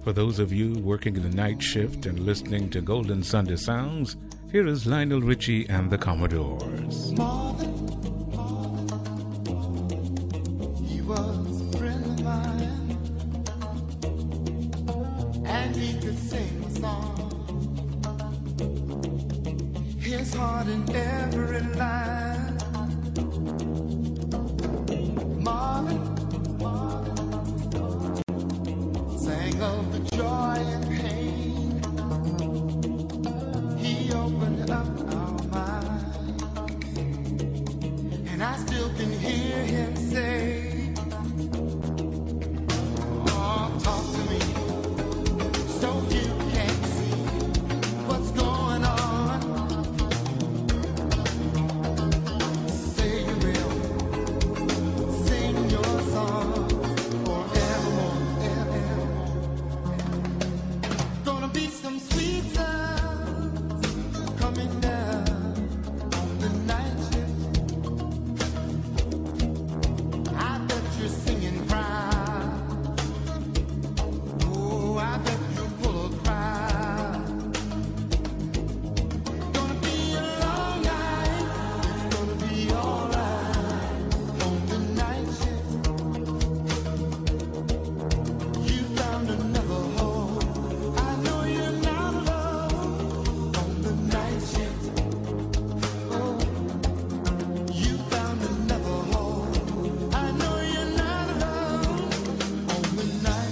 S4: For those of you working the night shift and listening to Golden Sunday Sounds, here is Lionel Richie and the Commodores.
S1: Marvin, he was a friend of mine, and he could sing a song. His heart in every line. Marvin, sang of the joy and pain. He opened up our minds, and I still can hear him say, oh, talk to me, so you can see what's going on. Say you will sing your song forevermore, evermore. Gonna be some sweet sounds coming down on the night shift. I bet you're singing proud. Oh, I bet you're full of pride. Gonna be a long night. It's gonna be alright on the night shift. You found another home. I know you're not alone on the night shift. Oh, you found another home. I know you're not alone on the night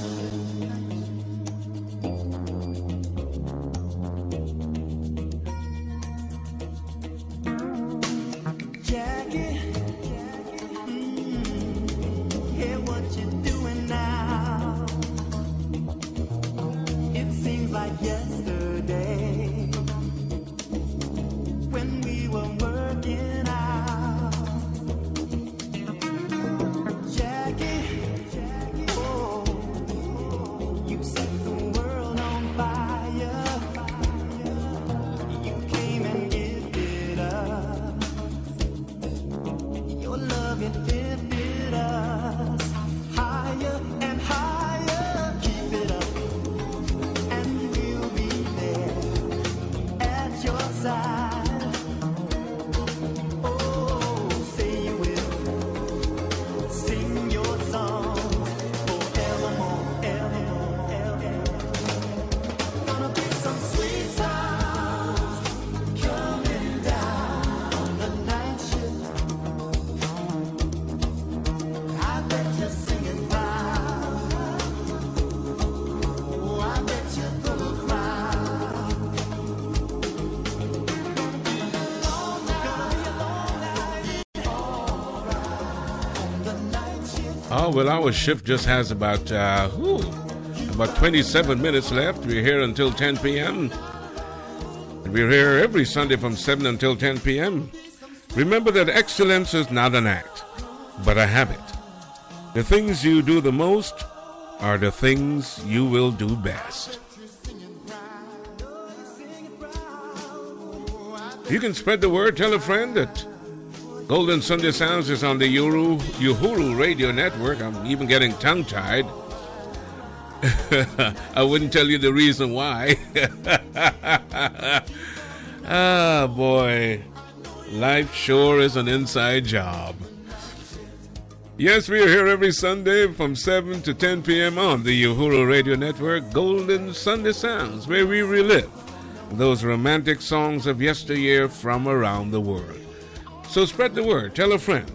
S1: shift. Jackie, mm, hear what you're doing now. It seems like yesterday when we were working out. Jackie, oh, you set the world on fire. You came and gifted us your love, it lifted us higher and higher. Keep it up, and we'll be there at your side. Oh, say you will sing your songs forevermore, evermore, evermore. Gonna be some sweet sounds coming down on the night shift. I bet you're singing loud. Oh, I bet you're full of pride. Long night, alright on the night shift.
S7: Oh, well, our shift just has about, uh, whew, about twenty-seven minutes left. We're here until ten p.m. And we're here every Sunday from seven until ten p.m. Remember that excellence is not an act, but a habit. The things you do the most are the things you will do best. You can spread the word. Tell a friend that Golden Sunday Sounds is on the Uhuru, Uhuru Radio Network. I'm even getting tongue-tied. I wouldn't tell you the reason why. Ah, boy. Life sure is an inside job. Yes, we are here every Sunday from seven to ten p.m. on the Uhuru Radio Network, Golden Sunday Sounds, where we relive those romantic songs of yesteryear from around the world. So spread the word. Tell a friend.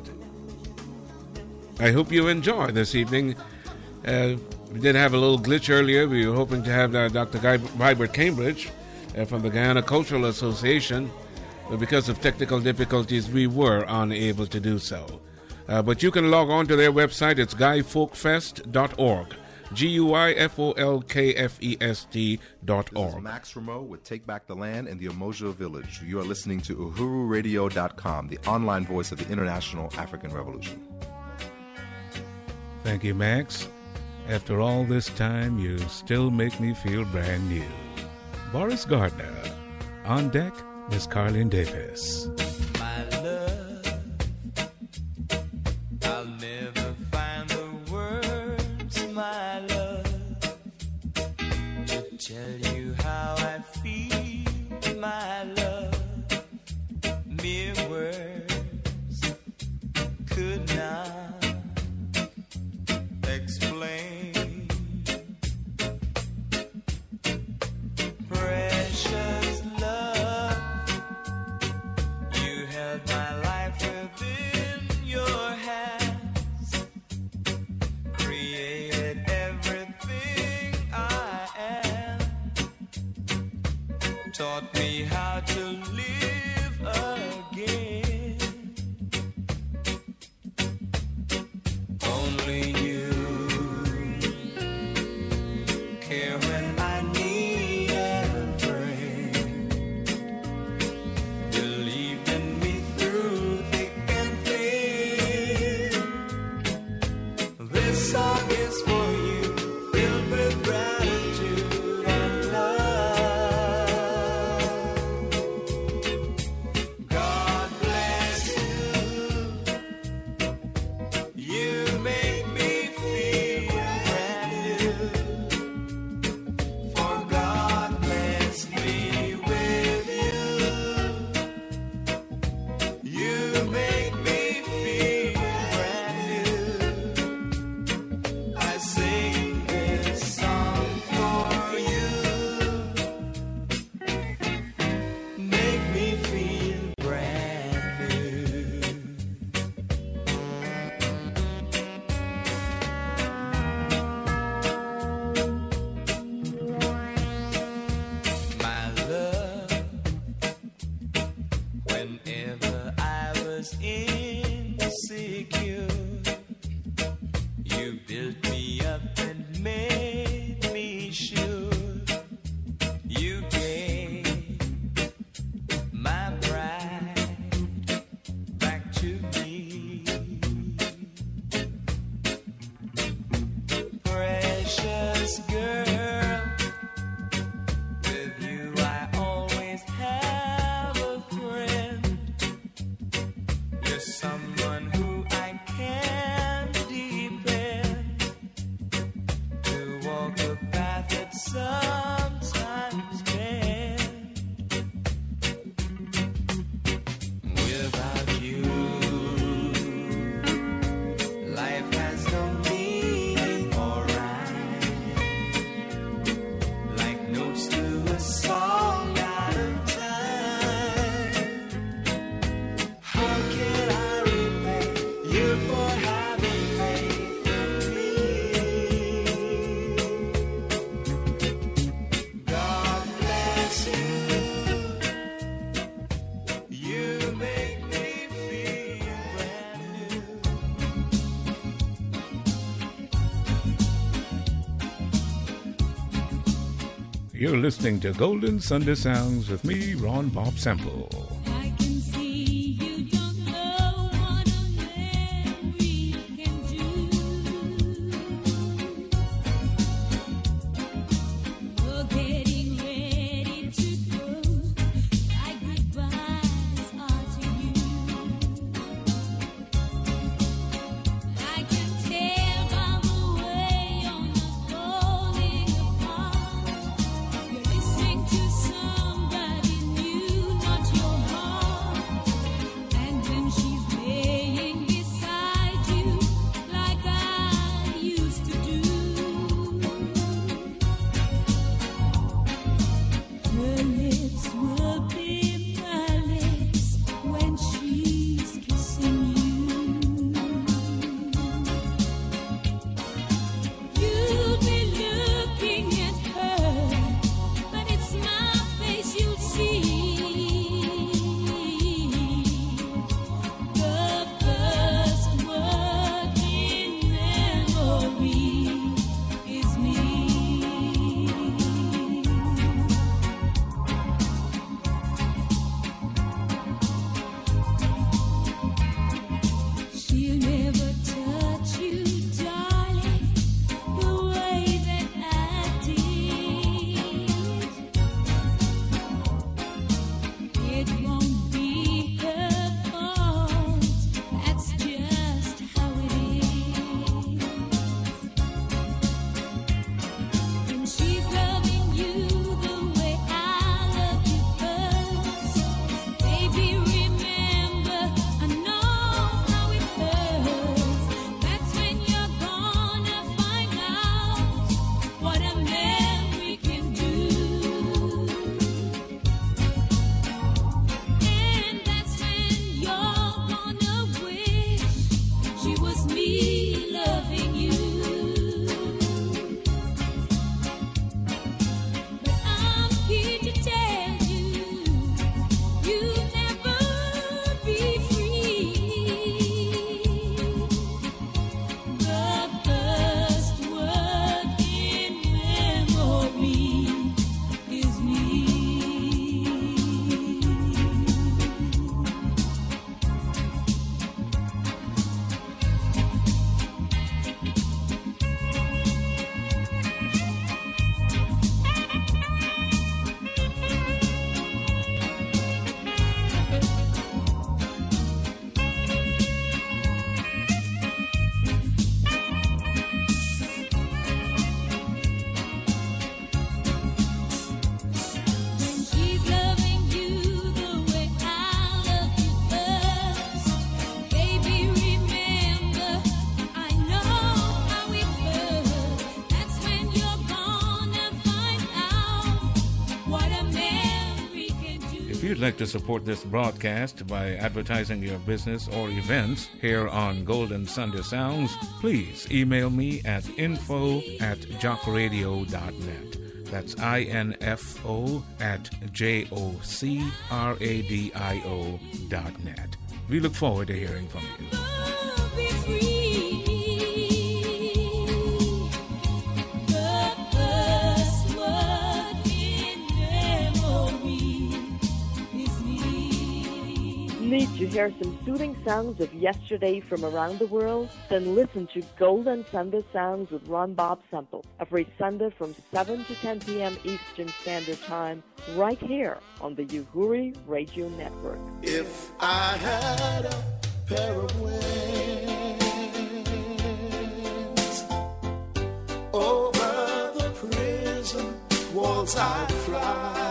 S7: I hope you enjoy this evening. Uh, we did have a little glitch earlier. We were hoping to have uh, Doctor Guy Vibert Cambridge uh, from the Guyana Cultural Association, but because of technical difficulties, we were unable to do so. Uh, but you can log on to their website. It's guy folk fest dot org. G U I F O L K F E S T dot org.
S8: This is Max Rameau with Take Back the Land in the Umoja Village. You are listening to uhuru radio dot com, the online voice of the International African Revolution.
S4: Thank you, Max. After all this time, you still make me feel brand new. Boris Gardner. On deck, Miss Carlene Davis.
S12: My love, I'll never find the words, my love, taught me how to live again. Only you care when I need a friend. Believed in me through thick and thin. This song is for you, filled with gratitude and love. God bless you. You make me feel brand new. For God blessed me with you. You make me feel brand new. I sing this song for you. Make me feel brand new. My love, whenever I was insecure, you built me up and made me sure. You gave my pride back to me. Precious girl, with you I always have a friend. You're someone who I can depend to walk a path that sometimes bend. Without you, life has no meaning or rhyme. Like notes to a song out of time. How can I repay you for having faith in me? God bless you. You make me feel brand new.
S4: You're listening to Golden Sunday Sounds with me, Ron Bob Semple.
S13: I can see you don't know what a memory can do. You're getting ready to go. My goodbyes are to you. I can tell by the way you're not falling apart. You're listening to somebody new, not your heart.
S4: If you'd like to support this broadcast by advertising your business or events here on Golden Sunday Sounds, please email me at info at jockradio dot net. That's I N F O at J O C R A D I O dot net. We look forward to hearing from you.
S11: Need to hear some soothing sounds of yesterday from around the world? Then listen to Golden Sunday Sounds with Ron Bob Semple every Sunday from seven to ten p.m. Eastern Standard Time, right here on the Uhuru Radio Network.
S1: If I had a pair of wings over the prison walls, I'd fly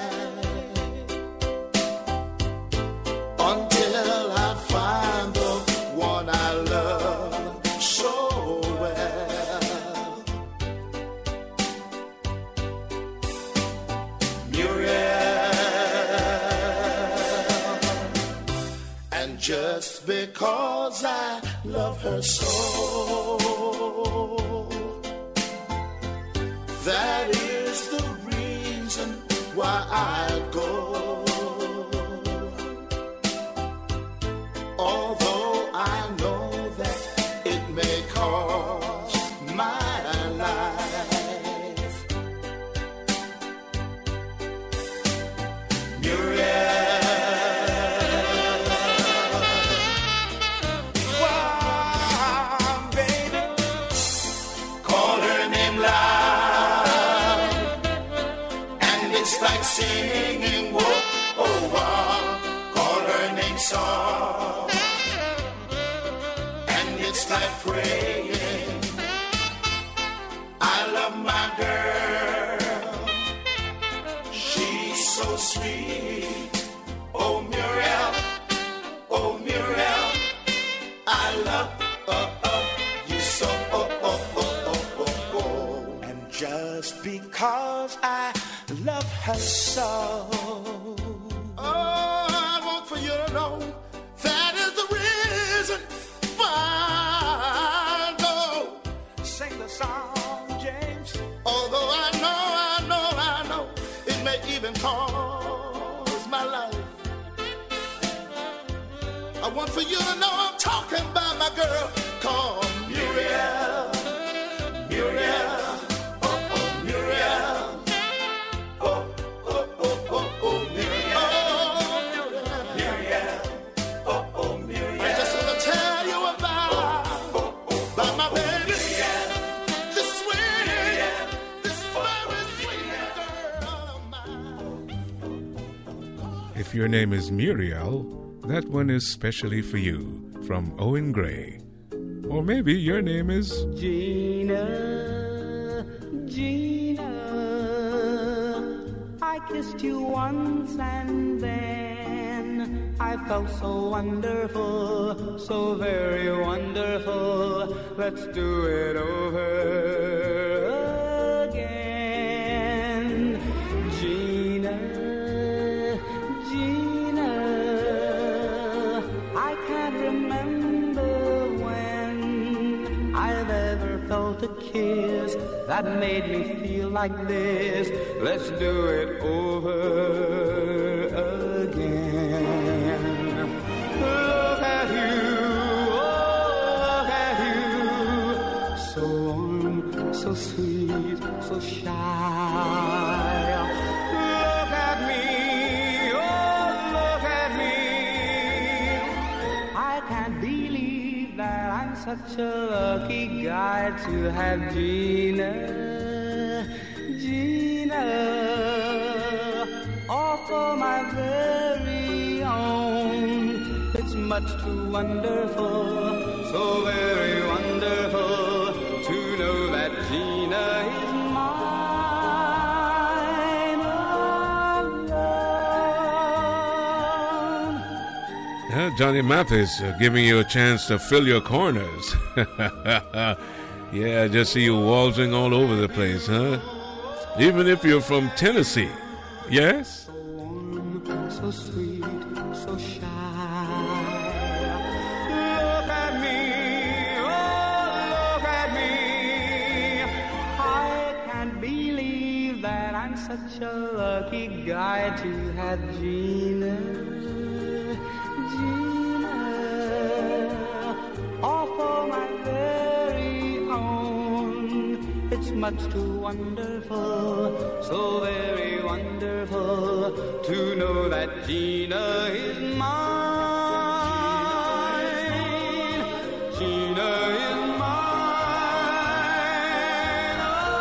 S1: until I find the one I love so well. Muriel, and just because I love her so, that is the reason why I go. Although I know that it may cost my life. Muriel, wow, baby, call her name loud, and it's like singing, whoa, oh, wow, call her name soft. It's like praying, I love my girl, she's so sweet. Oh Muriel, oh Muriel, I love uh, uh, you so, oh, oh, oh, oh, oh, oh. And just because I love her so, oh, I want for you to know that is the reason I go. Sing the song, James. Although I know, I know, I know, it may even cost my life. I want for you to know I'm talking about my girl called Muriel. Muriel. Oh, oh, Muriel. Oh, oh, oh, oh, oh, Muriel. Oh, Muriel. Oh, oh, Muriel. I just want to tell you about my baby, this sweet, this very sweet girl of mine.
S4: If your name is Muriel, that one is specially for you, from Owen Gray. Or maybe your name is
S2: Gina, Gina, I kissed you once and then I felt so wonderful, so very wonderful. Let's do it over again. Gina, Gina, I can't remember when I've ever felt a kiss that made me feel like this. Let's do it over again. Look at you, oh, look at you, so warm, so sweet, so shy. Look at me, oh, look at me. I can't believe that I'm such a lucky guy to have Gina, Gina, all for my very own. It's much too wonderful, so very wonderful to know that Gina is mine alone.
S4: Uh, Johnny Mathis uh, giving you a chance to fill your corners. Yeah, I just see you waltzing all over the place, huh? Even if you're from Tennessee. Yes?
S2: So so sweet, so shy. Look at me, oh, look at me. I can't believe that I'm such a lucky guy to have Gina, Gina, all for my very own. It's much too wonderful, so very wonderful to know that Gina is mine. Gina is mine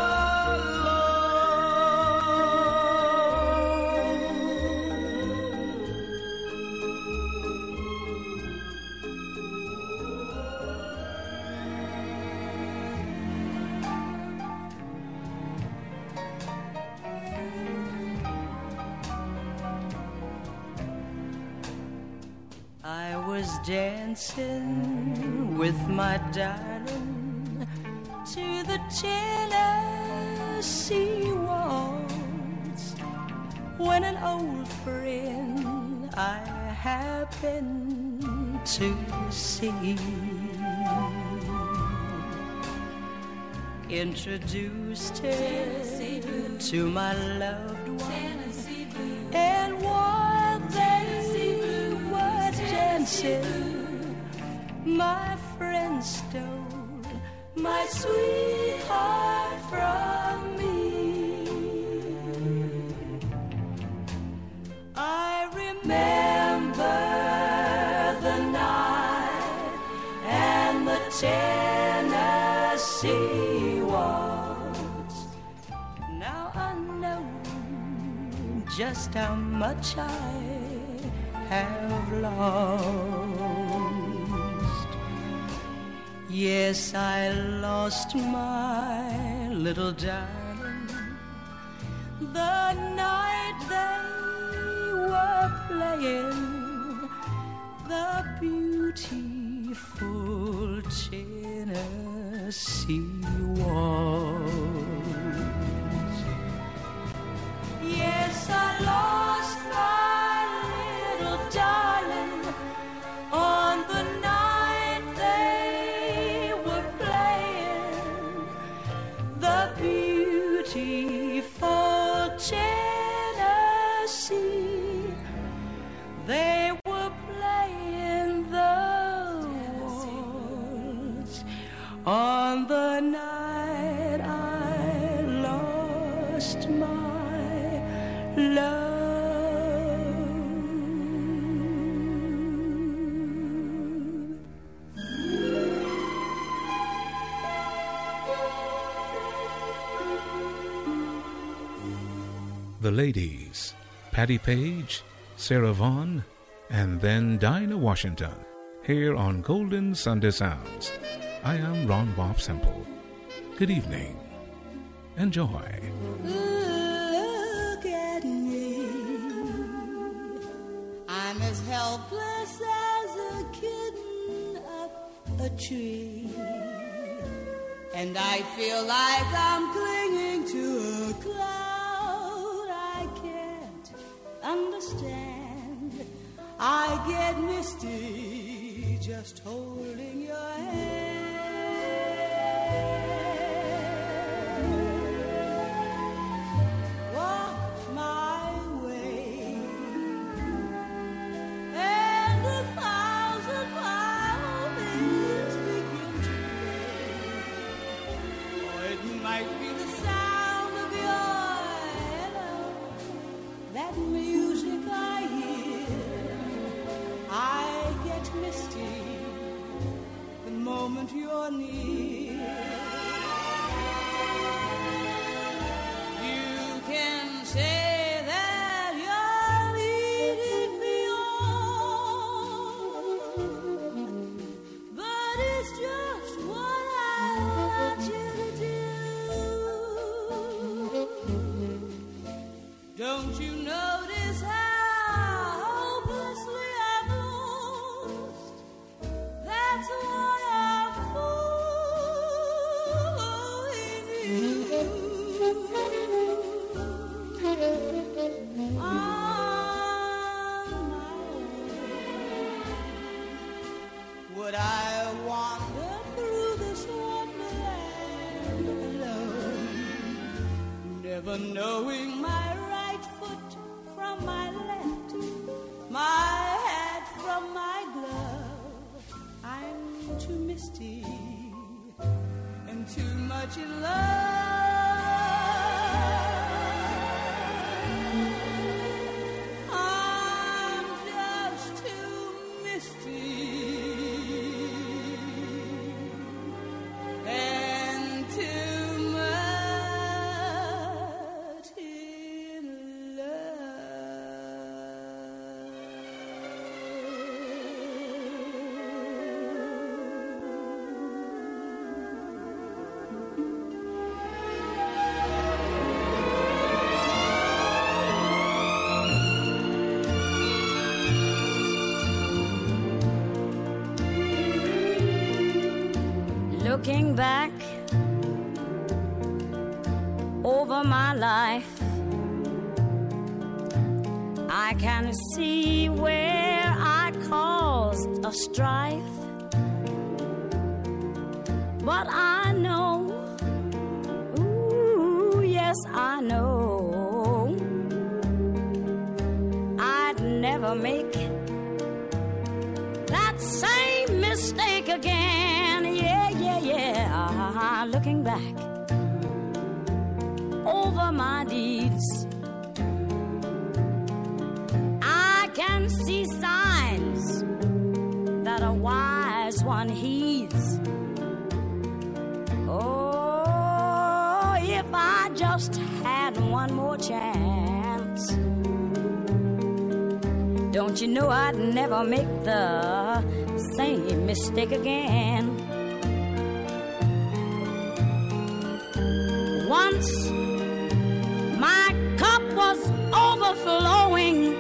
S9: I was dancing with my darling to the Tennessee waltz when an old friend I happened to see introduced her to my loved one, and while they were dancing, my friend stole my sweetheart from me. I remember the night and the Tennessee waltz. Now I know just how much I have lost. Yes, I lost my little darling the night they were playing the beautiful Tennessee waltz. Yes, I lost my little darling on the night they were playing the beautiful Tennessee. They were playing the waltz on the night I lost my love.
S4: The ladies, Patti Page, Sarah Vaughan, and then Dinah Washington, here on Golden Sunday Sounds. I am Ron Bob Semple. Good evening. Enjoy.
S13: Look at me. I'm as helpless as a kitten up a tree. And I feel like I'm clinging to a cloud. I can't understand. I get misty just holding your hand. Walk my way, and a thousand violins begin to play. Or it might be the sound of your hello, that music I hear. I get misty the moment you're near. You can say that you're leading me on, but it's just what I want you to do. Don't you notice how hopelessly I'm lost? That's why I'm fool.
S9: But I wander through this wonderland alone, never knowing my right foot from my left, my hat from my glove. I'm too misty and too much in love. I'm just too misty and too much in
S16: Looking back over my life, I can see where I caused a strife. But I know, ooh, yes, I know, I'd never make that same mistake again. Yeah, yeah, yeah. Looking back over my deeds, I can see signs that a wise one heeds. Oh, if I just had one more chance, don't you know I'd never make the same mistake again. Once my cup was overflowing,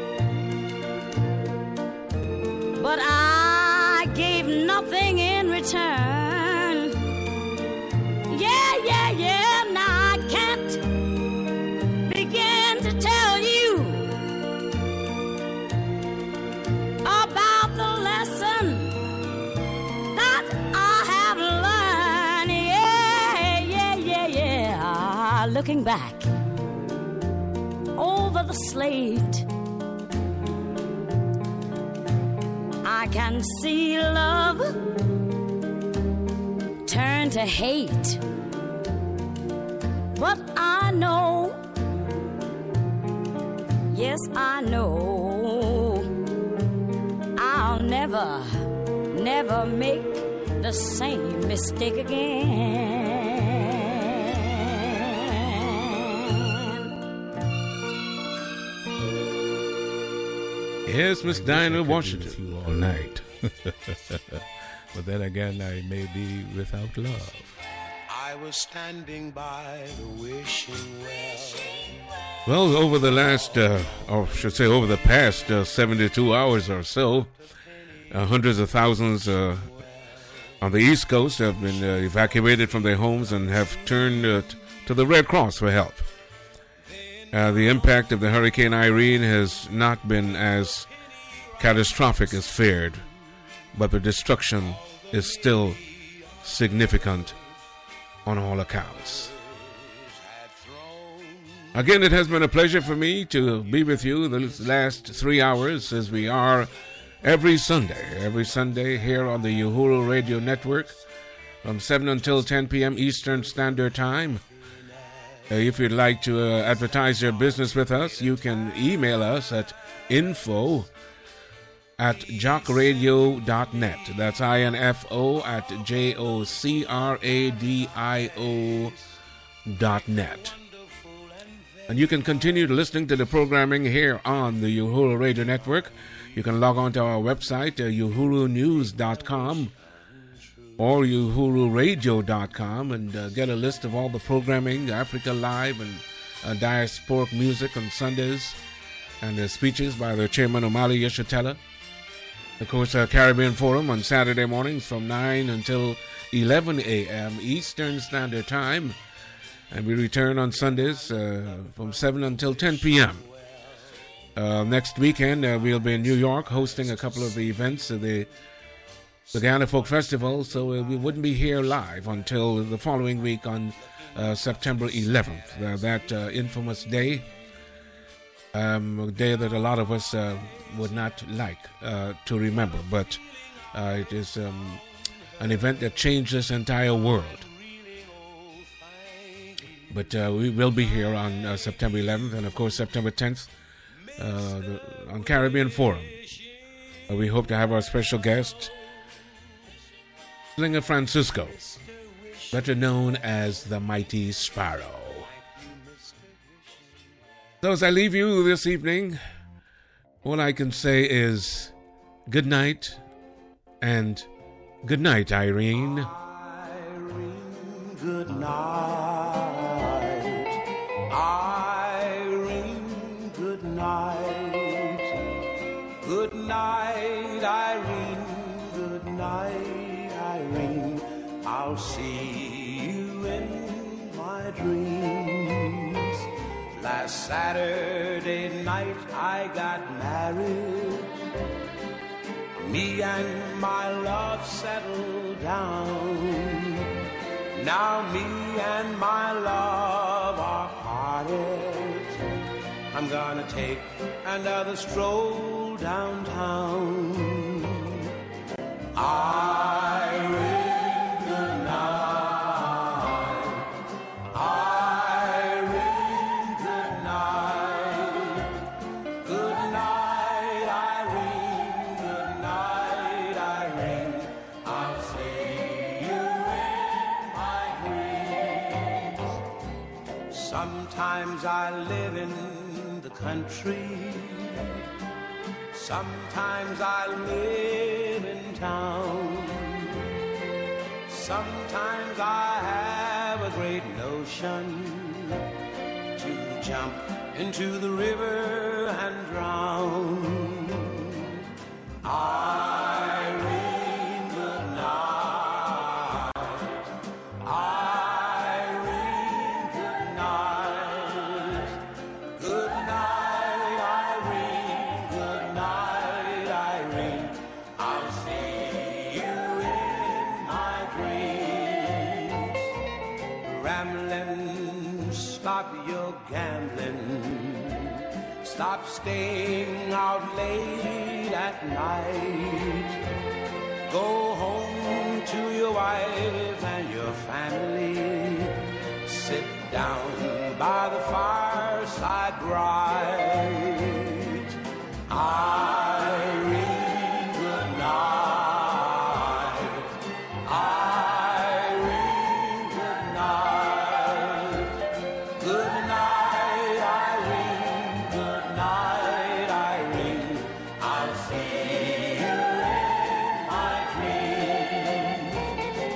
S16: but I gave nothing in return. Yeah, yeah, yeah, now I can't begin to tell you about the lesson that I have learned. Yeah, yeah, yeah, yeah. Looking back over the slate, I can see love turn to hate. But I know, yes, I know, I'll never, never make the same mistake again.
S7: Yes, Miss Dinah Washington. All night. But then again, I may be without love.
S5: I was standing by the wishing well.
S7: Well, over the last, uh, or I should say over the past uh, seventy-two hours or so, uh, hundreds of thousands uh, on the East Coast have been uh, evacuated from their homes and have turned uh, t- to the Red Cross for help. Uh, the impact of the Hurricane Irene has not been as catastrophic as feared, but the destruction is still significant on all accounts. Again, it has been a pleasure for me to be with you the last three hours as we are every Sunday, every Sunday here on the Uhuru Radio Network from seven until ten p.m. Eastern Standard Time. Uh, if you'd like to uh, advertise your business with us, you can email us at info at jockradio dot net. That's I N F O at J O C R A D I O dot net. And you can continue listening to the programming here on the Uhuru Radio Network. You can log on to our website, uh, uhuru news dot com or uhuru radio dot com, and uh, get a list of all the programming, Africa Live and uh, diasporic music on Sundays, and the speeches by the chairman Omali Yeshitela. Of course, uh, Caribbean Forum on Saturday mornings from nine until eleven a.m. Eastern Standard Time. And we return on Sundays uh, from seven until ten p.m. Uh, next weekend, uh, we'll be in New York hosting a couple of the events of the the Guyana Folk Festival, so uh, we wouldn't be here live until the following week on uh, September eleventh, uh, that uh, infamous day, um, a day that a lot of us uh, would not like uh, to remember, but uh, it is um, an event that changed this entire world. But uh, we will be here on uh, September eleventh and, of course, September tenth uh, on Caribbean Forum. Uh, we hope to have our special guest, Slinger Francisco, better known as the Mighty Sparrow. So as I leave you this evening, all I can say is good night and good night, Irene.
S5: Irene, good night. Irene, good night. Good night, Irene. Good night, Irene. I'll see you in my dreams. Last Saturday night I got married. Me and my love settled down. Now me and my love are parted. I'm gonna take another stroll downtown. Irene, good night. Irene, good night. Good night, Irene. Good night, Irene. I'll see you in my dreams. Sometimes I live in the country. Sometimes I live in town. Sometimes I have a great notion to jump into the river and drown. Irene, good night. Irene, good night. Good night, Irene. Good night, Irene. I'll see you in my dreams. Rambling, stop your gambling. Stop staying out late at night. Go home to your wife and your family. Sit down by the fireside, bright.